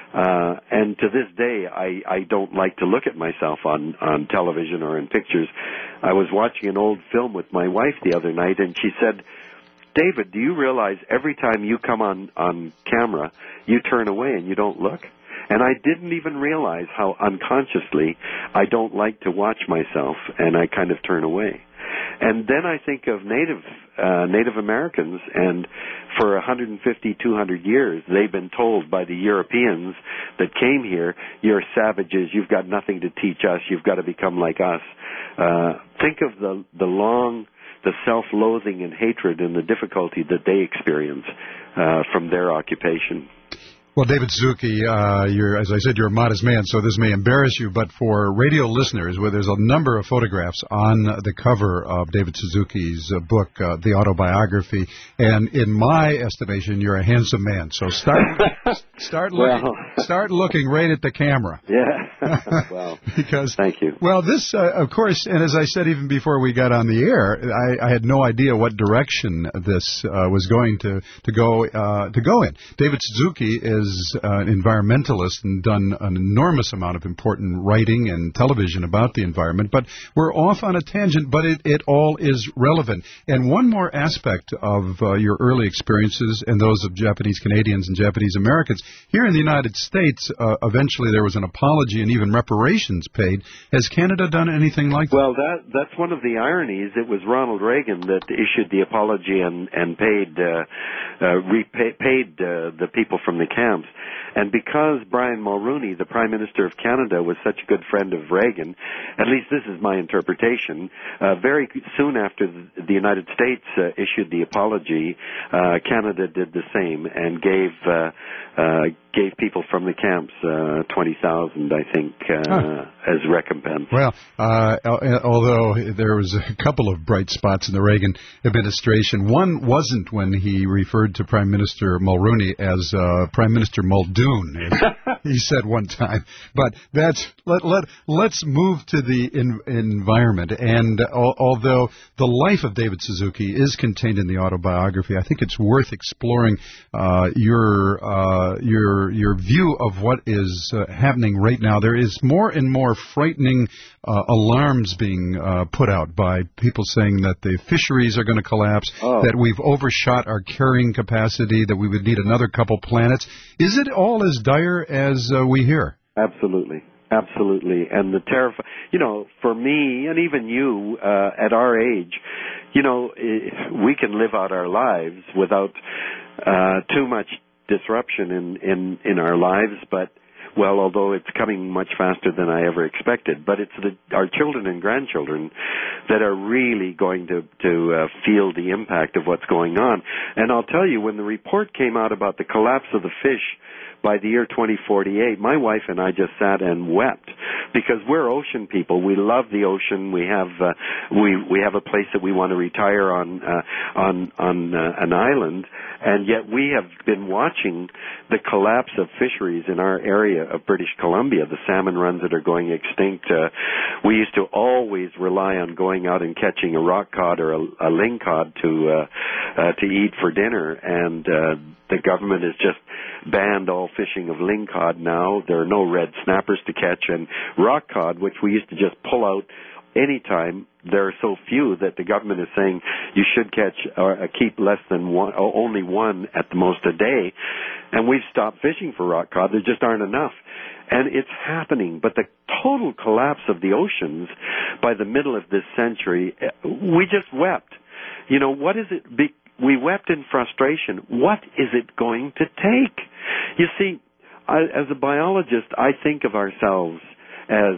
And to this day, I don't like to look at myself on television or in pictures. I was watching an old film with my wife the other night, and she said, David, do you realize every time you come on camera, you turn away and you don't look? And I didn't even realize how unconsciously I don't like to watch myself, and I kind of turn away. And then I think of Native Americans, and for 150, 200 years, they've been told by the Europeans that came here, you're savages, you've got nothing to teach us, you've got to become like us. Think of the self-loathing and hatred and the difficulty that they experience from their occupation. Well, David Suzuki, as I said, you're a modest man, so this may embarrass you, but for radio listeners, where there's a number of photographs on the cover of David Suzuki's book, The Autobiography, and in my estimation, you're a handsome man. So start looking right at the camera. Yeah. Well, because thank you. Well, this, of course, and as I said even before we got on the air, I had no idea what direction this was going to go in. David Suzuki is an environmentalist and done an enormous amount of important writing and television about the environment, but we're off on a tangent, but it all is relevant. And one more aspect of your early experiences and those of Japanese Canadians and Japanese Americans, here in the United States, eventually there was an apology and even reparations paid. Has Canada done anything like that? Well, that's one of the ironies. It was Ronald Reagan that issued the apology and paid the people from the camps. And because Brian Mulroney, the Prime Minister of Canada, was such a good friend of Reagan, at least this is my interpretation, very soon after the United States issued the apology, Canada did the same and gave people from the camps $20,000, I think, as recompense. Well, although there was a couple of bright spots in the Reagan administration, one wasn't when he referred to Prime Minister Mulroney as Prime Minister Muldoon, as he said one time. But let's move to the environment. And although the life of David Suzuki is contained in the autobiography, I think it's worth exploring your view of what is happening right now. There is more and more frightening alarms being put out by people saying that the fisheries are going to collapse, that we've overshot our carrying capacity, that we would need another couple planets. Is it all as dire as we hear? Absolutely. Absolutely. And the for me, and even you, at our age, we can live out our lives without too much disruption in our lives, but well, although it's coming much faster than I ever expected, but it's our children and grandchildren that are really going to feel the impact of what's going on. And I'll tell you, when the report came out about the collapse of the fish by the year 2048, my wife and I just sat and wept, because we're ocean people. We love the ocean. We have a place that we want to retire on an island, and yet we have been watching the collapse of fisheries in our area of British Columbia. The salmon runs that are going extinct. We used to always rely on going out and catching a rock cod or a lingcod to eat for dinner, and the government has just banned all fishing of lingcod now. There are no red snappers to catch, and rock cod, which we used to just pull out anytime, there are so few that the government is saying you should catch or keep less than one, or only one at the most a day, and we've stopped fishing for rock cod. There just aren't enough. And it's happening, but the total collapse of the oceans by the middle of this century, we just wept. You know, what is it? We wept in frustration. What is it going to take? You see, as a biologist, I think of ourselves as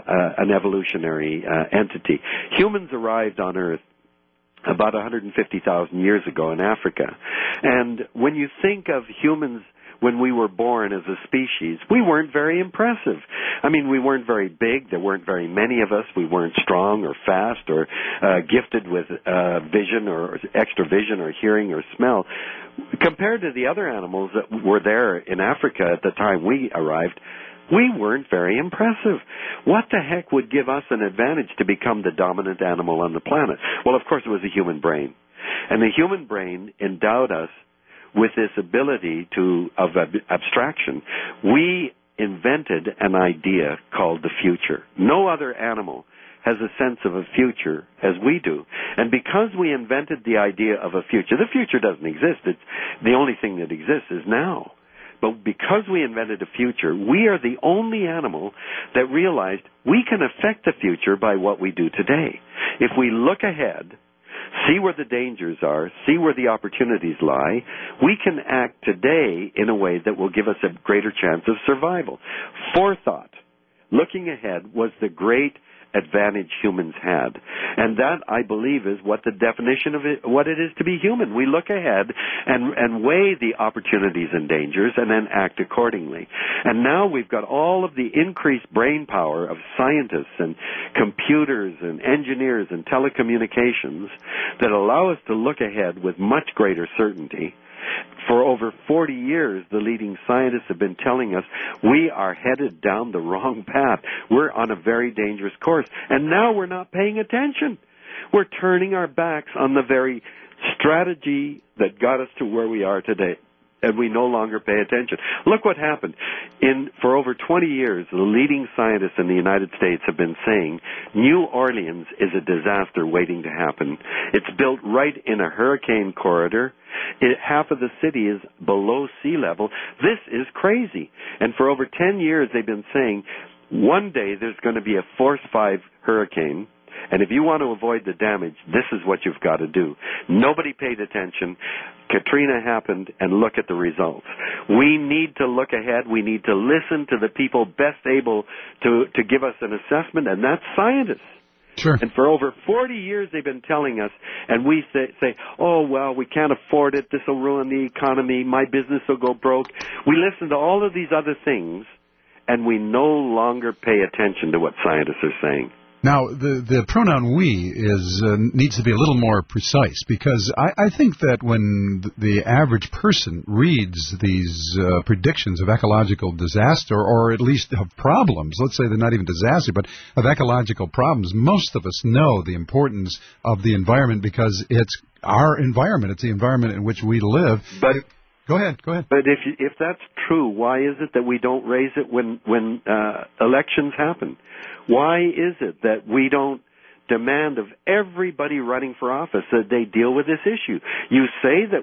an evolutionary entity. Humans arrived on Earth about 150,000 years ago in Africa. And when you think of humans when we were born as a species, we weren't very impressive. I mean, we weren't very big. There weren't very many of us. We weren't strong or fast or gifted with vision or extra vision or hearing or smell. Compared to the other animals that were there in Africa at the time we arrived, we weren't very impressive. What the heck would give us an advantage to become the dominant animal on the planet? Well, of course, it was the human brain. And the human brain endowed us with this ability of abstraction. We invented an idea called the future. No other animal has a sense of a future as we do. And because we invented the idea of a future, the future doesn't exist. It's the only thing that exists is now. But because we invented a future, we are the only animal that realized we can affect the future by what we do today. If we look ahead, see where the dangers are, see where the opportunities lie, we can act today in a way that will give us a greater chance of survival. Forethought, looking ahead, was the great advantage humans had. And that, I believe, is what the definition of it, what it is to be human. We look ahead and weigh the opportunities and dangers and then act accordingly. And now we've got all of the increased brain power of scientists and computers and engineers and telecommunications that allow us to look ahead with much greater certainty. For over 40 years, the leading scientists have been telling us we are headed down the wrong path. We're on a very dangerous course. And now we're not paying attention. We're turning our backs on the very strategy that got us to where we are today. And we no longer pay attention. Look what happened. For over 20 years, the leading scientists in the United States have been saying New Orleans is a disaster waiting to happen. It's built right in a hurricane corridor. Half of the city is below sea level. This is crazy. And for over 10 years, they've been saying one day there's going to be a Force 5 hurricane. And if you want to avoid the damage, this is what you've got to do. Nobody paid attention. Katrina happened, and look at the results. We need to look ahead. We need to listen to the people best able to give us an assessment, and that's scientists. Sure. And for over 40 years they've been telling us, and we say, oh, well, we can't afford it. This will ruin the economy. My business will go broke. We listen to all of these other things, and we no longer pay attention to what scientists are saying. Now, the pronoun we needs to be a little more precise, because I think that when the average person reads these predictions of ecological disaster, or at least of problems, let's say they're not even disaster, but of ecological problems, most of us know the importance of the environment because it's our environment. It's the environment in which we live. But Go ahead. But if that's true, why is it that we don't raise it when elections happen? Why is it that we don't demand of everybody running for office that they deal with this issue? You say that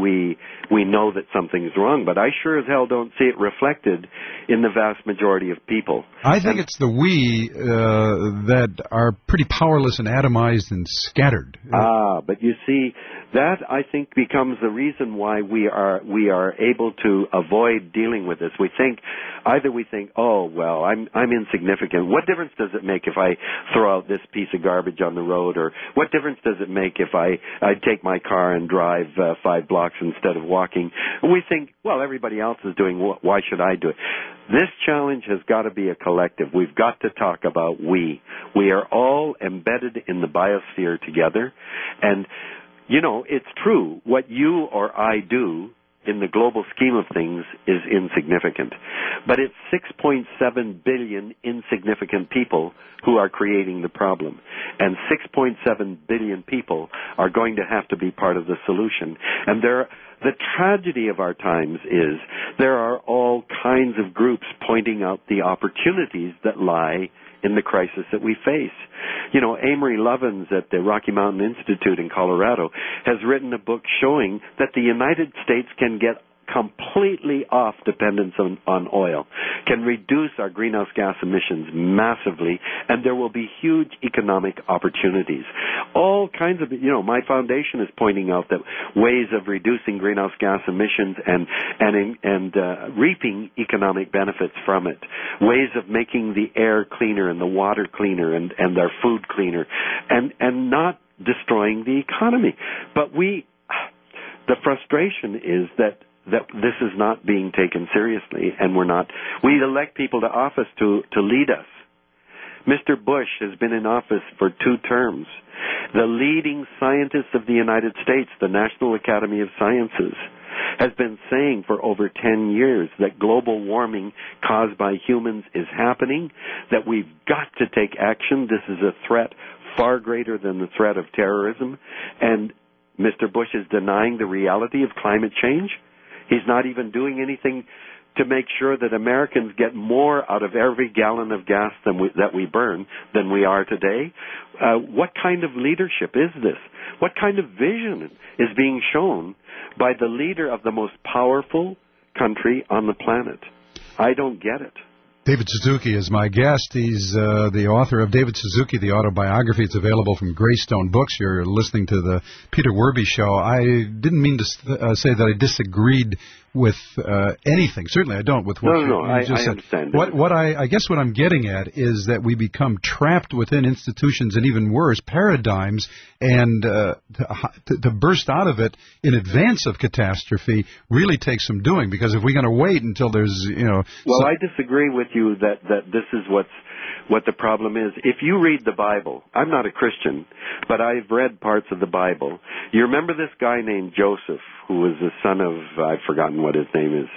we know that something's wrong, but I sure as hell don't see it reflected in the vast majority of people. I think it's the we that are pretty powerless and atomized and scattered. But you see, that, I think, becomes the reason why we are able to avoid dealing with this. We think, oh, well, I'm insignificant. What difference does it make if I throw out this piece of garbage on the road? Or what difference does it make if I take my car and drive 5 blocks instead of walking? And we think, well, everybody else is doing it. Why should I do it? This challenge has got to be a collective. We've got to talk about we. We are all embedded in the biosphere together. And, you know, it's true. What you or I do in the global scheme of things is insignificant. But it's 6.7 billion insignificant people who are creating the problem. And 6.7 billion people are going to have to be part of the solution. And the tragedy of our times is there are all kinds of groups pointing out the opportunities that lie in the crisis that we face. You know, Amory Lovins at the Rocky Mountain Institute in Colorado has written a book showing that the United States can get completely off dependence on oil, can reduce our greenhouse gas emissions massively, and there will be huge economic opportunities. All kinds of, you know, my foundation is pointing out that ways of reducing greenhouse gas emissions and reaping economic benefits from it, ways of making the air cleaner and the water cleaner and our food cleaner, and not destroying the economy. But the frustration is that this is not being taken seriously, and we elect people to office to lead us. Mr. Bush has been in office for 2 terms. The leading scientist of the United States, the National Academy of Sciences, has been saying for over 10 years that global warming caused by humans is happening, that we've got to take action. This is a threat far greater than the threat of terrorism, and Mr. Bush is denying the reality of climate change. He's not even doing anything to make sure that Americans get more out of every gallon of gas that we burn than we are today. What kind of leadership is this? What kind of vision is being shown by the leader of the most powerful country on the planet? I don't get it. David Suzuki is my guest. He's the author of David Suzuki, the autobiography. It's available from Greystone Books. You're listening to the Peter Werby Show. I didn't mean to say that I disagreed with anything. Certainly I don't with what you just said. Understand. I guess what I'm getting at is that we become trapped within institutions and even worse, paradigms, and to burst out of it in advance of catastrophe really takes some doing, because if we're going to wait until there's, Well, I disagree with you that this is what the problem is. If you read the Bible, I'm not a Christian, but I've read parts of the Bible. You remember this guy named Joseph, who was the son of, I've forgotten what his name is,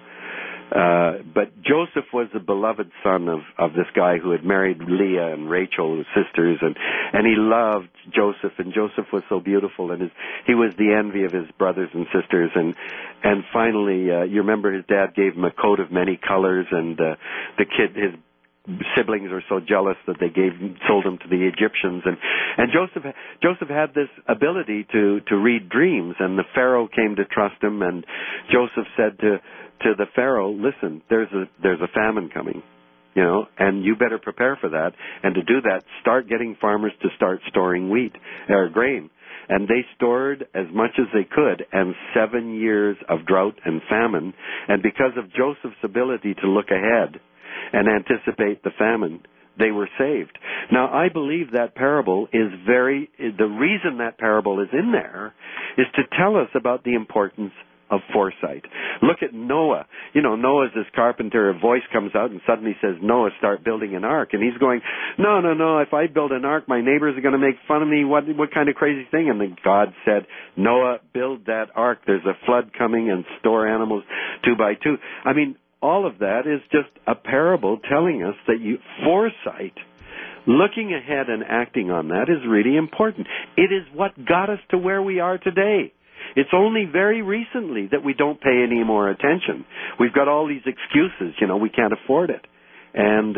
but Joseph was the beloved son of this guy who had married Leah and Rachel, his sisters, and he loved Joseph, and Joseph was so beautiful, and he was the envy of his brothers and sisters, and finally, you remember his dad gave him a coat of many colors, and his siblings were so jealous that they sold him to the Egyptians, and Joseph had this ability to read dreams, and the Pharaoh came to trust him, and Joseph said to the Pharaoh, listen, there's a famine coming, and you better prepare for that, and to do that, start getting farmers to start storing wheat or grain. And they stored as much as they could, and 7 years of drought and famine, and because of Joseph's ability to look ahead and anticipate the famine, they were saved. Now, I believe that parable the reason that parable is in there is to tell us about the importance of foresight. Look at Noah. Noah's this carpenter. A voice comes out and suddenly says, Noah, start building an ark. And he's going, no, if I build an ark, my neighbors are going to make fun of me. What kind of crazy thing? And then God said, Noah, build that ark. There's a flood coming, and store animals 2 by 2. I mean, all of that is just a parable telling us that foresight, looking ahead and acting on that, is really important. It is what got us to where we are today. It's only very recently that we don't pay any more attention. We've got all these excuses, we can't afford it. And,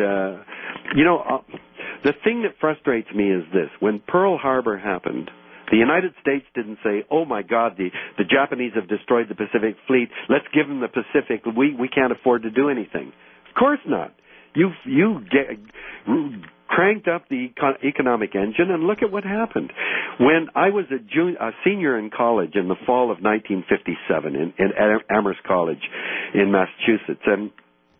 the thing that frustrates me is this. When Pearl Harbor happened, the United States didn't say, oh, my God, the Japanese have destroyed the Pacific Fleet. Let's give them the Pacific. We can't afford to do anything. Of course not. You cranked up the economic engine, and look at what happened. When I was a senior in college in the fall of 1957 at Amherst College in Massachusetts, and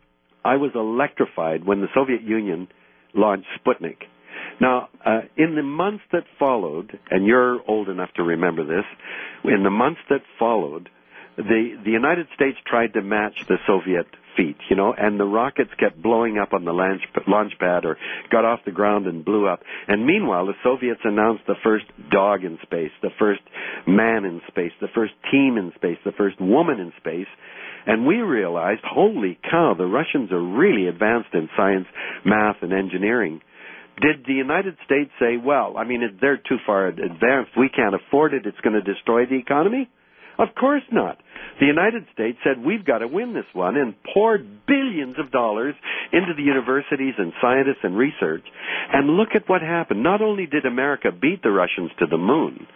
I was electrified when the Soviet Union launched Sputnik. Now, in the months that followed, and you're old enough to remember this, in the months that followed, the United States tried to match the Soviet feat, and the rockets kept blowing up on the launch pad or got off the ground and blew up. And meanwhile, the Soviets announced the first dog in space, the first man in space, the first team in space, the first woman in space. And we realized, holy cow, the Russians are really advanced in science, math, and engineering. Did the United States say, well, they're too far advanced, we can't afford it, it's going to destroy the economy? Of course not. The United States said, we've got to win this one, and poured billions of dollars into the universities and scientists and research. And look at what happened. Not only did America beat the Russians to the moon,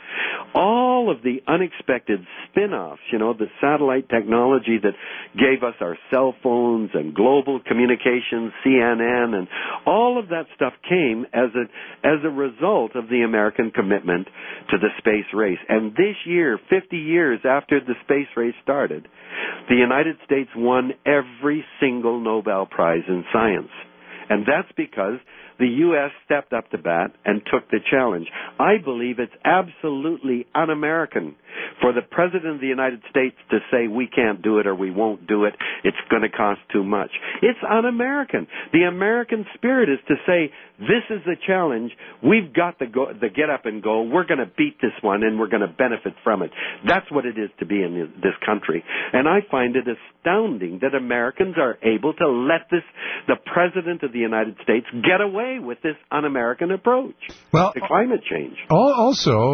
all of the unexpected spin-offs, the satellite technology that gave us our cell phones and global communications, CNN, and all of that stuff came as a result of the American commitment to the space race. And this year, 50 years after the space race started, the United States won every single Nobel Prize in science. And that's because the U.S. stepped up to bat and took the challenge. I believe it's absolutely un-American for the President of the United States to say we can't do it or we won't do it, it's going to cost too much. It's un-American. The American spirit is to say, this is the challenge, we've got the get up and go, we're going to beat this one and we're going to benefit from it. That's what it is to be in this country. And I find it astounding that Americans are able to let the President of the United States get away with this un-American approach to climate change. Also,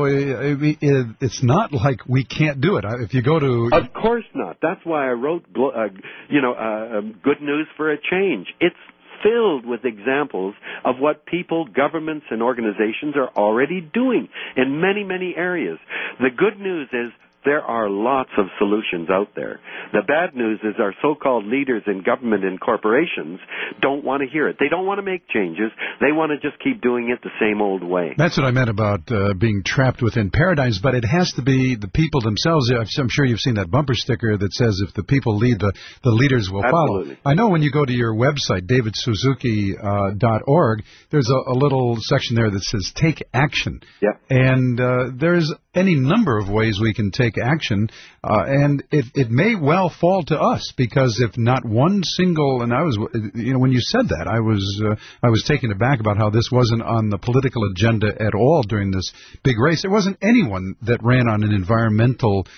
it's not like we can't do it. If you go to... Of course not. That's why I wrote, Good News for a Change. It's filled with examples of what people, governments, and organizations are already doing in many, many areas. The good news is there are lots of solutions out there. The bad news is our so-called leaders in government and corporations don't want to hear it. They don't want to make changes. They want to just keep doing it the same old way. That's what I meant about being trapped within paradigms, but it has to be the people themselves. I'm sure you've seen that bumper sticker that says if the people lead, the leaders will Absolutely. follow. I know when you go to your website, davidsuzuki.org, there's a little section there that says take action. Yep. And there's any number of ways we can take action, and it may well fall to us, because if not one single, and I was, when you said that, I was taken aback about how this wasn't on the political agenda at all during this big race. There wasn't anyone that ran on an environmental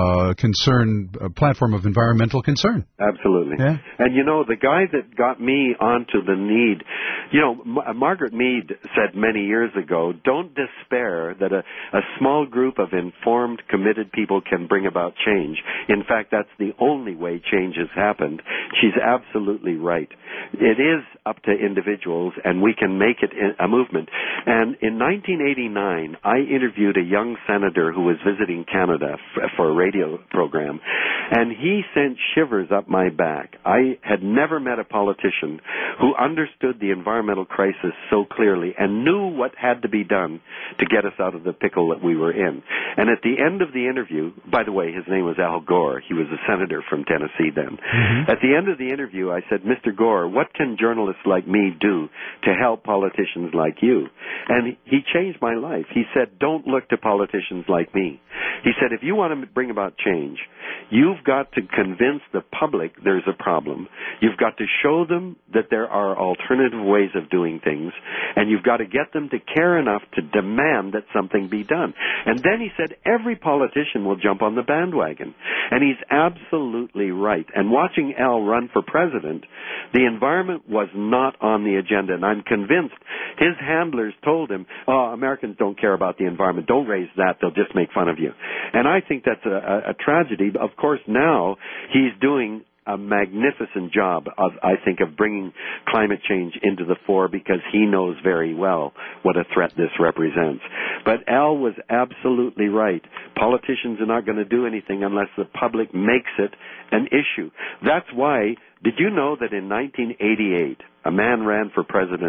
platform of environmental concern. Absolutely. Yeah. And the guy that got me onto the need, Margaret Mead said many years ago, don't despair that a small group of informed, committed people can bring about change. In fact, that's the only way change has happened. She's absolutely right. It is up to individuals, and we can make it a movement. And in 1989, I interviewed a young senator who was visiting Canada for a radio program, and he sent shivers up my back. I had never met a politician who understood the environmental crisis so clearly and knew what had to be done to get us out of the pickle that we were in. And at the end of the interview, by the way, his name was Al Gore. He was a senator from Tennessee then. Mm-hmm. At the end of the interview, I said, Mr. Gore, what can journalists like me do to help politicians like you? And he changed my life. He said, don't look to politicians like me. He said, if you want to bring about change, you've got to convince the public there's a problem. You've got to show them that there are alternative ways of doing things, and you've got to get them to care enough to demand that something be done. And then he said, every politician will jump on the bandwagon. And he's absolutely right. And watching Al run for president, the environment was not on the agenda. And I'm convinced his handlers told him, Americans don't care about the environment. Don't raise that. They'll just make fun of you. And I think that's a tragedy. Of course, now he's doing a magnificent job of bringing climate change into the fore, because he knows very well what a threat this represents. But Al was absolutely right. Politicians are not going to do anything unless the public makes it an issue. That's why, did you know that in 1988, a man ran for president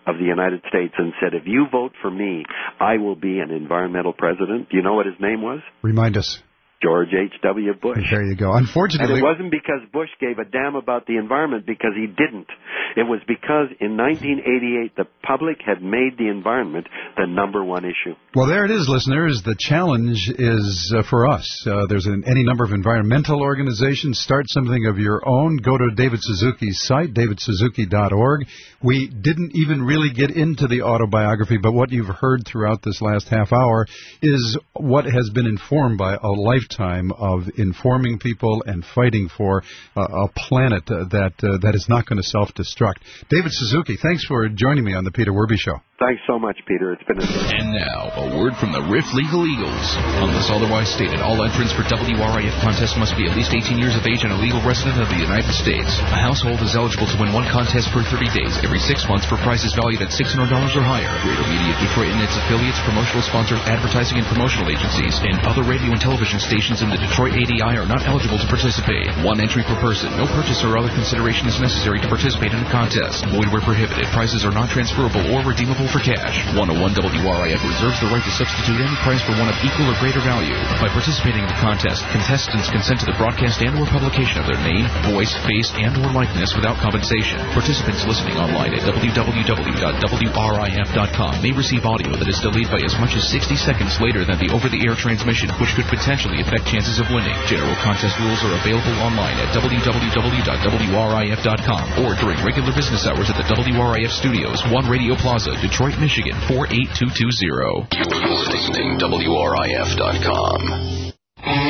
of the United States and said, if you vote for me, I will be an environmental president. Do you know what his name was? Remind us. George H.W. Bush. There you go. Unfortunately... And it wasn't because Bush gave a damn about the environment, because he didn't. It was because in 1988 the public had made the environment the number one issue. Well, there it is, listeners. The challenge is for us. There's any number of environmental organizations. Start something of your own. Go to David Suzuki's site, davidsuzuki.org. We didn't even really get into the autobiography, but what you've heard throughout this last half hour is what has been informed by a lifetime of informing people and fighting for a planet that is not going to self-destruct. David Suzuki, thanks for joining me on the Peter Werby Show. Thanks so much, Peter. It's been a... And now, a word from the Riff Legal Eagles. Unless otherwise stated, all entrants for WRIF contests must be at least 18 years of age and a legal resident of the United States. A household is eligible to win one contest per 30 days every 6 months for prizes valued at $600 or higher. Greater Media Detroit and its affiliates, promotional sponsors, advertising and promotional agencies, and other radio and television stations in the Detroit ADI are not eligible to participate. One entry per person. No purchase or other consideration is necessary to participate in the contest. Void where prohibited. Prizes are not transferable or redeemable for cash. 101 WRIF reserves the right to substitute any prize for one of equal or greater value. By participating in the contest, contestants consent to the broadcast and or publication of their name, voice, face, and or likeness without compensation. Participants listening online at www.wrif.com may receive audio that is delayed by as much as 60 seconds later than the over-the-air transmission, which could potentially affect chances of winning. General contest rules are available online at www.wrif.com or during regular business hours at the WRIF Studios, 1 Radio Plaza, Detroit, Michigan, 48220. You're listening to WRIF.com.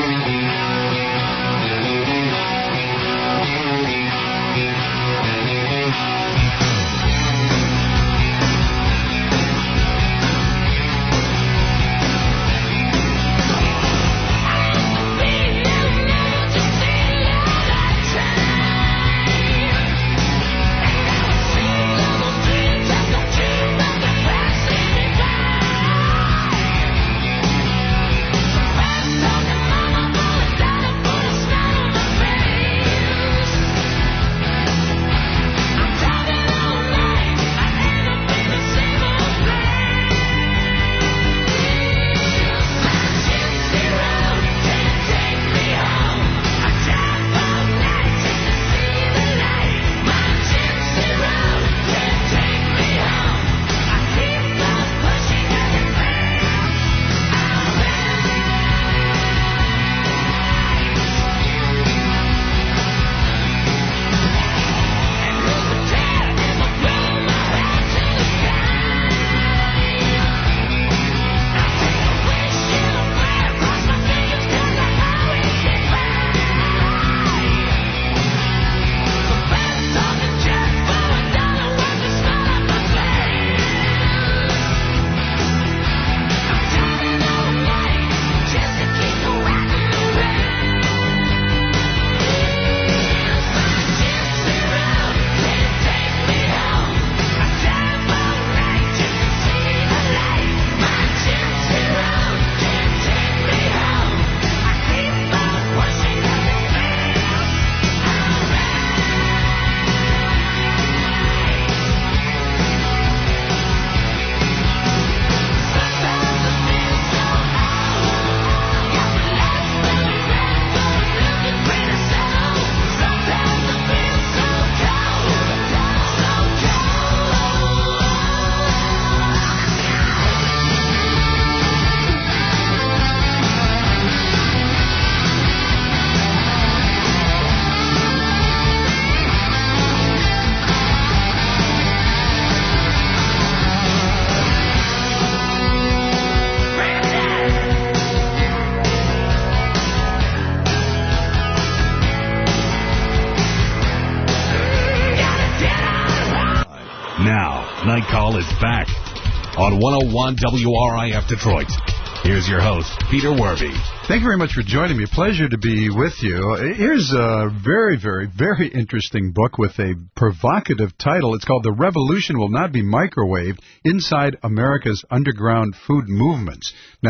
Night Call is back on 101 WRIF Detroit. Here's your host, Peter Werby. Thank you very much for joining me. Pleasure to be with you. Here's a very, very, very interesting book with a provocative title. It's called The Revolution Will Not Be Microwaved: Inside America's Underground Food Movements. Now,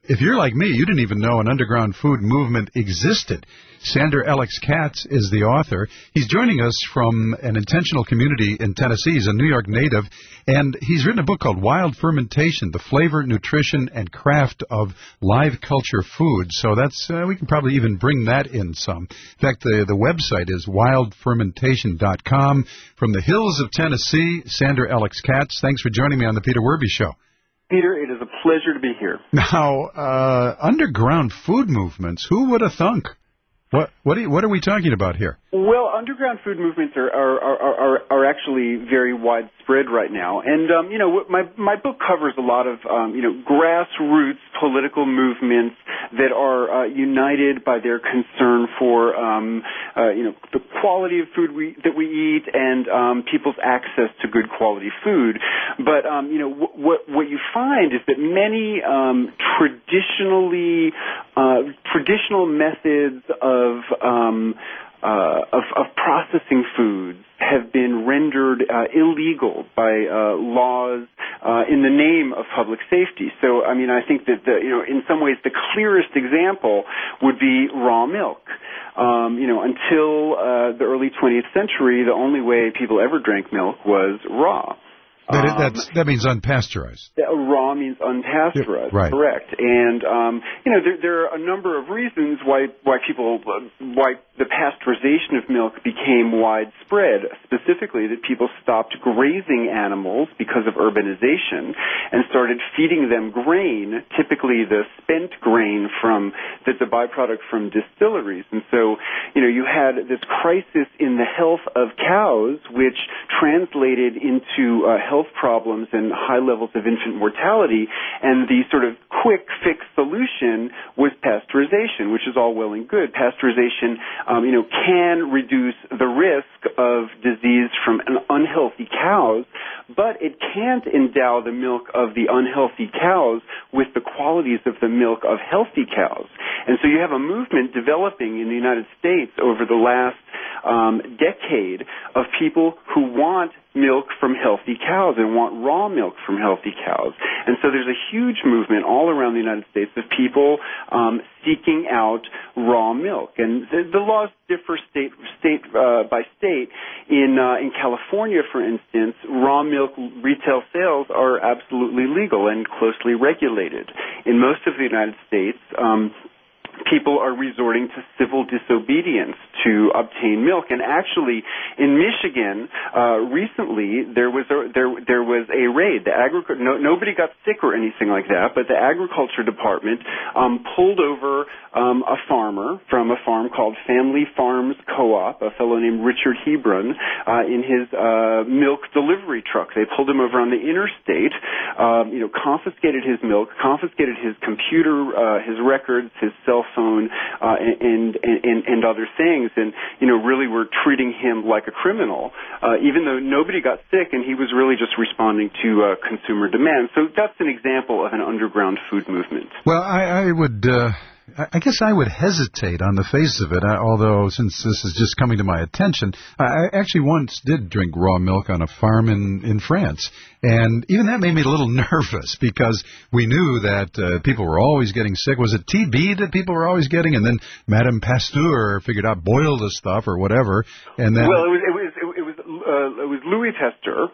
If you're like me, you didn't even know an underground food movement existed. Sander Alex Katz is the author. He's joining us from an intentional community in Tennessee. He's a New York native, and he's written a book called Wild Fermentation, The Flavor, Nutrition, and Craft of Live Culture Food. So that's we can probably even bring that in some. In fact, the website is wildfermentation.com. From the hills of Tennessee, Sander Alex Katz, thanks for joining me on the Peter Werby Show. Peter, it is a pleasure to be here. Now, underground food movements, who would have thunk? What are we talking about here? Well, underground food movements are actually very widespread right now, and my book covers a lot of grassroots political movements that are united by their concern for the quality of food that we eat and people's access to good quality food. But what you find is that many traditional methods of processing foods have been rendered illegal by laws in the name of public safety. So, I mean, I think that in some ways the clearest example would be raw milk. Until the early 20th century, the only way people ever drank milk was raw. That means unpasteurized. Raw means unpasteurized, right? Correct. And there are a number of reasons why the pasteurization of milk became widespread. Specifically, that people stopped grazing animals because of urbanization and started feeding them grain, typically the spent grain that's a byproduct from distilleries. And so, you had this crisis in the health of cows, which translated into health problems and high levels of infant mortality, and the sort of quick fix solution was pasteurization, which is all well and good. Pasteurization, can reduce the risk of disease from unhealthy cows, but it can't endow the milk of the unhealthy cows with the qualities of the milk of healthy cows. And so you have a movement developing in the United States over the last decade of people who want milk from healthy cows and want raw milk from healthy cows. And so there's a huge movement all around the United States of people seeking out raw milk. And the laws differ state by state. In California, for instance, raw milk retail sales are absolutely legal and closely regulated. In most of the United States, people are resorting to civil disobedience to obtain milk. And actually, in Michigan, recently there was a raid. Nobody got sick or anything like that, but the Agriculture Department pulled over a farmer from a farm called Family Farms Co-op, a fellow named Richard Hebron, in his milk delivery truck. They pulled him over on the interstate, confiscated his milk, confiscated his computer, his records, his cell phone, and other things, and really were treating him like a criminal, even though nobody got sick, and he was really just responding to consumer demand. So that's an example of an underground food movement. Well, I guess I would hesitate on the face of it, although since this is just coming to my attention, I actually once did drink raw milk on a farm in France, and even that made me a little nervous because we knew that people were always getting sick. Was it TB that people were always getting? And then Madame Pasteur figured out boil the stuff or whatever, and then it was Louis Pasteur.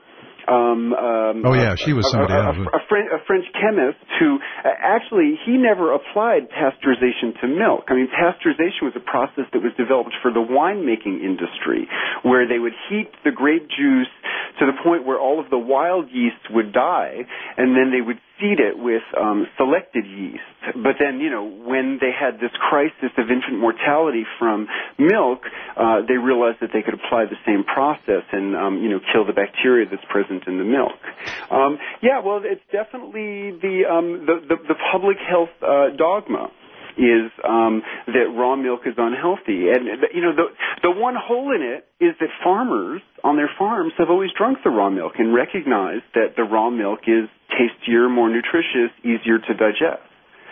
She was somebody else. A French chemist who actually he never applied pasteurization to milk. I mean, pasteurization was a process that was developed for the winemaking industry, where they would heat the grape juice to the point where all of the wild yeast would die, and then they would seed it with selected yeast. But then, when they had this crisis of infant mortality from milk, they realized that they could apply the same process and, kill the bacteria that's present in the milk. It's definitely the public health dogma is that raw milk is unhealthy. And, the one hole in it is that farmers on their farms have always drunk the raw milk and recognized that the raw milk is tastier, more nutritious, easier to digest.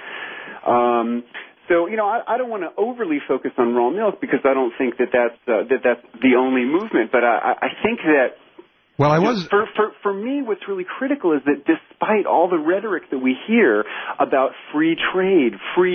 So, I don't want to overly focus on raw milk because I don't think that's the only movement. But I think that Well, I was... For me, what's really critical is that despite all the rhetoric that we hear about free trade,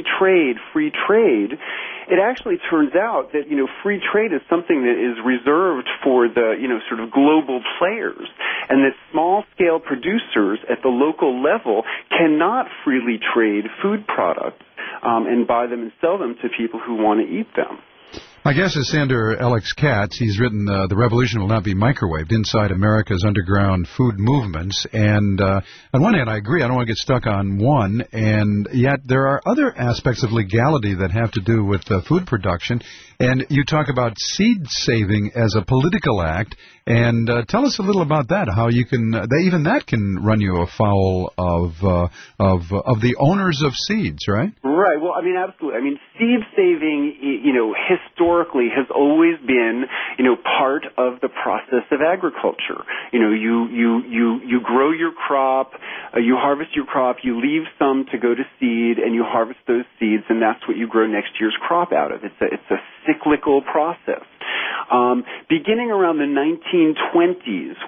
it actually turns out that, free trade is something that is reserved for the, sort of global players, and that small-scale producers at the local level cannot freely trade food products and buy them and sell them to people who want to eat them. My guest is Sandor Alex Katz. He's written The Revolution Will Not Be Microwaved, Inside America's Underground Food Movements. And on one hand, I agree. I don't want to get stuck on one. And yet there are other aspects of legality that have to do with food production. And you talk about seed saving as a political act. And tell us a little about that, how you can, even that can run you afoul of the owners of seeds, right? Right. Well, absolutely. Seed saving, historically has always been, part of the process of agriculture. You grow your crop, you harvest your crop, you leave some to go to seed, and you harvest those seeds, and that's what you grow next year's crop out of. It's a cyclical process. Beginning around the 1920s,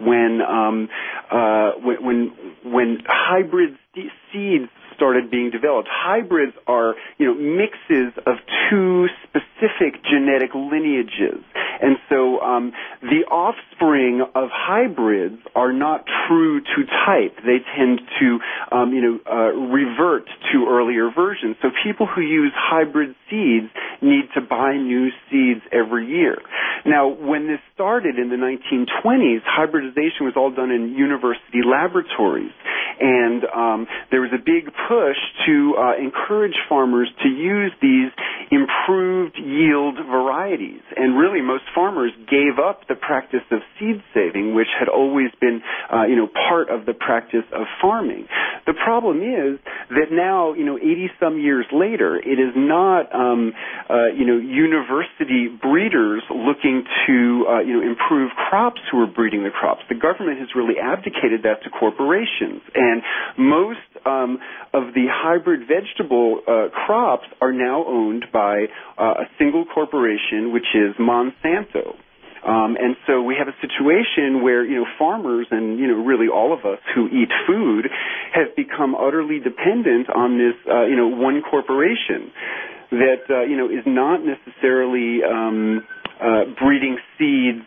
when hybrid seeds started being developed. Hybrids are, mixes of two specific genetic lineages. And so the offspring of hybrids are not true to type. They tend to, revert to earlier versions. So people who use hybrid seeds need to buy new seeds every year. Now, when this started in the 1920s, hybridization was all done in university laboratories. And there was a big push to encourage farmers to use these improved yield varieties. And really, most farmers gave up the practice of seed saving, which had always been, part of the practice of farming. The problem is that now, 80-some years later, it is not, university breeders looking to, improve crops who are breeding the crops. The government has really abdicated that to corporations. And most of the hybrid vegetable crops are now owned by a single corporation, which is Monsanto. And so we have a situation where, farmers and, really all of us who eat food have become utterly dependent on this, one corporation that, is not necessarily breeding seeds,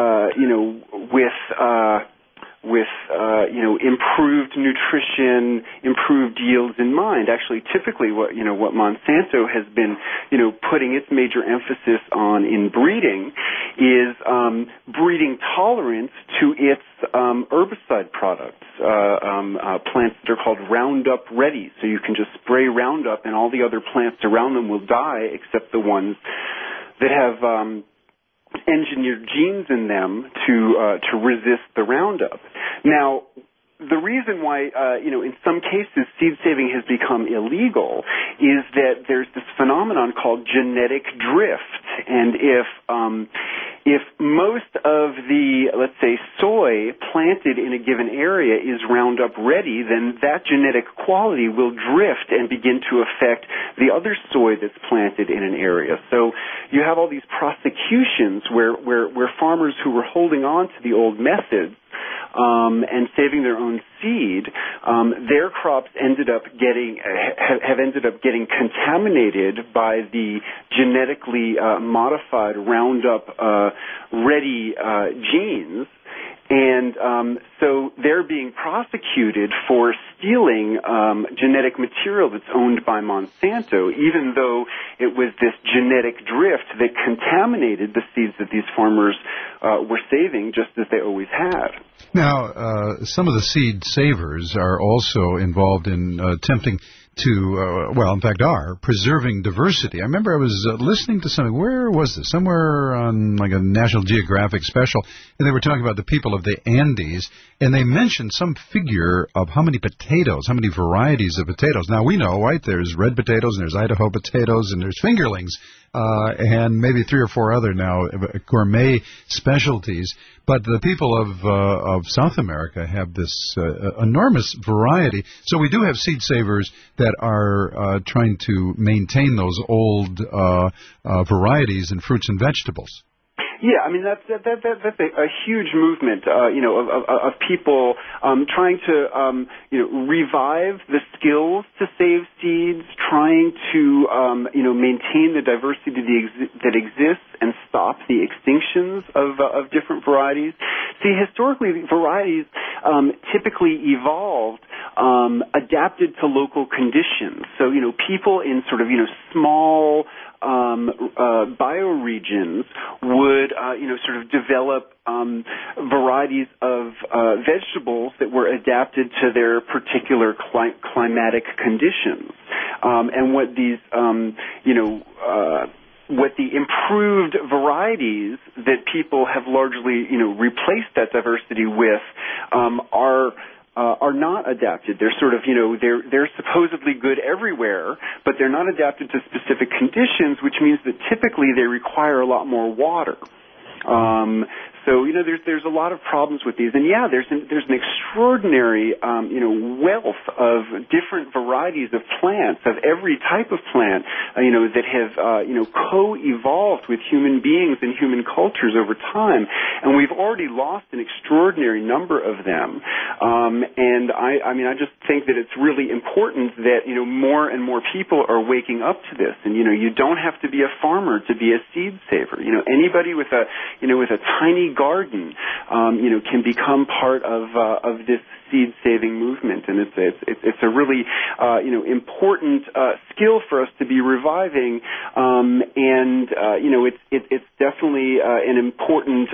with improved nutrition, improved yields in mind. Actually, typically what Monsanto has been, putting its major emphasis on in breeding is breeding tolerance to its herbicide products, plants that are called Roundup Ready. So you can just spray Roundup and all the other plants around them will die except the ones that have engineered genes in them to resist the Roundup. Now, the reason why, in some cases seed saving has become illegal is that there's this phenomenon called genetic drift. And if most of the, let's say, soy planted in a given area is Roundup Ready, then that genetic quality will drift and begin to affect the other soy that's planted in an area. So you have all these prosecutions where farmers who were holding on to the old methods and saving their own seed, their crops have ended up getting contaminated by the genetically modified Roundup Ready genes. And so they're being prosecuted for stealing genetic material that's owned by Monsanto, even though it was this genetic drift that contaminated the seeds that these farmers were saving, just as they always had. Now, some of the seed savers are also involved in attempting to, in fact, are preserving diversity. I remember I was listening to something. Where was this? Somewhere on like a National Geographic special, and they were talking about the people of the Andes, and they mentioned some figure of how many potatoes, how many varieties of potatoes. Now, we know, right, there's red potatoes, and there's Idaho potatoes, and there's fingerlings, and maybe 3 or 4 other now gourmet specialties. But the people of South America have this enormous variety. So we do have seed savers that are trying to maintain those old varieties in fruits and vegetables. Yeah, I mean that's a huge movement, of people trying to revive the skills to save seeds, trying to maintain the diversity that exists and stop the extinctions of different varieties. See, historically, varieties typically evolved adapted to local conditions. So people in sort of small bioregions would sort of develop varieties of vegetables that were adapted to their particular climatic conditions. And what these what the improved varieties that people have largely replaced that diversity with are not adapted. They're sort of, they're supposedly good everywhere, but they're not adapted to specific conditions, which means that typically they require a lot more water. So there's a lot of problems with these, and yeah, there's an extraordinary wealth of different varieties of plants, of every type of plant, that have co-evolved with human beings and human cultures over time, and we've already lost an extraordinary number of them. And I just think that it's really important that more and more people are waking up to this, and you don't have to be a farmer to be a seed saver. Anybody with a tiny garden, can become part of this seed-saving movement, and it's a really important skill for us to be reviving, and it's definitely an important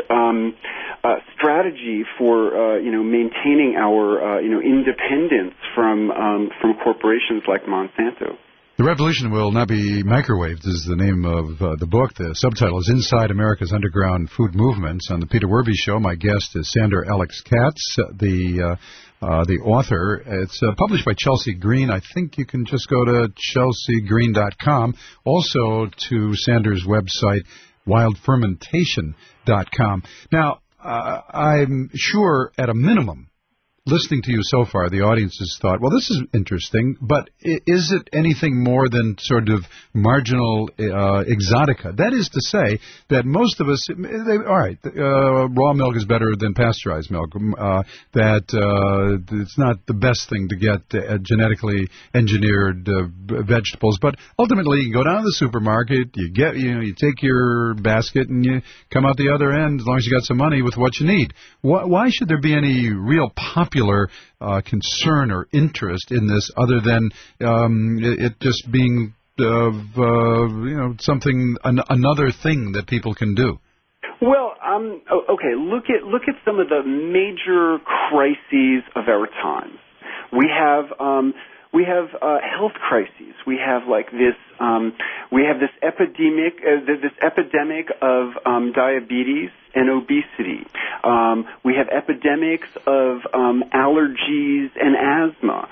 strategy for maintaining our independence from corporations like Monsanto. The Revolution Will Not Be Microwaved is the name of the book. The subtitle is Inside America's Underground Food Movements. On the Peter Werby Show, my guest is Sandor Alex Katz, the author. It's published by Chelsea Green. I think you can just go to chelseagreen.com. Also to Sandor's website, wildfermentation.com. Now, I'm sure at a minimum, listening to you so far, the audience has thought, well, this is interesting, but is it anything more than sort of marginal exotica? That is to say that most of us, raw milk is better than pasteurized milk, that it's not the best thing to get genetically engineered vegetables, but ultimately you go down to the supermarket, you take your basket and you come out the other end as long as you got some money with what you need. Why should there be any real popular concern or interest in this other than it just being something, another thing that people can do? Well, okay. Look at some of the major crises of our times. We have health crises. We have this epidemic of diabetes and obesity. We have epidemics of allergies and asthma.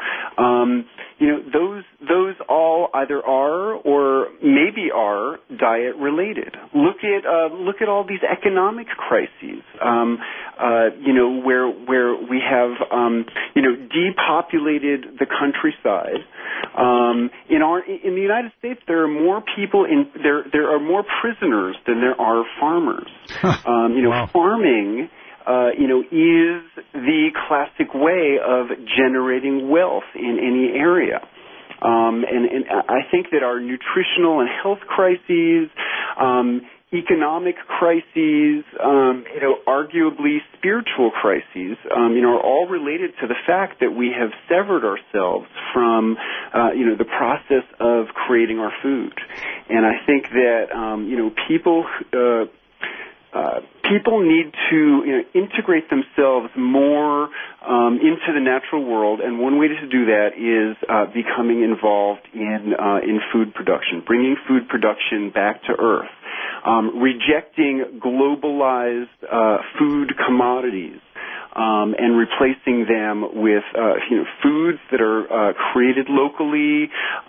Those all either are or maybe are diet related. Look at all these economic crises. Where we have depopulated the countryside. In the United States, there are more people there are more prisoners than there are farmers. Wow. Farming, is the classic way of generating wealth in any area. And I think that our nutritional and health crises, economic crises, arguably spiritual crises, are all related to the fact that we have severed ourselves from, the process of creating our food. And I think that, people need to integrate themselves more into the natural world, and one way to do that is becoming involved in food production, bringing food production back to earth, rejecting globalized food commodities. And replacing them with foods that are created locally,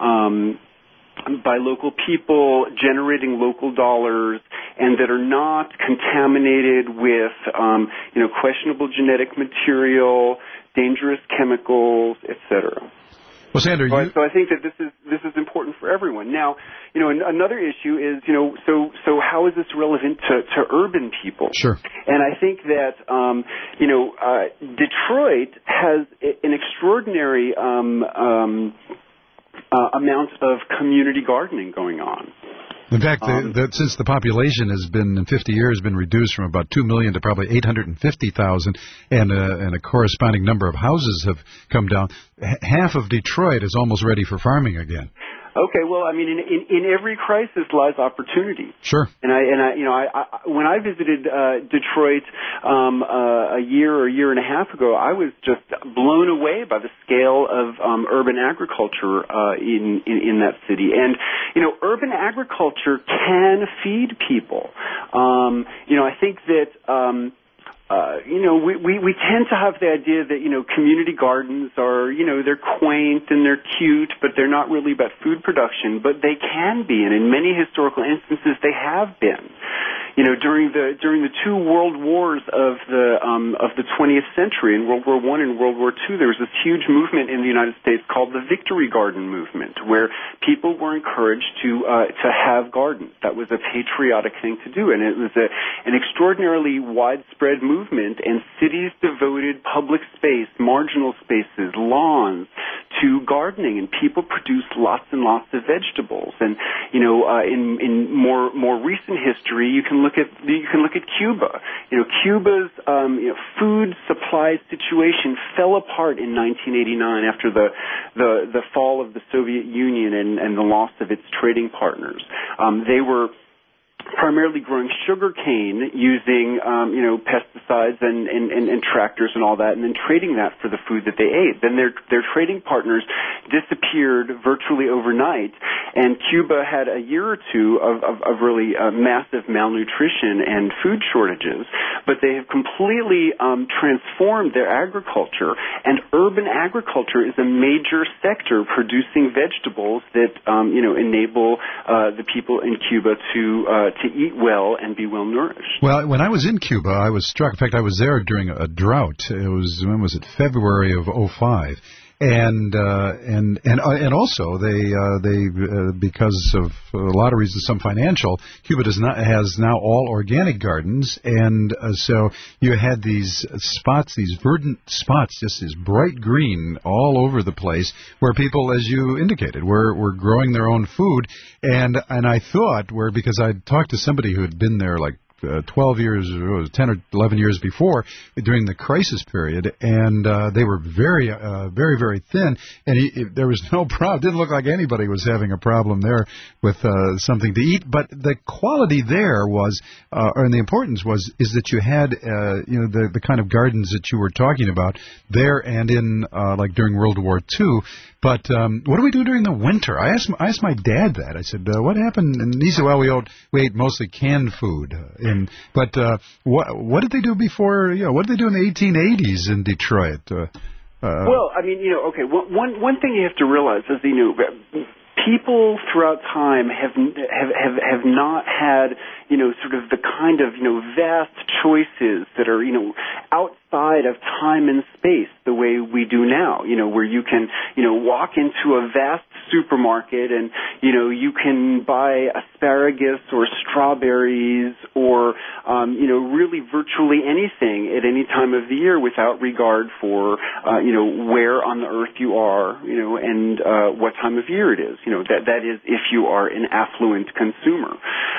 by local people, generating local dollars, and that are not contaminated with questionable genetic material, dangerous chemicals, etc. Well, Sandor, so I think that this is important for everyone. Now, another issue is, so how is this relevant to urban people? Sure. And I think that, Detroit has an extraordinary amount of community gardening going on. In fact, since the population has been, in 50 years, been reduced from about 2 million to probably 850,000, and a corresponding number of houses have come down, half of Detroit is almost ready for farming again. Okay, well, I mean, in every crisis lies opportunity. Sure. And I when I visited Detroit a year and a half ago, I was just blown away by the scale of urban agriculture in that city. And urban agriculture can feed people. I think that. We tend to have the idea that, community gardens are, they're quaint and they're cute, but they're not really about food production. But they can be, and in many historical instances, they have been. During the two world wars of the 20th century, in World War I and World War II, there was this huge movement in the United States called the Victory Garden movement, where people were encouraged to have gardens. That was a patriotic thing to do, and it was an extraordinarily widespread movement, and cities devoted public space, marginal spaces, lawns to gardening, and people produced lots and lots of vegetables. And in more recent history, you can look at Cuba. Cuba's food supply situation fell apart in 1989 after the fall of the Soviet Union and the loss of its trading partners. They were primarily growing sugar cane using pesticides and tractors and all that, and then trading that for the food that they ate. Then their trading partners disappeared virtually overnight, and Cuba had a year or two of really massive malnutrition and food shortages. But they have completely transformed their agriculture, and urban agriculture is a major sector producing vegetables that enable the people in Cuba to eat well and be well nourished. Well, when I was in Cuba, I was struck. In fact, I was there during a drought. It was, when was it? February of 2005. And also they because of a lot of reasons, some financial, Cuba has now all organic gardens, and so you had these spots, these verdant spots, just this bright green all over the place, where people, as you indicated, were growing their own food, and I thought, because I talked to somebody who had been there like 12 years, 10 or 11 years before, during the crisis period, and they were very, very thin, and there was no problem. Didn't look like anybody was having a problem there with something to eat. But the quality there was, and the importance is that you had, the kind of gardens that you were talking about there, and in like during World War II. But what do we do during the winter? I asked my dad that. I said, what happened? And he said, well, we ate mostly canned food. But what did they do before? What did they do in the 1880s in Detroit? Well, I mean, okay. One thing you have to realize is, people throughout time have not had, sort of the kind of, vast choices that are, outside of time and space the way we do now, where you can, walk into a vast supermarket and, you can buy asparagus or strawberries or, really virtually anything at any time of the year without regard for, where on the earth you are, and what time of year it is. That is if you are an affluent consumer.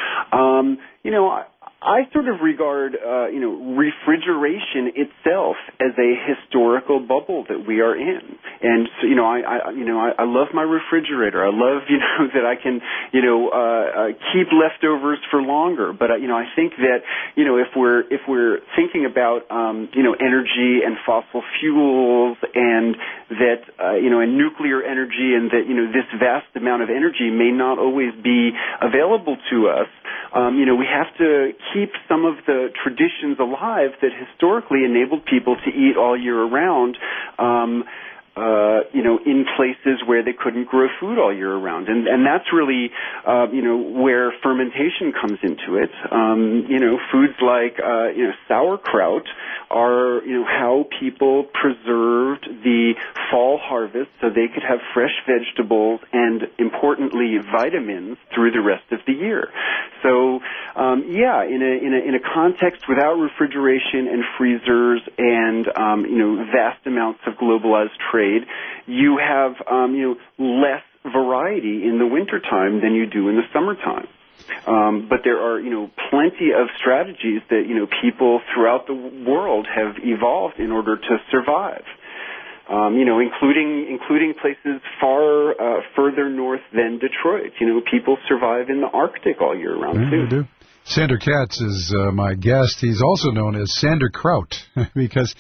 I sort of regard, refrigeration itself as a historical bubble that we are in. And so, I love my refrigerator. I love, that I can, keep leftovers for longer. But, I think that, if we're thinking about, energy and fossil fuels and that, and nuclear energy, and that, this vast amount of energy may not always be available to us, we have to keep some of the traditions alive that historically enabled people to eat all year round, in places where they couldn't grow food all year round. And that's really, where fermentation comes into it. Foods like, sauerkraut are, how people preserved the fall harvest so they could have fresh vegetables and, importantly, vitamins through the rest of the year. So, in a context without refrigeration and freezers and, vast amounts of globalized trade, you have, less variety in the wintertime than you do in the summertime. But there are, plenty of strategies that, people throughout the world have evolved in order to survive. Including places far further north than Detroit. People survive in the Arctic all year round, too. They do. Sander Katz is my guest. He's also known as Sander Kraut because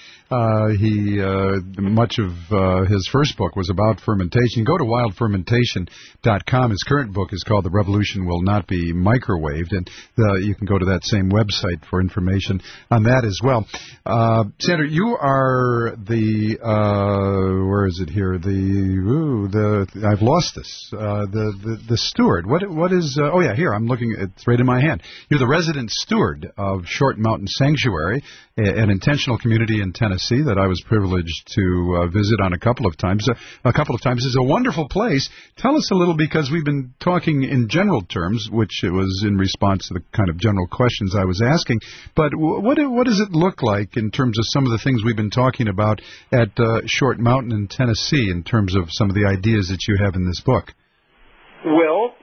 much of his first book was about fermentation. Go to wildfermentation.com. His current book is called The Revolution Will Not Be Microwaved, and you can go to that same website for information on that as well. Sander, you are the where is it here? I've lost this. The steward. What is? Here I'm looking. It's right in my hand. You're the resident steward of Short Mountain Sanctuary, an intentional community in Tennessee that I was privileged to visit on a couple of times. It's a wonderful place. Tell us a little, because we've been talking in general terms, which it was in response to the kind of general questions I was asking. But what does it look like in terms of some of the things we've been talking about at Short Mountain in Tennessee, in terms of some of the ideas that you have in this book? Well,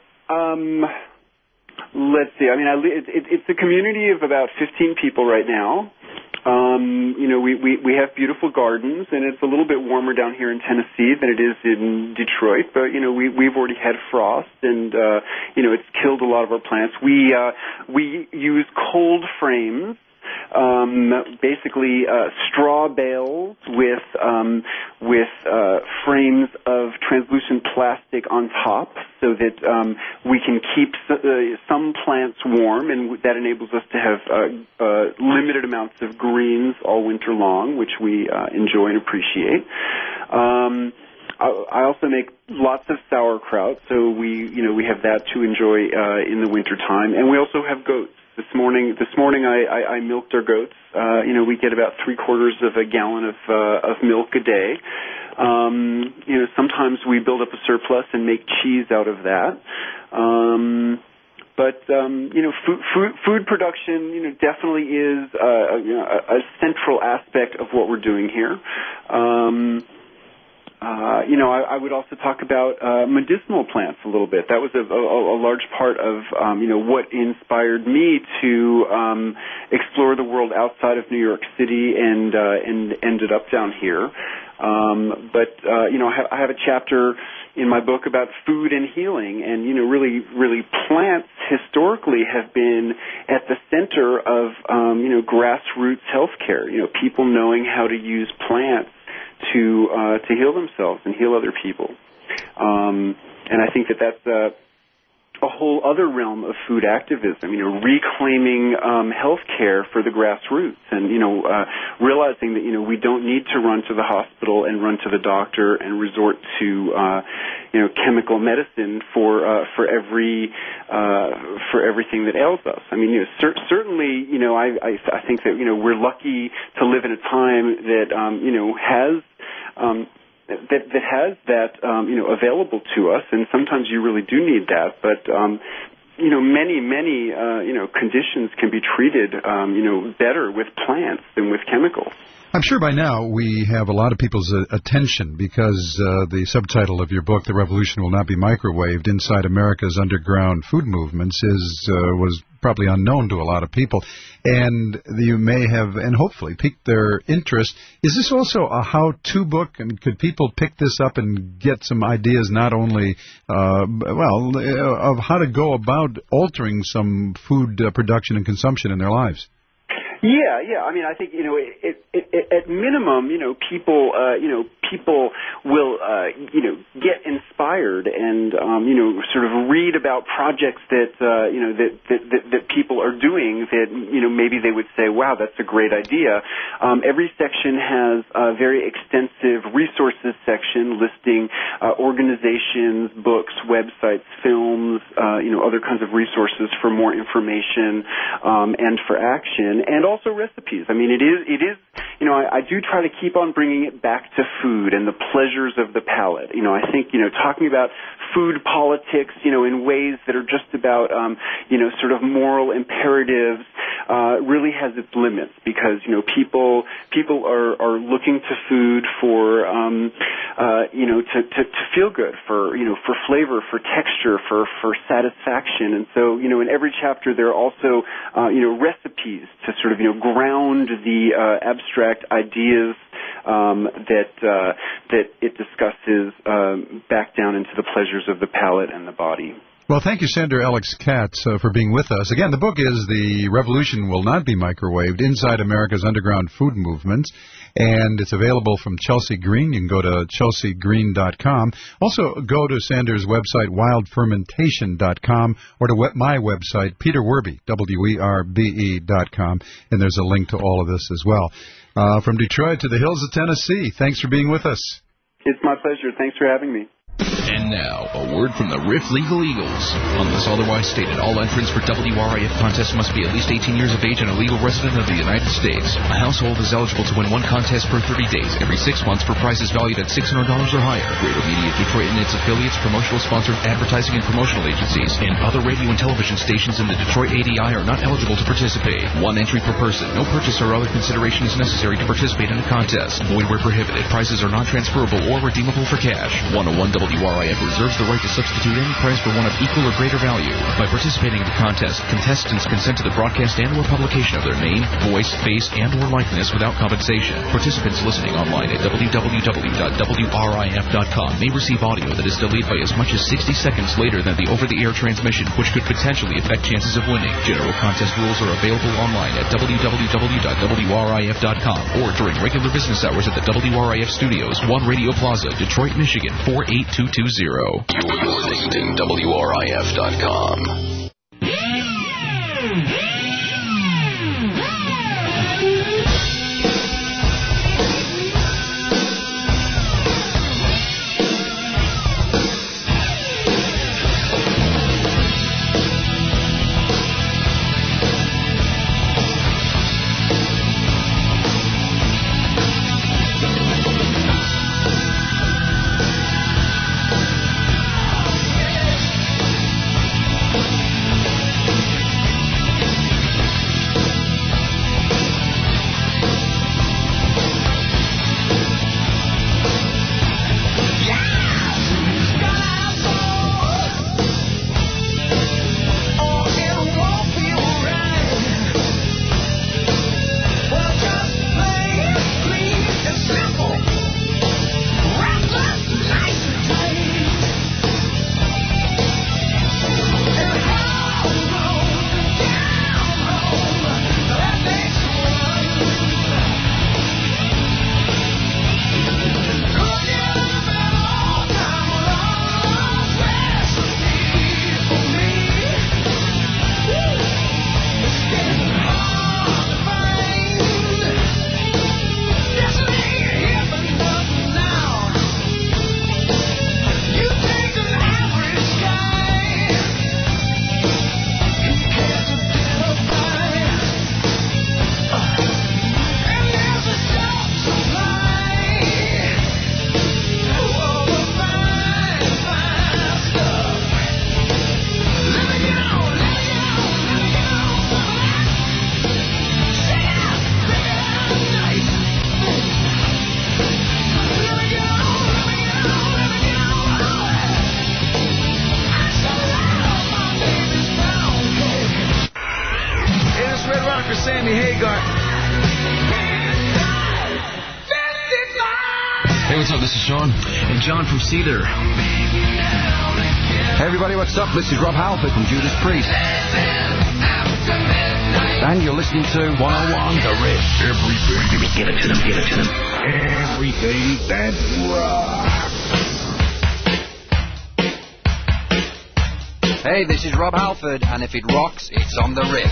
let's see. I mean, it's a community of about 15 people right now. We have beautiful gardens, and it's a little bit warmer down here in Tennessee than it is in Detroit. But we've already had frost, and it's killed a lot of our plants. We use cold frames. Basically straw bales with frames of translucent plastic on top, so that we can keep some plants warm, and that enables us to have limited amounts of greens all winter long, which we enjoy and appreciate. I also make lots of sauerkraut, so we have that to enjoy in the wintertime, and we also have goats. This morning I milked our goats. We get about 3/4 of a gallon of milk a day. Sometimes we build up a surplus and make cheese out of that. But food production, definitely is a central aspect of what we're doing here. I would also talk about medicinal plants a little bit. That was a large part of, what inspired me to explore the world outside of New York City and ended up down here. I have a chapter in my book about food and healing, and really plants historically have been at the center of grassroots healthcare. People knowing how to use plants to heal themselves and heal other people. And I think that's a whole other realm of food activism, reclaiming healthcare for the grassroots, and realizing that we don't need to run to the hospital and run to the doctor and resort to chemical medicine for everything that ails us. I mean, certainly, I think that we're lucky to live in a time that has that has that available to us, and sometimes you really do need that. But many conditions can be treated better with plants than with chemicals. I'm sure by now we have a lot of people's attention, because the subtitle of your book, The Revolution Will Not Be Microwaved, Inside America's Underground Food Movements, was probably unknown to a lot of people, and you may have, and hopefully, piqued their interest. Is this also a how-to book? I mean, could people pick this up and get some ideas not only, of how to go about altering some food production and consumption in their lives? Yeah. I mean, I think, at minimum, people will, get inspired and, sort of read about projects that, that people are doing that, maybe they would say, wow, that's a great idea. Every section has a very extensive resources section listing, organizations, books, websites, films, other kinds of resources for more information, and for action, and also recipes. I mean, it is, I do try to keep on bringing it back to food and the pleasures of the palate. I think, talking about food politics, in ways that are just about, sort of moral imperatives, really has its limits because, people are looking to food for, to feel good, for flavor, for texture, for satisfaction. And so, in every chapter there are also, recipes to sort of, ground the abstract ideas that it discusses back down into the pleasures of the palate and the body. Well, thank you, Senator Alex Katz, for being with us. Again, the book is The Revolution Will Not Be Microwaved, Inside America's Underground Food Movement, and it's available from Chelsea Green. You can go to chelseagreen.com. Also, go to Sanders' website, wildfermentation.com, or to my website, peterwerbe, werbe.com, and there's a link to all of this as well. From Detroit to the hills of Tennessee, thanks for being with us. It's my pleasure. Thanks for having me. And now, a word from the Riff Legal Eagles. Unless otherwise stated, all entrants for WRIF contests must be at least 18 years of age and a legal resident of the United States. A household is eligible to win one contest per 30 days every 6 months for prizes valued at $600 or higher. Greater Media Detroit and its affiliates, promotional sponsors, advertising and promotional agencies, and other radio and television stations in the Detroit ADI are not eligible to participate. One entry per person. No purchase or other consideration is necessary to participate in a contest. Void where prohibited. Prizes are non-transferable or redeemable for cash. 101 WRIF reserves the right to substitute any prize for one of equal or greater value. By participating in the contest, contestants consent to the broadcast and/or publication of their name, voice, face, and/or likeness without compensation. Participants listening online at www.wrif.com may receive audio that is delayed by as much as 60 seconds later than the over-the-air transmission, which could potentially affect chances of winning. General contest rules are available online at www.wrif.com or during regular business hours at the WRIF Studios, 1 Radio Plaza, Detroit, Michigan, 48220. You're listening to WRIF.com. Sammy Hagar. Hey, what's up? This is Sean. And John from Cedar. Hey, everybody, what's up? This is Rob Halford from Judas Priest. And you're listening to 101 The Riff. Everything. Give it to them. Give it to them. Everything that rocks. Hey, this is Rob Halford, and if it rocks, it's on The Riff.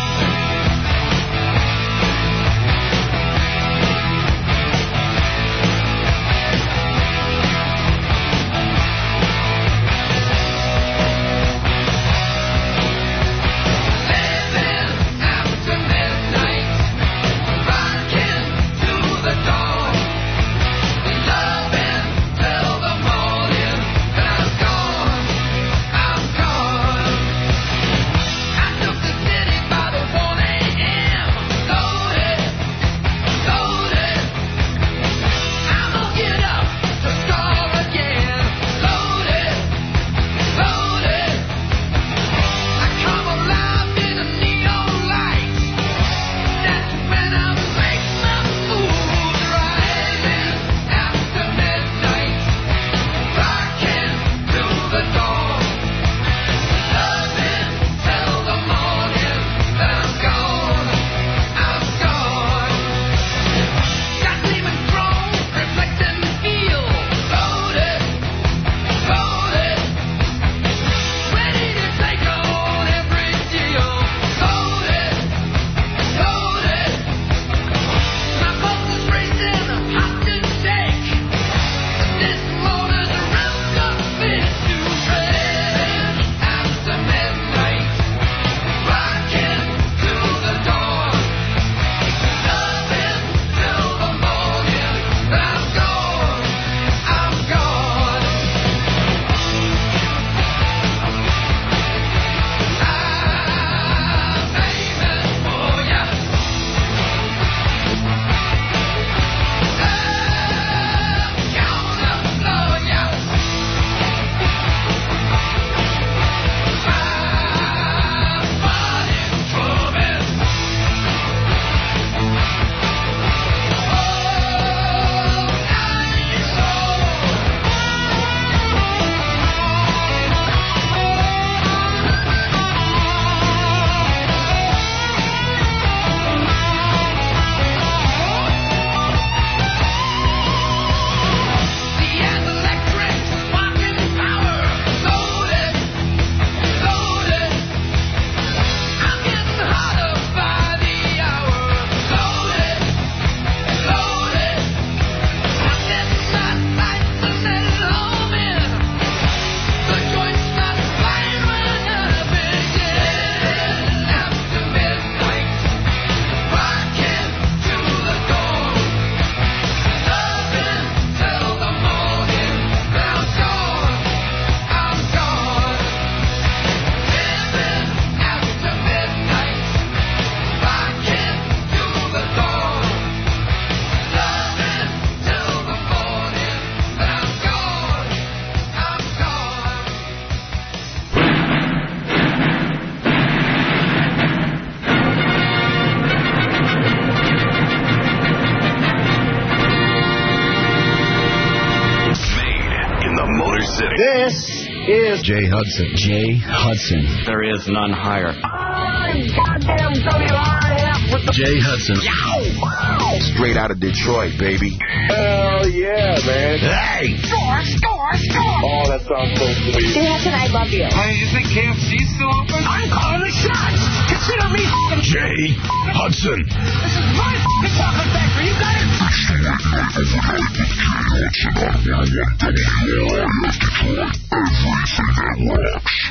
This is Jay Hudson. Jay Hudson. There is none higher. Goddamn WRIF with the Jay Hudson. Yow! Straight out of Detroit, baby. Hell yeah, man. Hey! Score! Oh, that sounds so sweet. Jay Hudson, I love you. Hey, you think KFC's still open? I'm calling the shots. Consider me Jay Hudson. This is my chocolate factory. You got it. Everything that rocks.